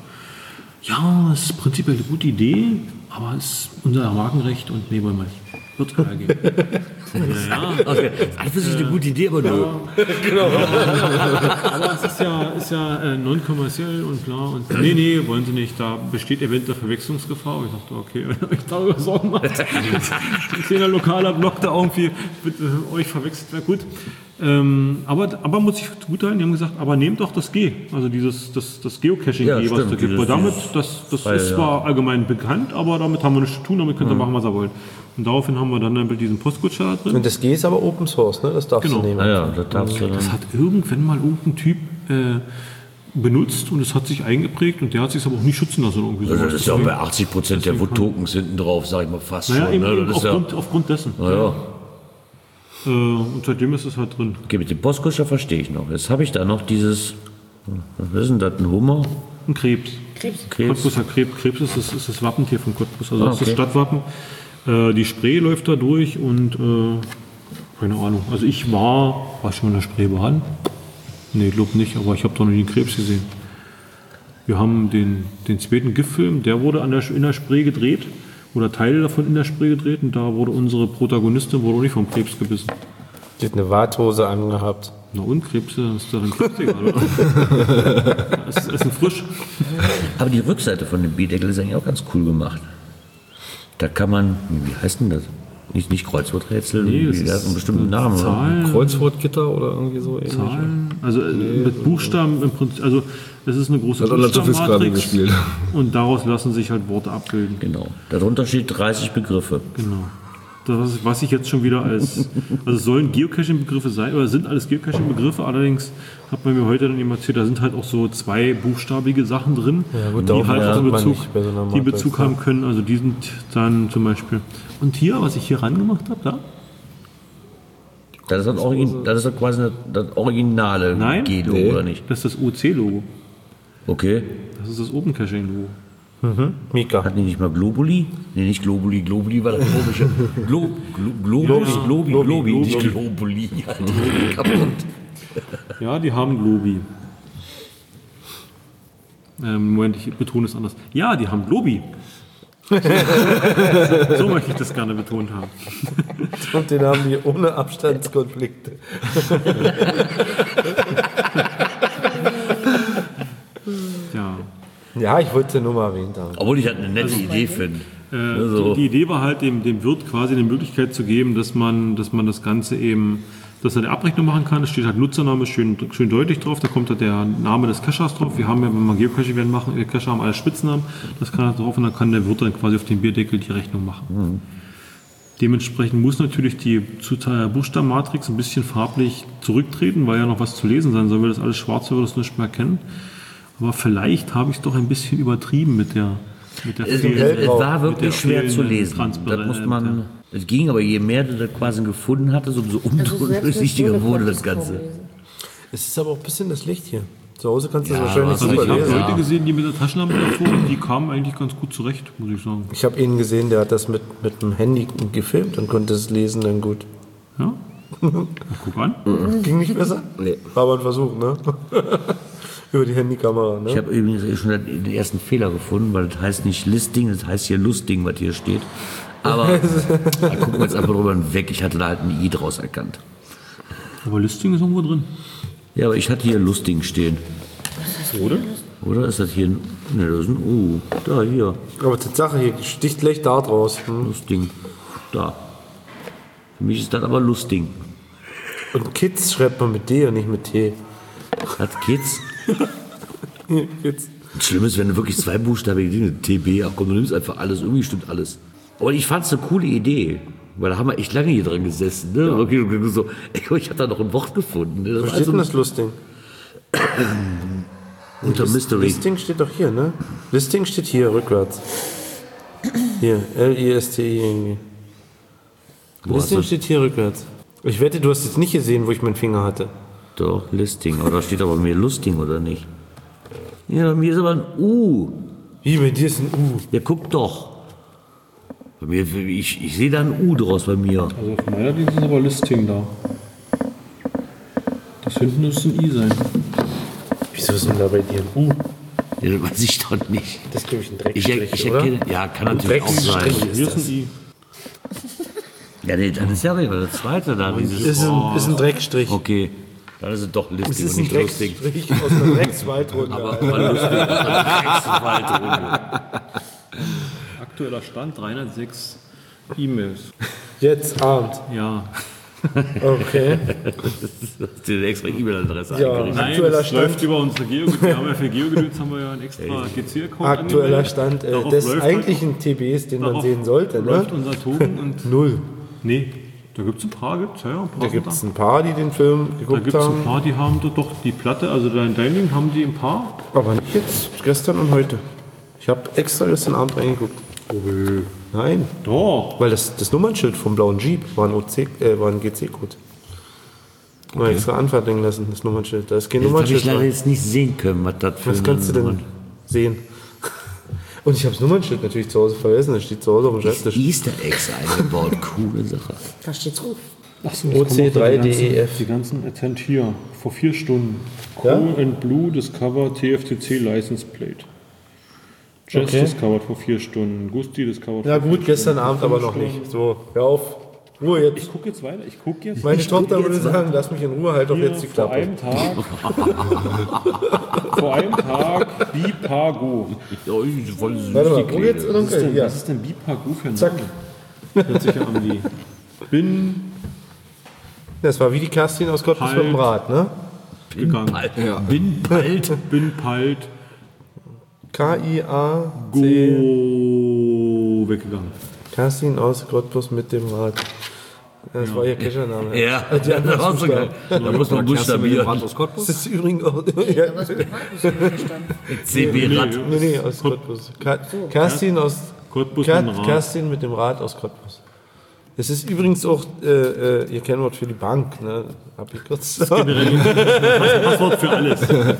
Ja, das ist prinzipiell eine gute Idee, aber es ist unser Markenrecht und nee, wollen wir nicht. Wird es keiner geben. Ja, okay. Das ist eine gute Idee, aber nö. Genau. Aber es ist ja, ist ja äh, non-kommerziell und klar. Und nee, nee, wollen sie nicht. Da besteht eventuell Verwechslungsgefahr. Ich dachte, okay, wenn ihr euch darüber Sorgen macht, ein kleiner lokaler Block da irgendwie mit äh, euch verwechselt, wäre gut. Ähm, aber, aber muss ich gut halten, die haben gesagt, aber nehmt doch das G, also dieses das, das Geocaching-G, ja, was da gibt. Weil damit, das, das Weil, ist zwar ja. allgemein bekannt, aber damit haben wir nichts zu tun, damit könnt ihr mhm. machen, was ihr wollt. Und daraufhin haben wir dann diesen Postkutscher da drin. Und das G ist aber Open Source, ne? Das darfst genau. du nehmen. Ah ja, das, darfst du das hat irgendwann mal irgendein Typ äh, benutzt und es hat sich eingeprägt und der hat sich aber auch nicht schützen lassen. Irgendwie also so. Das ist ja auch bei achtzig Prozent der W U T-Tokens hinten drauf, sag ich mal fast naja, schon. Eben, ne? eben das aufgrund, ja, aufgrund dessen. Naja. Äh, und seitdem ist es halt drin. Okay, mit dem Postkutscher verstehe ich noch. Jetzt habe ich da noch dieses, was ist denn das, ein Hummer? Ein Krebs. Krebs. Krebs. Cottbuser Krebs. Krebs ist das, ist das Wappentier von Cottbus, also ah, das okay. ist das Stadtwappen. Äh, die Spree läuft da durch und äh, keine Ahnung. Also ich war, war ich schon in der Spreebahn? Nee, glaube nicht, aber ich habe doch noch nie einen Krebs gesehen. Wir haben den, den zweiten GIF-Film, der wurde an der, in der Spree gedreht. Oder Teile davon in der Spree gedreht und da wurde unsere Protagonistin wurde auch nicht vom Krebs gebissen. Die hat eine Warthose angehabt. Na und Krebse, ist doch ein Krebs egal, oder? Es ist ein frisch. Aber die Rückseite von dem Bierdeckel ist eigentlich auch ganz cool gemacht. Da kann man, wie heißt denn das? Nicht, nicht Kreuzworträtsel, nee, das hat einen bestimmten Namen. Zahlen, Kreuzwortgitter oder irgendwie so ähnlich. Zahlen, also nee, mit Buchstaben im Prinzip, also es ist eine große Buchstabenmatrix und daraus lassen sich halt Worte abbilden. Genau, darunter steht dreißig Begriffe. Genau. das, was ich jetzt schon wieder als, also es sollen Geocaching-Begriffe sein, oder sind alles Geocaching-Begriffe, allerdings hat man mir heute dann eben erzählt, da sind halt auch so zwei buchstabige Sachen drin, Ja, gut, die darauf halt achtet auch man Bezug, nicht bei so einer die Matrix, Bezug ne? haben können, also die sind dann zum Beispiel. Und hier, was ich hier rangemacht habe, da? Das ist, das Origin, das ist quasi das, das originale Nein, G-Logo, nee, oder nicht? das ist das O C-Logo. Okay. Das ist das Open Caching-Logo. Mhm. Mika. Hatten die nicht mal Globuli? Nee, nicht Globuli. Globuli war das komische. Glo, Glo, Globuli, Globi, Globi, Globi, nicht Globuli. Kaputt. Ja, die haben Globi. Ähm, Moment, ich betone es anders. Ja, die haben Globi. So möchte ich das gerne betont haben. Und den haben die ohne Abstandskonflikte. Ja. Ja, ich wollte es ja nur mal erwähnt haben. Obwohl ich halt eine nette Idee finde. Äh, Also- die, die Idee war halt, dem, dem Wirt quasi eine Möglichkeit zu geben, dass man, dass man das Ganze eben, dass er eine Abrechnung machen kann. Es steht halt Nutzername schön, schön deutlich drauf, da kommt halt der Name des Cachers drauf. Wir haben ja, wenn wir Geocaching werden machen, wir Cacher haben alle Spitznamen, das kann er drauf und dann kann der Wirt dann quasi auf den Bierdeckel die Rechnung machen. Mhm. Dementsprechend muss natürlich die Zuteil- Buchstabenmatrix ein bisschen farblich zurücktreten, weil ja noch was zu lesen sein soll. Wenn das alles schwarz wäre, das nicht mehr erkennen. Aber vielleicht habe ich es doch ein bisschen übertrieben mit der mit der Es, fehlenden- es war mit der wirklich schwer zu fehlenden lesen. Das Transparenz, muss man. Es ging, aber je mehr du das quasi gefunden hattest, umso undurchsichtiger wurde das Ganze. Es ist aber auch ein bisschen das Licht hier. Zu Hause kannst du Ja, das wahrscheinlich also Also super ich habe lesen. Leute gesehen, die mit der Taschenlampe davor und die kamen eigentlich ganz gut zurecht, muss ich sagen. Ich habe ihn gesehen, der hat das mit, mit dem Handy gefilmt und konnte es lesen dann gut. Ja? Guck an. Ging nicht besser? Nee. War aber ein Versuch, ne? Über die Handykamera, ne? Ich habe übrigens schon den ersten Fehler gefunden, weil das heißt nicht Listing, das heißt hier Lusting, was hier steht. Aber da gucken wir jetzt einfach drüber weg. Ich hatte da halt ein I draus erkannt. Aber Listing ist irgendwo drin. Ja, aber ich hatte hier Lusting stehen. Oder? Oder ist das hier ein. Ne, das ist ein U. Da, hier. Aber Tatsache, hier sticht gleich da draus. Hm? Lusting. Da. Für mich ist das aber Lusting. Und Kids schreibt man mit D und nicht mit T. Hat Kids. Hier, Kids. Schlimm ist, wenn du wirklich zwei buchstabige Dinge, T B, ach komm, du nimmst einfach alles, irgendwie stimmt alles. Aber ich fand es eine coole Idee, weil da haben wir echt lange hier dran gesessen. Ne? Ja. Okay, so, ey, ich habe da noch ein Wort gefunden. Ne? Das Wo war steht so denn das Lusting? unter Mystery. Listing steht doch hier, ne? Listing steht hier, rückwärts. Hier, L I S T I irgendwie. Wo hast Listing du- steht hier rückwärts. Ich wette, du hast jetzt nicht gesehen, wo ich meinen Finger hatte. Doch, Listing. Aber da steht aber bei mir Lusting, oder nicht? Ja, bei mir ist aber ein U. Wie, bei dir ist ein U? Ja, guck doch. Bei mir, ich, ich sehe da ein U draus bei mir. Also auf meiner Dienst ist aber Listing da. Das hinten müsste ein I sein. Wieso ist denn da bei dir ein U? Ja, das weiß ich doch nicht. Das ist, glaube ich, ein Ich, Dreckstrich, ich erkenne, oder? ja, kann natürlich auch sein. Dreckstrich Hier ist ist ein das. I. Ja, nee, das ist ja wieder das zweite da. Dieses, Ist ein, ist ein Dreckstrich. okay, dann ist es doch Es Listing ist und ein nicht Lusting. Dreckstrich aus einer Dreckswaldrunde. Aber, aber Lusting ist eine Dreckswaldrunde. Aktueller Stand dreihundertsechs E-Mails. Jetzt Abend. Ja. Okay. Hast dir eine extra E-Mail-Adresse Ja. eingerichtet? Nein, Aktueller das Stand. läuft über unsere Geo. Wir haben ja für Geogedöns haben wir ja einen extra G C-Account. Aktueller angemeldet. Stand äh, Darauf des läuft eigentlichen T Bs, den man darauf sehen sollte, ne? läuft unser Token und Null. nee, da gibt es ein paar, gibt's ja, ja, ein paar Da sind gibt es ein paar, die den Film Da geguckt gibt es ein haben. paar, die haben da doch die Platte, also dein dein Ding haben die ein paar. Aber nicht jetzt, gestern und heute. Ich habe extra gestern Abend reingeguckt. Nein, Doch. weil das, das Nummernschild vom blauen Jeep war ein, O C, äh, war ein G C-Code. Mal extra anfertigen lassen, das Nummernschild. Da ist kein Das habe Nummernschild ich leider dran. jetzt nicht sehen können, was das für Was kannst du denn Nummer- sehen? Und ich habe das Nummernschild natürlich zu Hause vergessen. Das steht zu Hause auf dem Schreibtisch. Easter Eggs eingebaut. Coole Sache. Da steht's drauf. Achso, O C drei D E F. Die ganzen Attent hier, vor vier Stunden. Ja? Cool and Blue Discover T F T C License Plate. Jazz Okay. discovered vor vier Stunden. Gusti discovered Ja vor gut, vier gestern Stunden. Abend aber Fünf noch nicht. Stunden. So, hör auf. Ruhe jetzt. Ich gucke jetzt weiter. Ich gucke jetzt. Meine ich Tochter guck würde jetzt sagen, lass mich in Ruhe, halt doch hier jetzt die vor Klappe. einem Tag. vor einem Tag Bipago. Voll süß, Warte mal, die wo geht's? Kleine. Was ist denn, Ja. was ist denn Bipago für ein Zack. Name? Hört sich ja an wie. Bin Das war wie die Kerstin aus Cottbus Halt. mit dem Rad, ne? gegangen. Bin bald. Bin Palt K I A C. Go weggegangen. Kerstin aus Cottbus mit dem Rad. Das ja. war ihr Kechername. Ja, die das war so geil. Da muss man buchstabieren. Das ist übrigens auch. Ja. C B-Rad. Nee, nee, aus Cottbus. Kerstin aus Cottbus. Kerstin mit dem Rad aus Cottbus. Das ist übrigens auch äh, äh, ihr Kennwort für die Bank, ne? Hab ich kurz. Das ist generell ein Passwort für alles.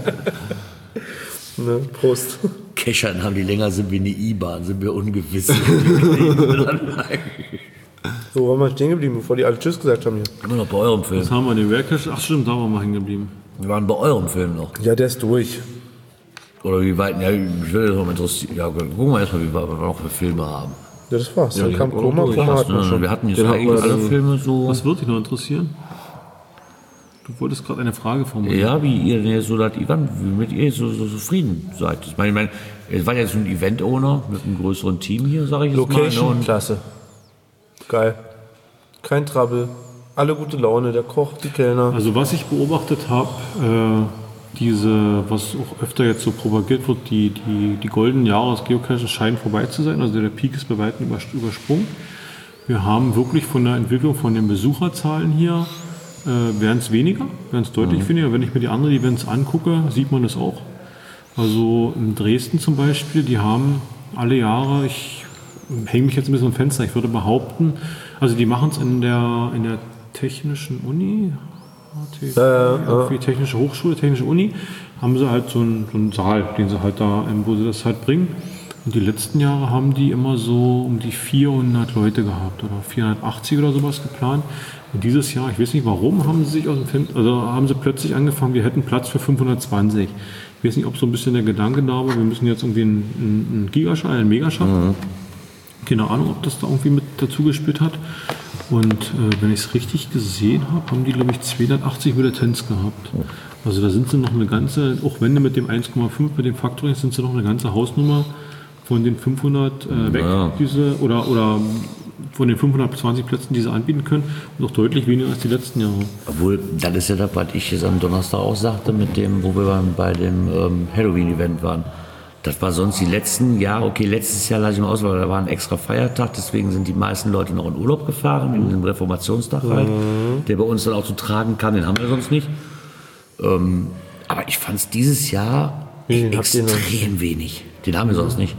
Ne? Prost. Kechern haben die länger, sind wir eine I-Bahn, sind wir ungewiss. So, wo waren wir stehen geblieben, bevor die alle Tschüss gesagt haben hier? Immer noch bei eurem Film. Was haben wir denn? Werkcache? Ach stimmt, da waren wir hängen geblieben. Wir waren bei eurem Film noch. Ja, der ist durch. Oder wie weit? Ja, ich würde das mal interessieren. Ja, gucken wir erstmal, wie wir noch für Filme haben. Ja, das war's. Ja, dann kam Koma, Koma hatten wir schon. Wir hatten jetzt den eigentlich alle Filme so. Was würde dich noch interessieren? Du wolltest gerade eine Frage formulieren. Ja, wie ihr denn jetzt so das Event, wie mit ihr so, so zufrieden seid. Ich meine, ich meine, ihr wart jetzt ein Event-Owner mit einem größeren Team hier, sage ich jetzt mal. Location, klasse. Geil. Kein Trouble. Alle gute Laune, der Koch, die Kellner. Also was ich beobachtet habe, äh, diese, was auch öfter jetzt so propagiert wird, die, die, die goldenen Jahre des Geocaches scheinen vorbei zu sein. Also der Peak ist bei weitem übersprungen. Wir haben wirklich von der Entwicklung von den Besucherzahlen hier, äh, werden es weniger, werden es deutlich mhm. weniger. Wenn ich mir die anderen Events angucke, sieht man das auch. Also in Dresden zum Beispiel, die haben alle Jahre, ich hänge mich jetzt ein bisschen am Fenster, ich würde behaupten, also die machen es in der, in der Technischen Uni, Äh, irgendwie Technische Hochschule, Technische Uni, haben sie halt so einen, so einen Saal, den sie halt da, wo sie das halt bringen. Und die letzten Jahre haben die immer so um die vierhundert Leute gehabt oder vierhundertachtzig oder sowas geplant. Und dieses Jahr, ich weiß nicht warum, haben sie sich aus dem Fenster, also haben sie plötzlich angefangen, wir hätten Platz für fünfhundertzwanzig. Ich weiß nicht, ob so ein bisschen der Gedanke da war, wir müssen jetzt irgendwie einen, einen Giga schaffen, einen Mega schaffen. Mhm. Keine Ahnung, ob das da irgendwie mit dazu gespielt hat. Und äh, wenn ich es richtig gesehen habe, haben die, glaube ich, zweihundertachtzig Militanz gehabt. Also da sind sie noch eine ganze, auch wenn du mit dem eins Komma fünf, mit dem Faktoring, sind sie noch eine ganze Hausnummer von den fünfhundert äh, weg, ja. diese, oder, oder von den fünfhundertzwanzig Plätzen, die sie anbieten können, noch deutlich weniger als die letzten Jahre. Obwohl, das ist ja das, was ich jetzt am Donnerstag auch sagte, mit dem, wo wir bei dem ähm, Halloween-Event waren. Das war sonst die letzten Jahre, okay, letztes Jahr lasse ich mal aus, weil da war ein extra Feiertag, deswegen sind die meisten Leute noch in Urlaub gefahren, in den Reformationstag halt, mhm. der bei uns dann auch zu tragen kann, den haben wir sonst nicht. Ähm, aber ich fand es dieses Jahr den extrem wenig. Den haben wir sonst nicht.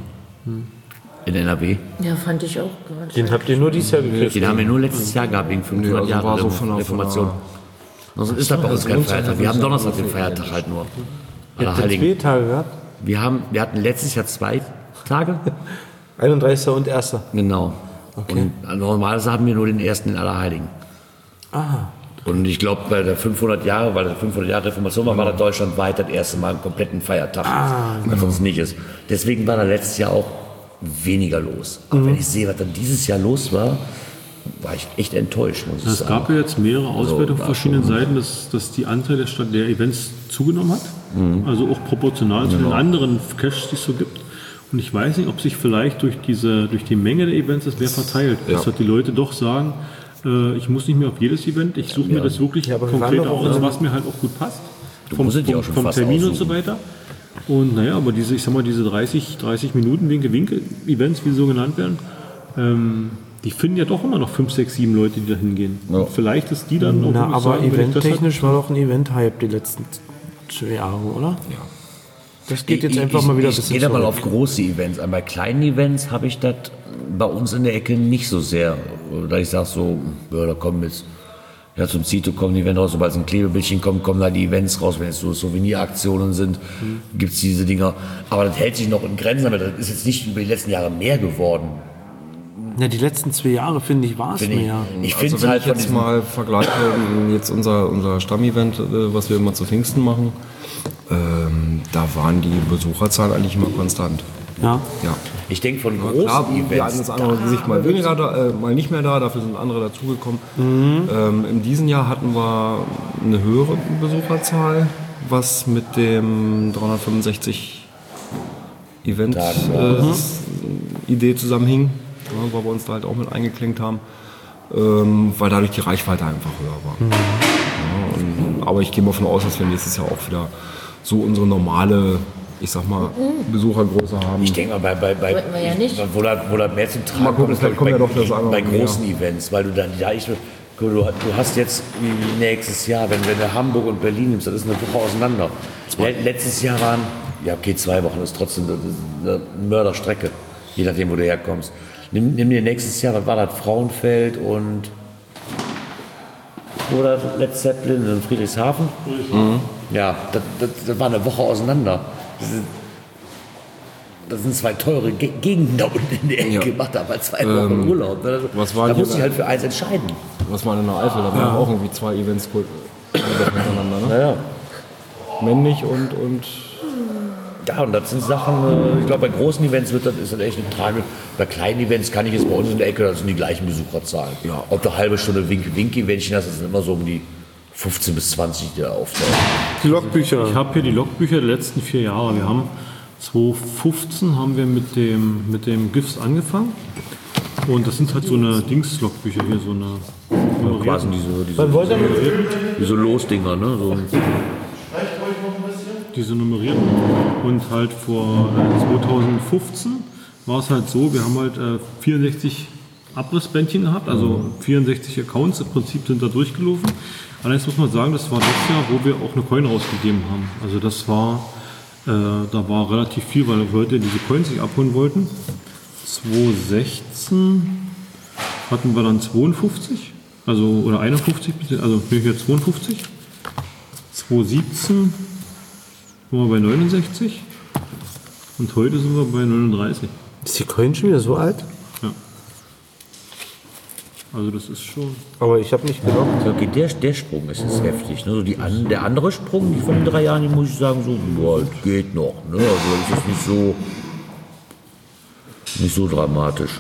In N R W. Ja, fand ich auch. Den habt ihr nur dieses Jahr gekriegt? Den haben wir nur letztes Jahr gehabt, wegen fünfhundert Jahren also so Reformation. Sonst ist das bei uns kein Feiertag. Wir haben Donnerstag den Feiertag halt nur. Ihr habt zwei Tage gehabt? Wir, haben, wir hatten letztes Jahr zwei Tage. einunddreißigster und erster Genau. Okay. Und normalerweise haben wir nur den ersten in Allerheiligen. Ah. Und ich glaube, bei der fünfhundert Jahre, weil der fünfhundert Jahre Reformation war, war da deutschlandweit das erste Mal einen kompletten Feiertag. Ah, genau. Was sonst nicht ist. Deswegen war da letztes Jahr auch weniger los. Aber mhm. wenn ich sehe, was dann dieses Jahr los war, war ich echt enttäuscht. Muss ich es sagen. gab ja jetzt mehrere Auswertungen auf verschiedenen Seiten, dass, dass die Anzahl der, Stadt, der Events zugenommen hat. Mhm. Also auch proportional zu genau. den anderen Caches, die es so gibt. Und ich weiß nicht, ob sich vielleicht durch, diese, durch die Menge der Events das mehr verteilt. Ja. Dass halt die Leute doch sagen, äh, ich muss nicht mehr auf jedes Event, ich suche ja. mir das wirklich ja, konkret aus, was mir halt auch gut passt. Du vom, vom, vom Termin aussuchen. Und so weiter. Und naja, aber diese, ich sag mal, diese dreißig, dreißig Minuten Winke-Winke-Events, wie sie so genannt werden, ähm, die finden ja doch immer noch fünf, sechs, sieben Leute, die da hingehen. Ja. vielleicht ist die dann auch. Na, aber sagen, eventtechnisch war doch ein Event-Hype die letzten zwei Jahre, oder? Ja. Das geht jetzt ich, einfach ich, mal wieder ein bisschen. Ich gehe da mal auf große Events. Bei kleinen Events habe ich das bei uns in der Ecke nicht so sehr. Da ich sage so, ja, da kommen jetzt, ja, zum Zito kommen die Events raus, sobald es ein Klebebildchen kommt, kommen da die Events raus. Wenn es so Souveniraktionen sind, mhm. gibt es diese Dinger. Aber das hält sich noch in Grenzen, aber das ist jetzt nicht über die letzten Jahre mehr geworden. Ja, die letzten zwei Jahre, finde ich, war es mehr. Ich finde also, wenn halt ich jetzt mal vergleiche, jetzt unser, unser Stammevent, was wir immer zu Pfingsten machen, ähm, da waren die Besucherzahlen eigentlich immer konstant. Ja? Ja. Ich denke von großen klar, Events. Wir hatten das andere Gesicht mal weniger, da, äh, mal nicht mehr da, dafür sind andere dazugekommen. Mhm. Ähm, in diesem Jahr hatten wir eine höhere Besucherzahl, was mit dem dreihundertfünfundsechzig Event äh, mhm. Idee zusammenhing. Ja, weil wir uns da halt auch mit eingeklinkt haben, ähm, weil dadurch die Reichweite einfach höher war. Mhm. Ja, und, aber ich gehe mal davon aus, dass wir nächstes Jahr auch wieder so unsere normale ich sag mal, Besuchergröße haben. Ich denke mal, bei, bei, bei Wollten wir ja nicht. wo das, wo das mehr zum Mal Tragen gucken, kommt, ist, vielleicht glaub ich, kommt bei, ja doch das andere bei noch mehr. großen Events, weil du dann, ja, ich, du, du hast jetzt wie nächstes Jahr, wenn, wenn du Hamburg und Berlin nimmst, das ist eine Woche auseinander. Le- Letztes Jahr waren, ja okay, zwei Wochen, das ist trotzdem das ist eine Mörderstrecke, je nachdem, wo du herkommst. Nimm, nimm dir nächstes Jahr, was war das, Frauenfeld und oder Led Zeppelin in Friedrichshafen? Mhm. Ja, das, das, das war eine Woche auseinander. Das, ist, das sind zwei teure Ge- Gegenden da unten in der Ecke. Ja. Macht aber zwei Wochen Ähm, Urlaub. Da, was war da hier muss ich bei- halt für eins entscheiden. Was war in der Eifel? Da waren Ja. auch irgendwie zwei Events cool, hintereinander, ne? Ja, ja. Männlich und, und Ja, und das sind Sachen, äh, ich glaube, bei großen Events wird das, ist das echt eine Trage. Bei kleinen Events kann ich jetzt bei uns in der Ecke, das sind die gleichen Besucherzahlen. Ja. Ob du eine halbe Stunde Wink-Wink-Eventchen hast, das sind immer so um die fünfzehn bis zwanzig, die da auftauchen. Die Logbücher. Ich habe hier die Logbücher der letzten vier Jahre. Wir haben zweitausendfünfzehn haben wir mit dem, mit dem GIFs angefangen. Und das sind halt so eine Dings-Logbücher hier, so eine. Quasi diese, diese, Wann wollt ihr mit- diese Losdinger, ne? So. Diese nummerierten. Und halt vor äh, zweitausendfünfzehn war es halt so, wir haben halt äh, vierundsechzig Abrissbändchen gehabt, also vierundsechzig Accounts im Prinzip sind da durchgelaufen. Allerdings muss man sagen, das war das Jahr, wo wir auch eine Coin rausgegeben haben. Also das war, äh, da war relativ viel, weil Leute diese Coins sich abholen wollten. zweitausendsechzehn hatten wir dann zweiundfünfzig, also oder einundfünfzig, also bin ich jetzt zweiundfünfzig. zweitausendsiebzehn waren wir bei neunundsechzig und heute sind wir bei neununddreißig. Ist die Coin schon wieder so alt? Ja. Also das ist schon... Aber ich habe nicht gedacht. Okay, der, der Sprung ist jetzt heftig. Ne? So die an, der andere Sprung, die von den drei Jahren, die muss ich sagen, so, boah, das geht noch. Ne? Also das ist nicht so, nicht so dramatisch.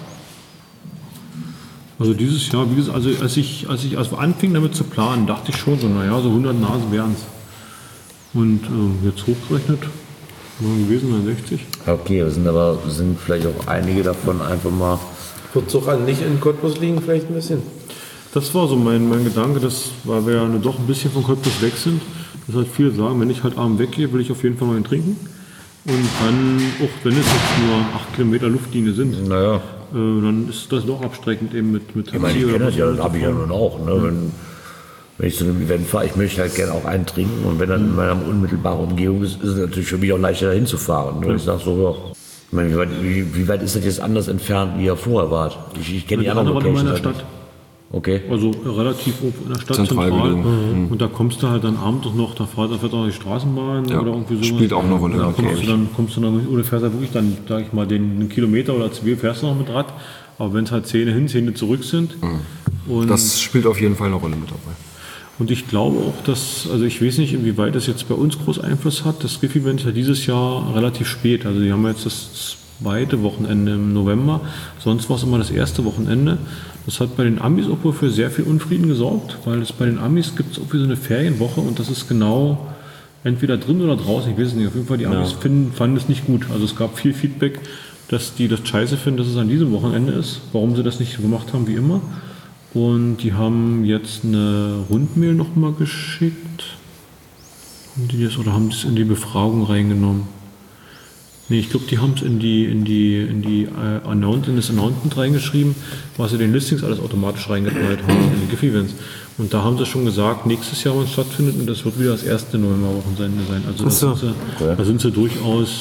Also dieses Jahr, wie gesagt, also als ich, als ich als wir anfing damit zu planen, dachte ich schon so, naja, so hundert Nasen wären es. Und ähm, jetzt hochgerechnet, waren gewesen neunundsechzig. Okay, das sind aber sind vielleicht auch einige davon einfach mal. Wird es auch nicht in Cottbus liegen, vielleicht ein bisschen? Das war so mein, mein Gedanke, dass, weil wir ja nur doch ein bisschen von Cottbus weg sind, dass halt viele sagen, wenn ich halt abends weggehe, will ich auf jeden Fall mal einen trinken. Und dann, auch wenn es jetzt nur acht Kilometer Luftlinie sind, naja. äh, dann ist das doch abstreckend eben mit, mit Ich meine, ich oder kenne das was ja, anderes das habe ich ja fahren. nun auch. Ne? Wenn, wenn ich zu einem Event fahre, ich möchte halt gerne auch einen trinken. Und wenn dann in meiner unmittelbaren Umgebung ist, ist es natürlich für mich auch leichter, dahin zu fahren. Ne? Ich sage so, ja. Ich meine, wie weit, wie, wie weit ist das jetzt anders entfernt, wie ihr vorher wart? Ich, ich kenne die Ja, anderen die andere war in Locations. meiner halt Stadt. Okay. Also relativ in der Stadt Zentral zentral. gelegen. Mhm. Und da kommst du halt dann abends noch, da fährt, da fährt auch die Straßenbahn Ja, oder irgendwie sowas. spielt auch eine Rolle, Da okay. kommst du dann, kommst du dann, oder fährst halt wirklich dann, sag ich mal, den einen Kilometer oder zwei fährst du noch mit Rad. Aber wenn es halt Zähne hin, Zähne zurück sind. Und das spielt auf jeden Fall eine Rolle mit dabei. Und ich glaube auch, dass, also ich weiß nicht, inwieweit das jetzt bei uns groß Einfluss hat. Das Skiff-Event ist ja dieses Jahr relativ spät. Also die haben jetzt das zweite Wochenende im November. Sonst war es immer das erste Wochenende. Das hat bei den Amis auch wohl für sehr viel Unfrieden gesorgt, weil es bei den Amis gibt es auch wie so eine Ferienwoche und das ist genau entweder drin oder draußen. Ich weiß es nicht. Auf jeden Fall, die Amis Ja. finden, fanden es nicht gut. Also es gab viel Feedback, dass die das scheiße finden, dass es an diesem Wochenende ist. Warum sie das nicht so gemacht haben wie immer. Und die haben jetzt eine Rundmail nochmal geschickt. Haben die das, oder haben sie es in die Befragung reingenommen? Nee, ich glaube, die haben es in die, in die, in die äh, Announce, in das Announcement reingeschrieben, was sie den Listings alles automatisch reingeknallt haben, in die GIF-Events. Und da haben sie schon gesagt, nächstes Jahr, wenn es stattfindet, und das wird wieder das erste Novemberwochenende sein. Also da Ach so. sind sie, da sind sie durchaus,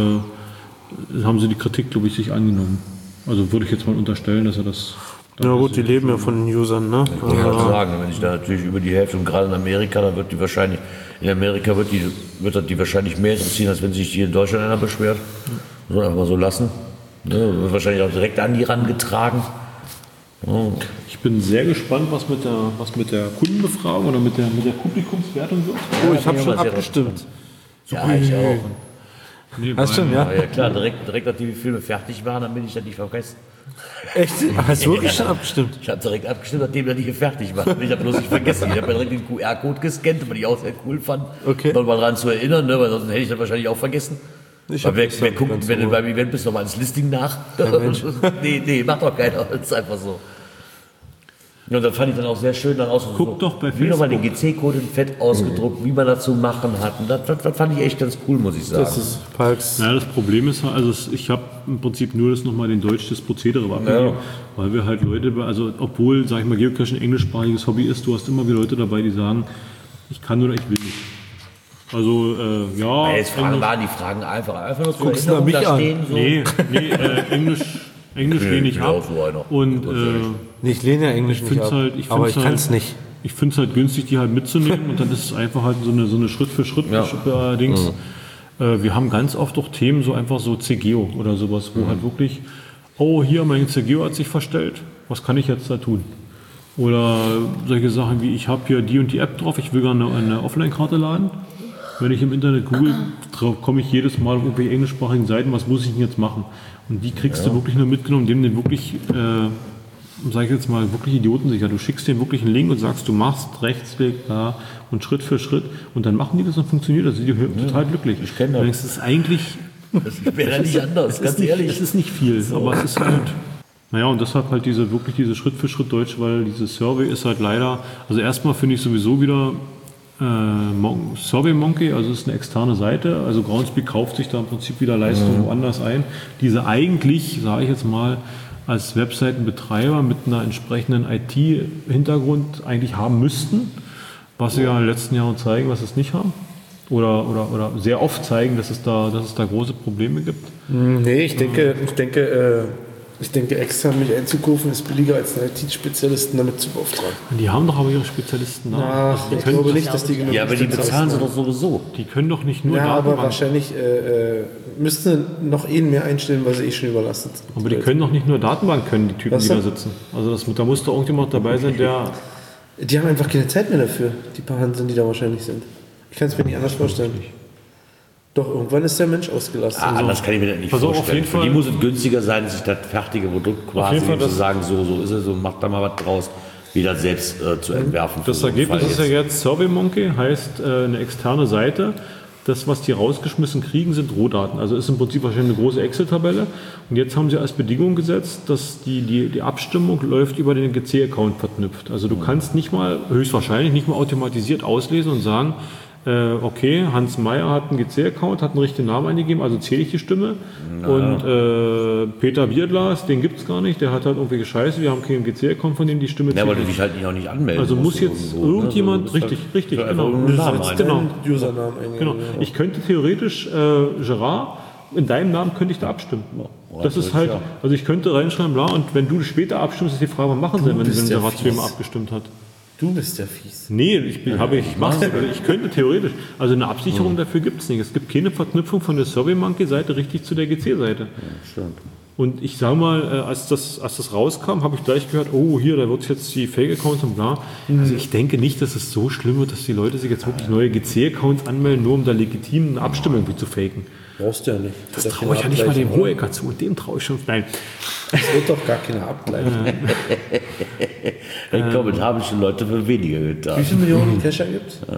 äh, haben sie die Kritik, glaube ich, sich angenommen. Also würde ich jetzt mal unterstellen, dass er das... Na gut, die leben ja von den Usern, ne? Ich wollte gerade sagen, wenn ich da natürlich über die Hälfte, und gerade in Amerika, da wird die wahrscheinlich, in Amerika wird die, wird das die wahrscheinlich mehr interessieren, als wenn sich hier in Deutschland einer beschwert. Muss man einfach mal so lassen. Ne, wird wahrscheinlich auch direkt an die rangetragen. Ja. Ich bin sehr gespannt, was mit der, was mit der Kundenbefragung oder mit der, mit der Publikumswertung wird. Oh, ich habe Ja, schon aber sehr abgestimmt. Ja, ich auch. Nee, Hast du schon, ja? Ja, ja klar, direkt, direkt nachdem die Filme fertig waren, damit ich das nicht vergesse. Echt? Hast du wirklich schon abgestimmt? Ich habe direkt abgestimmt, nachdem er nicht fertig war. Ich habe bloß nicht vergessen. Ich habe mir direkt den Q R-Code gescannt, weil ich auch sehr cool fand. Okay. Noch mal dran zu erinnern, ne, weil sonst hätte ich das wahrscheinlich auch vergessen. Ich weil hab wer, nichts wer damit guckt, ganz wenn du so. beim Event bist, noch mal ins Listing nach. Mensch. nee, nee, macht doch keiner. Das ist einfach so. Ja, das fand ich dann auch sehr schön dann aus. Guck so, doch bei wie nochmal den Facebook. G C-Code in Fett ausgedruckt, wie man das zu machen hat. Und das, das, das fand ich echt ganz cool, muss ich sagen. Das ist Parks. Ja, das Problem ist, also es- ich habe im Prinzip nur das nochmal den Deutsch des Prozedere abgegeben, Ja. weil wir halt Leute, also obwohl, sag ich mal, Geocaching ein englischsprachiges Hobby ist, du hast immer wieder Leute dabei, die sagen, ich kann oder ich will nicht. Also, äh, ja. Ja, jetzt fragen Englisch- waren die Fragen einfach. Einfach nur zur Guckst du Erinnerung, mich da an? stehen so. Nee, nee, äh, Englisch, Englisch Nee, lehne ich ich ab. auch so einer. Und Das äh, ist ja Nee, ich lehne ja Englisch ich nicht finde es ab, halt, ich aber find's ich kann halt, es nicht. Ich finde es halt günstig, die halt mitzunehmen und dann ist es einfach halt so eine, so eine Schritt für Schritt Ja. äh, Dings. Äh, wir haben ganz oft auch Themen, so einfach so C G O oder sowas, wo halt wirklich, oh hier, mein C G O hat sich verstellt, was kann ich jetzt da tun? Oder solche Sachen wie, ich habe hier die und die App drauf, ich will gerne eine, eine Offline-Karte laden. Wenn ich im Internet google, drauf komme ich jedes Mal auf irgendwelche englischsprachigen Seiten, was muss ich denn jetzt machen? Und die kriegst du wirklich nur mitgenommen, indem du wirklich, äh, sag ich jetzt mal, wirklich idiotensicher. Du schickst denen wirklich einen Link und sagst, du machst Rechtsklick da und Schritt für Schritt und dann machen die das und funktioniert das. Die sind total glücklich. Ich kenne das. Das ist eigentlich, Das wäre ja nicht anders, es ganz ist nicht, ehrlich. es ist nicht viel, aber es ist halt. Naja, und deshalb halt diese wirklich diese Schritt für Schritt Deutsch, weil diese Survey ist halt leider, also erstmal finde ich sowieso wieder äh, Mon Survey Monkey, also es ist eine externe Seite, also Groundspeak kauft sich da im Prinzip wieder Leistung woanders ein, diese eigentlich, sage ich jetzt mal, als Webseitenbetreiber mit einer entsprechenden I T-Hintergrund eigentlich haben müssten, was sie ja in den letzten Jahren zeigen, was sie es nicht haben. Oder, oder, oder sehr oft zeigen, dass es da, dass es da große Probleme gibt. Nee, ich denke, ich denke, äh, ich denke, extern mich einzukaufen ist billiger als einen I T-Spezialisten damit zu beauftragen. Die haben doch aber ihre Spezialisten da. Ja, Also die ich können glaube doch- nicht, dass die genug Ja, aber die bezahlen sie haben. doch sowieso. Die können doch nicht nur Ja, aber Datenbank- wahrscheinlich äh, äh, müssten noch einen mehr einstellen, weil sie eh schon überlastet sind. Aber die können doch nicht nur Datenbank können, die Typen, Was die da denn? sitzen. Also das, da muss doch irgendjemand dabei sein, der... Die haben einfach keine Zeit mehr dafür, die paar Hanseln, die da wahrscheinlich sind. Ich kann es mir nicht anders vorstellen. Doch, irgendwann ist der Mensch ausgelastet. Ah, anders kann ich mir das nicht Pass auf, auf vorstellen. jeden Für die Fall- muss es günstiger sein, sich das fertige Produkt quasi jeden Fall zu das- sagen, so, so ist es und macht da mal was draus, wie das selbst äh, zu entwerfen. Das für so einen Ergebnis Fall ist ja jetzt SurveyMonkey, heißt äh, eine externe Seite. Das, was die rausgeschmissen kriegen, sind Rohdaten. Also ist im Prinzip wahrscheinlich eine große Excel-Tabelle. Und jetzt haben sie als Bedingung gesetzt, dass die, die, die Abstimmung läuft über den G C-Account verknüpft. Also du kannst nicht mal, höchstwahrscheinlich nicht mal automatisiert auslesen und sagen, äh, okay, Hans Meyer hat einen G C-Account, hat einen richtigen Namen eingegeben, also zähle ich die Stimme. Und äh, Peter Bierglas, den gibt es gar nicht, der hat halt irgendwelche Scheiße, wir haben keinen G C-Account, von dem die Stimme Ja, zählt. weil du dich halt nicht auch nicht anmelden Also muss musst jetzt irgendwo, ne? irgendjemand, Also du bist richtig, halt richtig, einfach genau. irgendeinen Namen setzt ein. genau. deinen Usernamen eingeben. Genau. Ja. Ich könnte theoretisch, äh, Gerard, in deinem Namen könnte ich da abstimmen. Das ist halt, also ich könnte reinschreiben, bla, und wenn du später abstimmst, ist die Frage, was machen sie, wenn, bist wenn ja Gerard zu jemandem fies. abgestimmt hat. Du bist ja fies. Nee, ich, bin, habe, ich, mach's, also ich könnte theoretisch. Also eine Absicherung dafür gibt es nicht. Es gibt keine Verknüpfung von der SurveyMonkey-Seite richtig zu der G C-Seite. Und ich sage mal, äh, als das, als das rauskam, habe ich gleich gehört, oh, hier, da wird es jetzt die Fake-Accounts und bla. Also ich denke nicht, dass es so schlimm wird, dass die Leute sich jetzt wirklich neue G C-Accounts anmelden, nur um da legitim eine Abstimmung irgendwie zu faken. Brauchst du ja nicht. Das ist traue ich ja keine nicht mal dem Abgleichung, Hohecker zu. Und dem traue ich schon. Nein. oder? Es wird doch gar keine Abgleichung. Ich glaube, das haben schon Leute für weniger Wie getan. viele Millionen Cacher gibt es?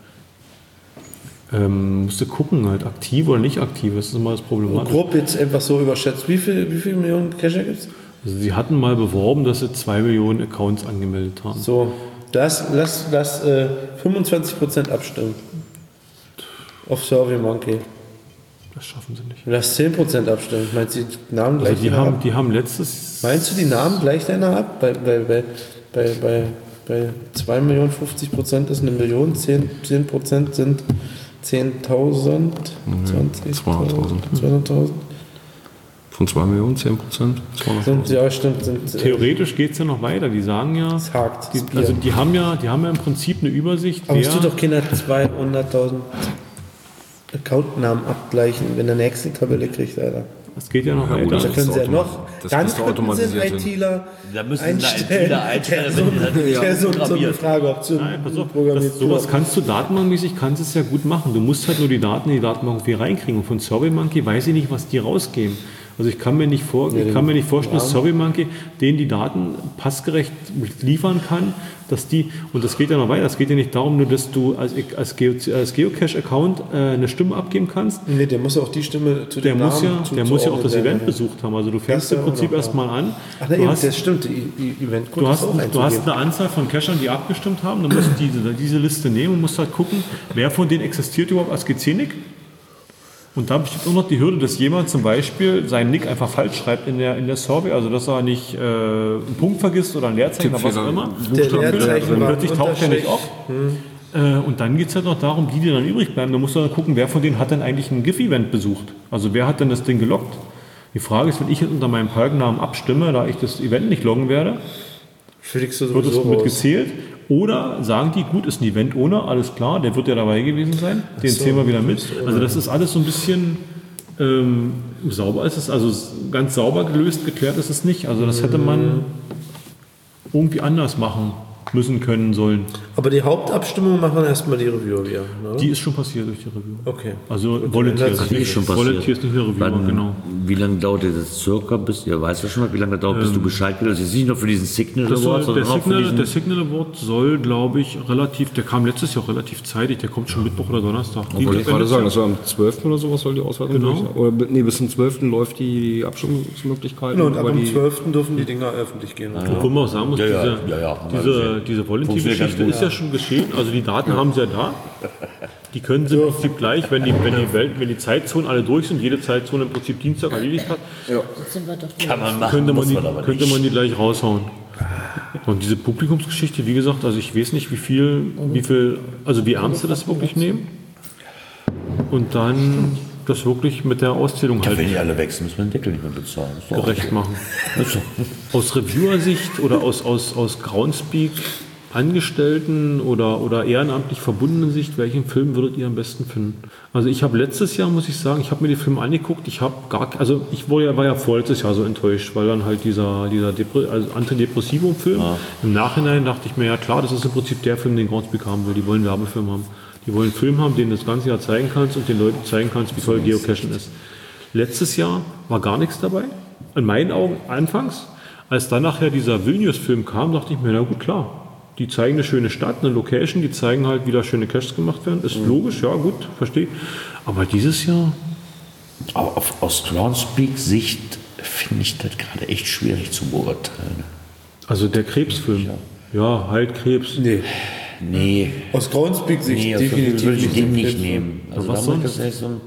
Ähm, musst du gucken, halt aktiv oder nicht aktiv. Das ist immer das Problematische. Grob jetzt einfach so überschätzt. Wie, viel, wie viele Millionen Cacher gibt es? Also sie hatten mal beworben, dass sie zwei Millionen Accounts angemeldet haben. So, das, lass, lass äh, fünfundzwanzig Prozent abstimmen. Auf SurveyMonkey. Das schaffen sie nicht. Lass zehn Prozent abstimmen. Meinst du, die Namen Also gleich die deiner haben, ab? die haben letztes... Meinst du, die Namen gleich deiner ab? Bei, bei, bei, bei, bei, bei zwei Millionen fünfzig Prozent ist eine Million, zehn Prozent sind zehntausend, zwanzig, zweihunderttausend. zweihunderttausend. Von zwei Millionen, zehn Prozent? Sind, ja, stimmt. Sind, äh, Theoretisch geht es ja noch weiter. Die sagen ja... es hakt. Die, das Bier. also die haben ja, die haben ja im Prinzip eine Übersicht, Aber es wer... tut doch keiner zweihunderttausend Accountnamen abgleichen, wenn der nächste Tabelle kriegt, Alter. Es geht ja noch Ja, weiter. oder? Da können sie ja automat- noch. das Dann müsste könnten sie automatisiert einen sein. ITler Da müssen sie einen einstellen, ITler einstellen, der so, wenn die das der so, so eine programmiert. Frageoption Nein, pass auf, programmiert. das, sowas kannst du datenbankmäßig, kannst es ja gut machen. Du musst halt nur die Daten in die Datenbank irgendwie reinkriegen. Und von SurveyMonkey weiß ich nicht, was die rausgeben. Also ich kann mir nicht, vor, ich kann mir nicht vorstellen, dass SurveyMonkey denen die Daten passgerecht liefern kann, dass die, und das geht ja noch weiter, es geht ja nicht darum, nur dass du als, als, Geo, als Geocache-Account äh, eine Stimme abgeben kannst. Nee, der muss auch die Stimme zu der dem muss Namen ja, Der muss ja auch das werden. Event besucht haben. Also du fängst im Prinzip erstmal an. Ach nee, du hast, das stimmt, die Event du hast, du hast eine Anzahl von Cachern, die abgestimmt haben, du musst diese, diese Liste nehmen und musst halt gucken, wer von denen existiert überhaupt als G C-Nick. Und da besteht auch noch die Hürde, dass jemand zum Beispiel seinen Nick einfach falsch schreibt in der, in der Survey, also dass er nicht äh, einen Punkt vergisst oder ein Leerzeichen oder was auch immer. Der Leerzeichen war plötzlich taucht er nicht auf. Hm. Äh, und dann geht es halt noch darum, die, die dann übrig bleiben, da musst du dann gucken, wer von denen hat denn eigentlich ein GIF-Event besucht. Also wer hat denn das Ding geloggt? Die Frage ist, wenn ich jetzt unter meinem Parknamen abstimme, da ich das Event nicht loggen werde, wird es mit gezählt. Oder sagen die, gut, ist ein Event ohne, alles klar, der wird ja dabei gewesen sein, den so, zählen wir wieder mit. Also das ist alles so ein bisschen ähm, sauber, ist es, also ganz sauber gelöst, geklärt ist es nicht. Also das hätte man irgendwie anders machen müssen, können, sollen. Aber die Hauptabstimmung machen erstmal die Reviewer wieder, oder? Die ist schon passiert durch die Review. Okay. Also Volunteers, die ist schon passiert. Volunteers, nicht mehr Reviewer, Wann, genau. Wie lange dauert das circa, bis, ihr weißt ja schon mal, wie lange das dauert, bis ähm, du Bescheid kriegst? Das ist nicht nur für diesen Signal das Award, soll, der, sondern auch Signal, für diesen... der Signal Award soll, glaube ich, relativ, der kam letztes Jahr auch relativ zeitig, der kommt schon Mittwoch oder Donnerstag. Ich wollte gerade sagen, das war am zwölften oder sowas soll die Auswertung genau. durch. Oder nee, bis zum zwölften läuft die Abstimmungsmöglichkeit. Genau, und ab dem zwölften dürfen die Dinger öffentlich gehen. Ja. Obwohl man auch sagen muss, ja, diese, ja, ja, ja, diese, diese Volunteer-Geschichte ist ja schon geschehen, also die Daten haben sie ja da. Die können sie im Prinzip gleich, wenn die, wenn die, Welt, wenn die Zeitzonen alle durch sind, jede Zeitzone im Prinzip Dienstag erledigt hat, Sind wir doch Kann man machen, könnte, man muss die, man aber könnte nicht. man die gleich raushauen. Und diese Publikumsgeschichte, wie gesagt, also ich weiß nicht, wie viel, wie viel, also wie ernst sie das wirklich nehmen. Und dann das wirklich mit der Auszählung Ja, halt wenn die alle wechseln, müssen wir den Deckel nicht mehr bezahlen. Ist doch gerecht okay. machen. Aus Reviewer-Sicht oder aus, aus, aus Groundspeak Angestellten oder, oder ehrenamtlich verbundenen Sicht, welchen Film würdet ihr am besten finden? Also ich habe letztes Jahr, muss ich sagen, ich habe mir die Filme angeguckt, ich habe gar, also ich war ja, war ja vorletztes Jahr so enttäuscht, weil dann halt dieser, dieser Depre, also Antidepressivum-Film, ja. Im Nachhinein dachte ich mir, ja klar, das ist im Prinzip der Film, den Groundspeak haben will, die wollen einen Werbefilm haben. Die wollen einen Film haben, den du das ganze Jahr zeigen kannst und den Leuten zeigen kannst, wie toll Geocachen ist. Letztes Jahr war gar nichts dabei, in meinen Augen anfangs. Als dann nachher dieser Vilnius-Film kam, dachte ich mir, na gut, klar. Die zeigen eine schöne Stadt, eine Location, die zeigen halt, wie da schöne Caches gemacht werden. Ist mhm. logisch, ja gut, verstehe. Aber dieses Jahr... Aber auf, aus Groundspeak-Sicht finde ich das gerade echt schwierig zu beurteilen. Also der Krebsfilm. Ja, ja halt Krebs. Nee. Nee. Aus Groundspeak-Sicht nee, definitiv würde ich den nicht Krebsfilm. nehmen. Also was da, sonst? Das so ein,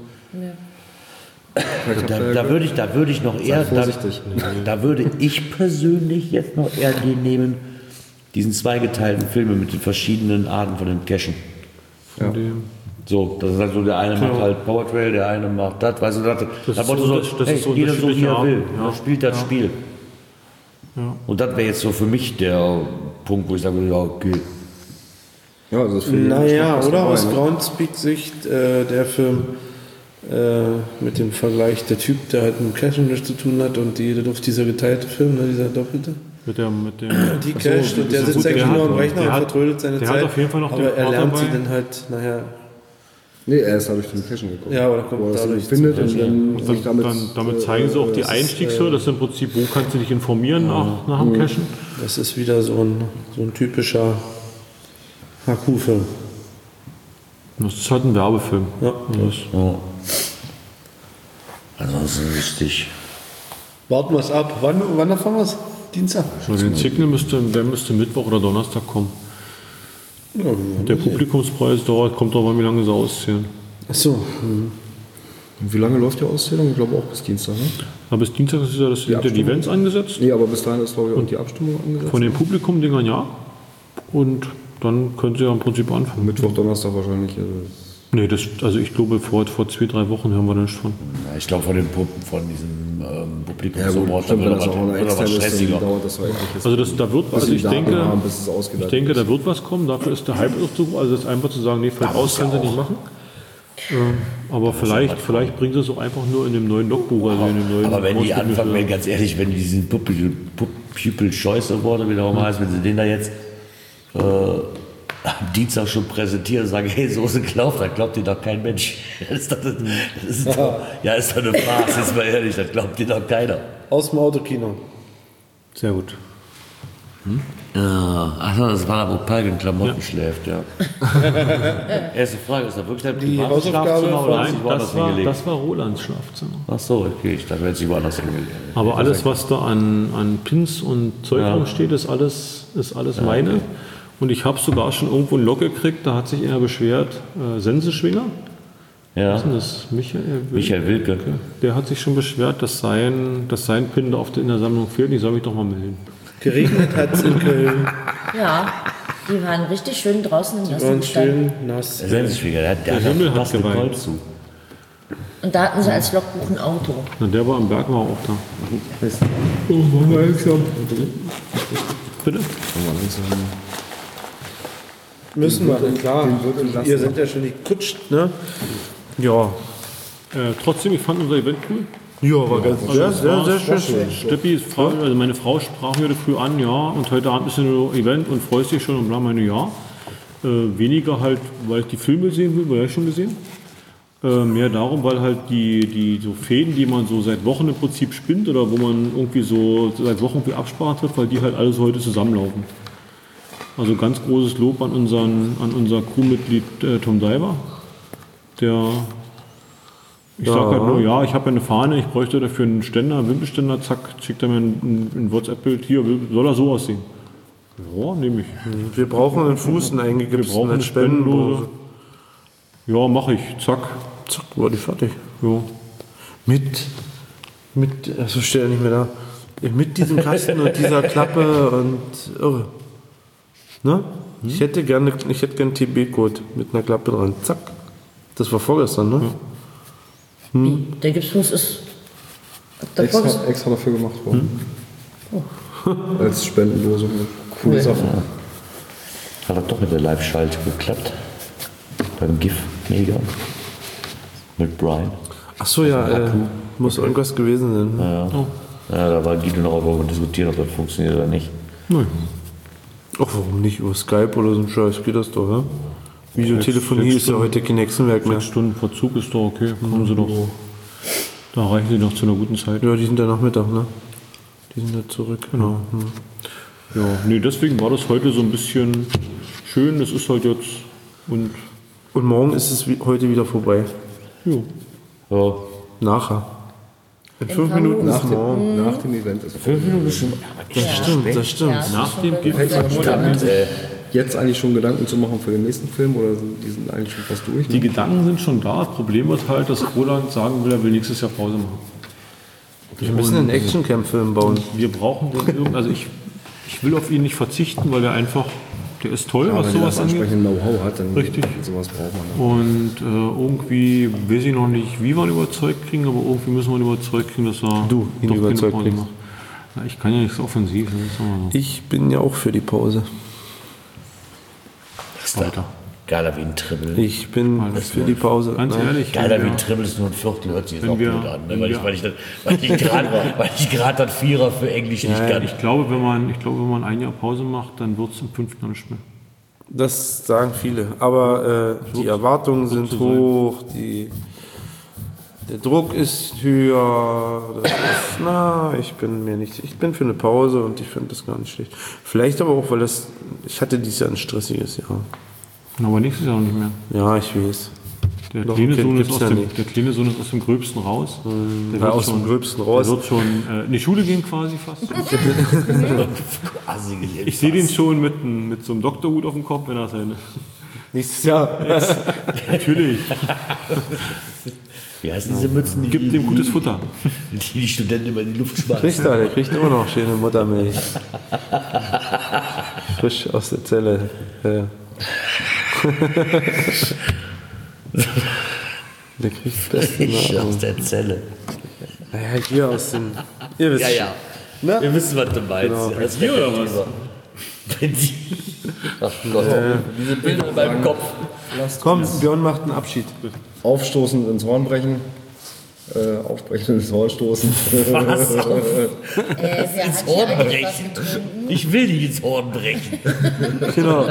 also da, da würde ich, da würde ich noch eher, da, da würde ich persönlich jetzt noch eher den nehmen, diesen zweigeteilten Filme mit den verschiedenen Arten von den Cachen. Ja. So, das ist halt so, der eine macht halt Power Trail, der eine macht das, weißt du, das, das da ist so, so, das, das hey, ist so jeder so wie er will, ja. er spielt das ja. Spiel. Ja. Und das wäre jetzt so für mich der Punkt, wo ich sage, ja, okay. Ja, also das naja, oder aus ne? Groundspeak-Sicht äh, der Film äh, mit dem Vergleich, der Typ, der halt mit dem Cachen nichts zu tun hat und die, auf dieser geteilte Film, ne, dieser doppelte. Mit der, mit dem die Cache, so, und der sitzt eigentlich nur am Rechner und vertrödelt seine der Zeit. Hat auf jeden Fall noch aber den er lernt dabei. sie dann halt nachher. Nee, er ist dadurch den Cachen gekommen. Ja, oder kommt wo er es dadurch findet zum und dann, Und sich dann, damit, dann, damit zeigen sie auch die das Einstiegshürde, das ist im Prinzip, wo kannst du dich informieren ja. nach, nach dem Cachen. Das ist wieder so ein, so ein typischer H Q-Film. Das ist halt ein Werbefilm. Ja. Das Oh. Ansonsten wichtig. Warten wir es ab. Wann, wann erfahren wir es? Dienstag? also den Signal müsste, der müsste Mittwoch oder Donnerstag kommen. Ja, Der Publikumspreis dauert, kommt drauf an, wie lange sie auszählen. Achso. Mhm. Wie lange läuft die Auszählung? Ich glaube auch bis Dienstag, ne? Aber bis Dienstag ist ja das sind ja die Events angesetzt. Nee, aber bis dahin ist, glaube ich, auch die Abstimmung angesetzt. Von den Publikum-Dingern ja. Und dann können sie ja im Prinzip anfangen. Mittwoch, Donnerstag wahrscheinlich. Also Nee, das, also ich glaube, vor, vor zwei, drei Wochen hören wir nichts von. Ja, ich glaube, von, den Pub, von diesem ähm, Publikum ja, so gut, braucht stimmt, wenn das auch eine was externe ist, stressiger. dann dauert das halt nicht. Also das, da wird, Bis also die ich Daten denke, haben, bis es ich ausgewertet denke, ist. da wird was kommen. Dafür ist der Hype auch so, also das ist einfach zu sagen, nee, fällt aus, können sie nicht machen. Ähm, aber vielleicht, vielleicht bringen sie es auch einfach nur in dem neuen Logbuch, also in dem neuen. Aber wenn die Großbuch anfangen, mit- wenn ganz ehrlich, wenn die diesen Pupil, Pup, Pupil Choice Award, wie der auch mal heißt, wenn sie den da jetzt äh, am Dienstag schon präsentieren und sagen, hey, so ist ein Klauf, da glaubt dir doch kein Mensch. Das ist doch, das ist doch, ja, ist doch eine Farce, ist mal ehrlich, das glaubt dir doch keiner. Aus dem Autokino. Sehr gut. Hm? Ja, achso, das war da, wo Palk in Klamotten ja. schläft, ja. Erste Frage, ist das wirklich dein privates Schlafzimmer oder nein, das war, das war Rolands Schlafzimmer. Ach so, okay, ich dachte, wenn sie woanders hingelegt. Aber alles, was da an, an Pins und Zeug ja. rumsteht, ist alles, ist alles ja, meine. Okay. Und ich habe sogar schon irgendwo ein Log gekriegt, da hat sich einer beschwert, äh, Sensenschwinger. Ja. Was ist denn das? Michael Wilke. Michael Wilke. Okay. Der hat sich schon beschwert, dass sein, dass sein Pin da auf der, in der Sammlung fehlt. Ich soll mich doch mal melden. Geregnet hat es in Köln. Ja, die waren richtig schön draußen im Nassen. schön nass. Der Sensenschwinger, der, der, der Himmel hat hat geweint. Zu. Und da hatten sie als Logbuch ein Auto. Na, der war am Berg, war auch da. Oh, machen wir langsam. Bitte? Müssen wir, klar. Ihr seid ja schon gekutscht, ne? Ja. Äh, trotzdem, ich fand unser Event cool. Ja, war ganz also sehr, sehr, sehr, sehr schön. Steppi, Frau, also meine Frau sprach mir früh an, ja, und heute Abend ist ein Event und freust dich schon und bla, meine ja. Äh, weniger halt, weil ich die Filme sehen will, weil ich schon gesehen. Äh, mehr darum, weil halt die, die so Fäden, die man so seit Wochen im Prinzip spinnt oder wo man irgendwie so seit Wochen irgendwie Absprache trifft, weil die halt alles heute zusammenlaufen. Also ganz großes Lob an, unseren, an unser Crewmitglied äh, Tom Diver, der, ich ja. sag halt nur, ja, ich habe ja eine Fahne, ich bräuchte dafür einen Ständer, einen Wimpelständer, zack, schickt er mir ein, ein WhatsApp-Bild, hier, soll er so aussehen? Ja, nehme ich. Wir brauchen einen Fuß, einen eingegipsten, Wir brauchen eine Spendenlose. Ja, mache ich, zack. Zack, war die fertig. Ja. Mit, mit, also steht ja nicht mehr da, mit diesem Kasten und dieser Klappe und irre. Ne? Hm? Ich hätte gerne, ich hätte gerne einen T B-Code mit einer Klappe dran. Zack. Das war vorgestern, ne? Ja. Hm. Der Gipsfuß ist extra, extra dafür gemacht worden. Hm? Oh. Als Spendenlose. Coole cool. Sache. Hat er doch mit der Live-Schalte geklappt. Beim GIF mega. Mit Brian. Ach so, ja, äh, muss irgendwas gewesen sein. Ja, ja. Oh. Ja, da war Guido noch darüber diskutieren, ob das funktioniert oder nicht. Nein. Ach, warum nicht? Über Skype oder so ein Scheiß geht das doch, ja? Videotelefonie ist ja heute kein Hexenwerk mehr. Sechs Stunden Verzug ist doch okay. Kommen Sie doch. Da reichen Sie noch zu einer guten Zeit. Ja, die sind ja Nachmittag, ne? Die sind ja zurück. Genau. Hm. Ja, nee, deswegen war das heute so ein bisschen schön. Das ist halt jetzt. Und, und morgen ist es heute wieder vorbei. Jo. Ja. Nachher. In fünf Minuten nach dem, nach dem Event ist es. Fünf Minuten ist schon. Das ja. stimmt, das stimmt. Ja, nach dem Gift. Jetzt eigentlich schon Gedanken zu machen für den nächsten Film oder sind, die sind eigentlich schon fast durch? Die Gedanken sind schon da. Das Problem ist halt, dass Roland sagen will, er will nächstes Jahr Pause machen. Wir müssen einen Actioncamp-Film bauen. Wir brauchen den, also ich, ich will auf ihn nicht verzichten, weil er einfach, der ist toll, ja, was sowas das angeht. Wenn er das Know-how hat, dann richtig. Sowas braucht man. Und äh, irgendwie weiß ich noch nicht, wie wir ihn überzeugt kriegen, aber irgendwie müssen wir ihn überzeugt kriegen, dass er du ihn überzeugt kriegst. Ja, ich kann ja nicht so offensiv. Das ist so. Ich bin ja auch für die Pause. Weiter. Geiler wie ein Triple. Ich bin Alles für die Pause. Ganz Nein. ehrlich. Geiler wie ein Triple ist nur ein Viertel, hört sich jetzt auch blöd an. Ne? Weil, ich, weil, ich, weil ich gerade das Vierer für Englisch ja, nicht kann. Ich glaube, wenn man, ich glaube, wenn man ein Jahr Pause macht, dann wird es im fünften Jahr nicht mehr. Das sagen viele. Aber äh, die Erwartungen sind hoch, die, der Druck ist höher. Das ist, na, ich bin mir nicht. Ich bin für eine Pause und ich finde das gar nicht schlecht. Vielleicht aber auch, weil das. Ich hatte dieses Jahr ein stressiges Jahr. Aber nächstes Jahr auch nicht mehr. Ja, ich weiß. Der kleine, Sohn ist aus ja dem, der kleine Sohn ist aus dem Gröbsten raus. Mhm. Der wird aus schon, dem Gröbsten raus. Der wird schon äh, in die Schule gehen quasi fast. Ich sehe den schon mit, mit so einem Doktorhut auf dem Kopf, wenn er seine. Nächstes Jahr. Ja, natürlich. Wie heißen diese Mützen? Die gibt dem gutes Futter. Die die Studenten immer in die Luft schmeißen. Kriegt er, der kriegt immer noch schöne Muttermilch. Frisch aus der Zelle. Ja. Der kriegt das Beste. Frisch aus der Zelle. Naja, hier aus dem. Ihr wisst ja, ja. Ne? Wir wissen, was du meinst. Genau. Das hier oder was? Ach Gott, äh, diese Bilder in meinem Kopf. Komm, Björn macht einen Abschied. Aufstoßen, ins Horn brechen. Äh, aufbrechen, ins Horn stoßen. Was? Äh, ins Horn brechen. Ich will nicht ins Horn brechen. Genau.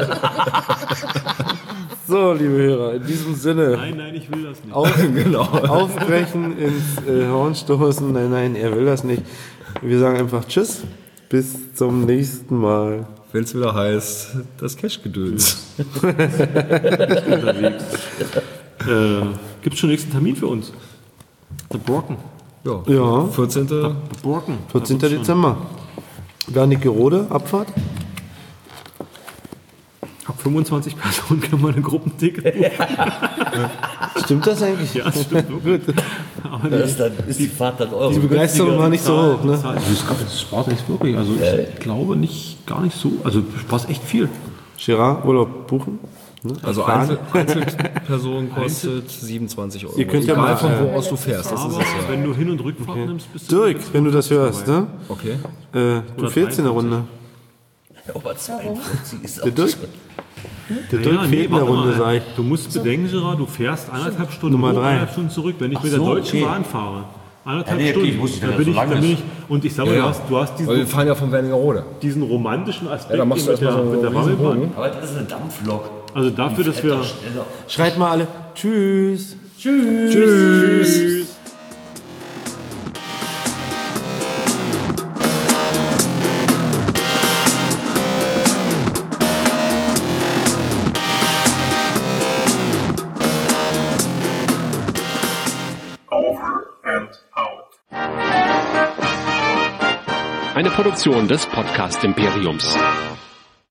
So, liebe Hörer, in diesem Sinne. Nein, nein, ich will das nicht. Auf, Genau. Aufbrechen, ins äh, Horn stoßen. Nein, nein, er will das nicht. Wir sagen einfach Tschüss. Bis zum nächsten Mal. Wenn es wieder heißt, das Cash-Gedöns. Unterwegs. Äh, Gibt es schon nächsten Termin für uns? The Brocken. Ja. Ja. vierzehnten The Brocken. vierzehnten Dezember. Wernigerode, Abfahrt. Ab fünfundzwanzig Personen kann man ein Gruppenticket buchen. Stimmt das eigentlich? Ja, das stimmt wirklich. Aber Das ist, dann, ist die Fahrt dann Euro. Die Begeisterung war nicht so hoch, ne? Das spart echt wirklich. Also ich glaube nicht, gar nicht so. Also du sparst echt viel. Gerard, Urlaub buchen? Ne? Also Einzel Einzelperson kostet siebenundzwanzig Euro. Ihr könnt ja Egal mal, von wo äh, aus du fährst. Das ist Aber es ja. wenn du Hin- und Rückfahrt nimmst, bist du... Dirk, wenn du das hörst, ne? Okay. Äh, du fehlst in der Runde. Aber zweiundvierzig ist auch Der Dirk, der Dirk Ja, fehlt nee, in der warte Runde, mal. sag ich. Du musst bedenken, Gerard, du fährst eineinhalb Stunden Nummer hoch, drei. eineinhalb Stunden zurück. Wenn ich mit der so, Deutschen okay. Bahn fahre, eineinhalb Ja, nee, okay, Stunden, ich wusste, dann dass bin das ich, so lang dann bin ist. ich, und ich sage, Ja, du ja. hast, du hast Weil wir diesen, fahren ja von Wernigerode. diesen romantischen Aspekt Ja, da machst du mit der, erstmal so mit der einen riesen Rammelbahn. Aber das ist eine Dampflok. Also dafür, dass wir... Schreit mal alle Tschüss. Tschüss. Tschüss. Eine Produktion des Podcast Imperiums.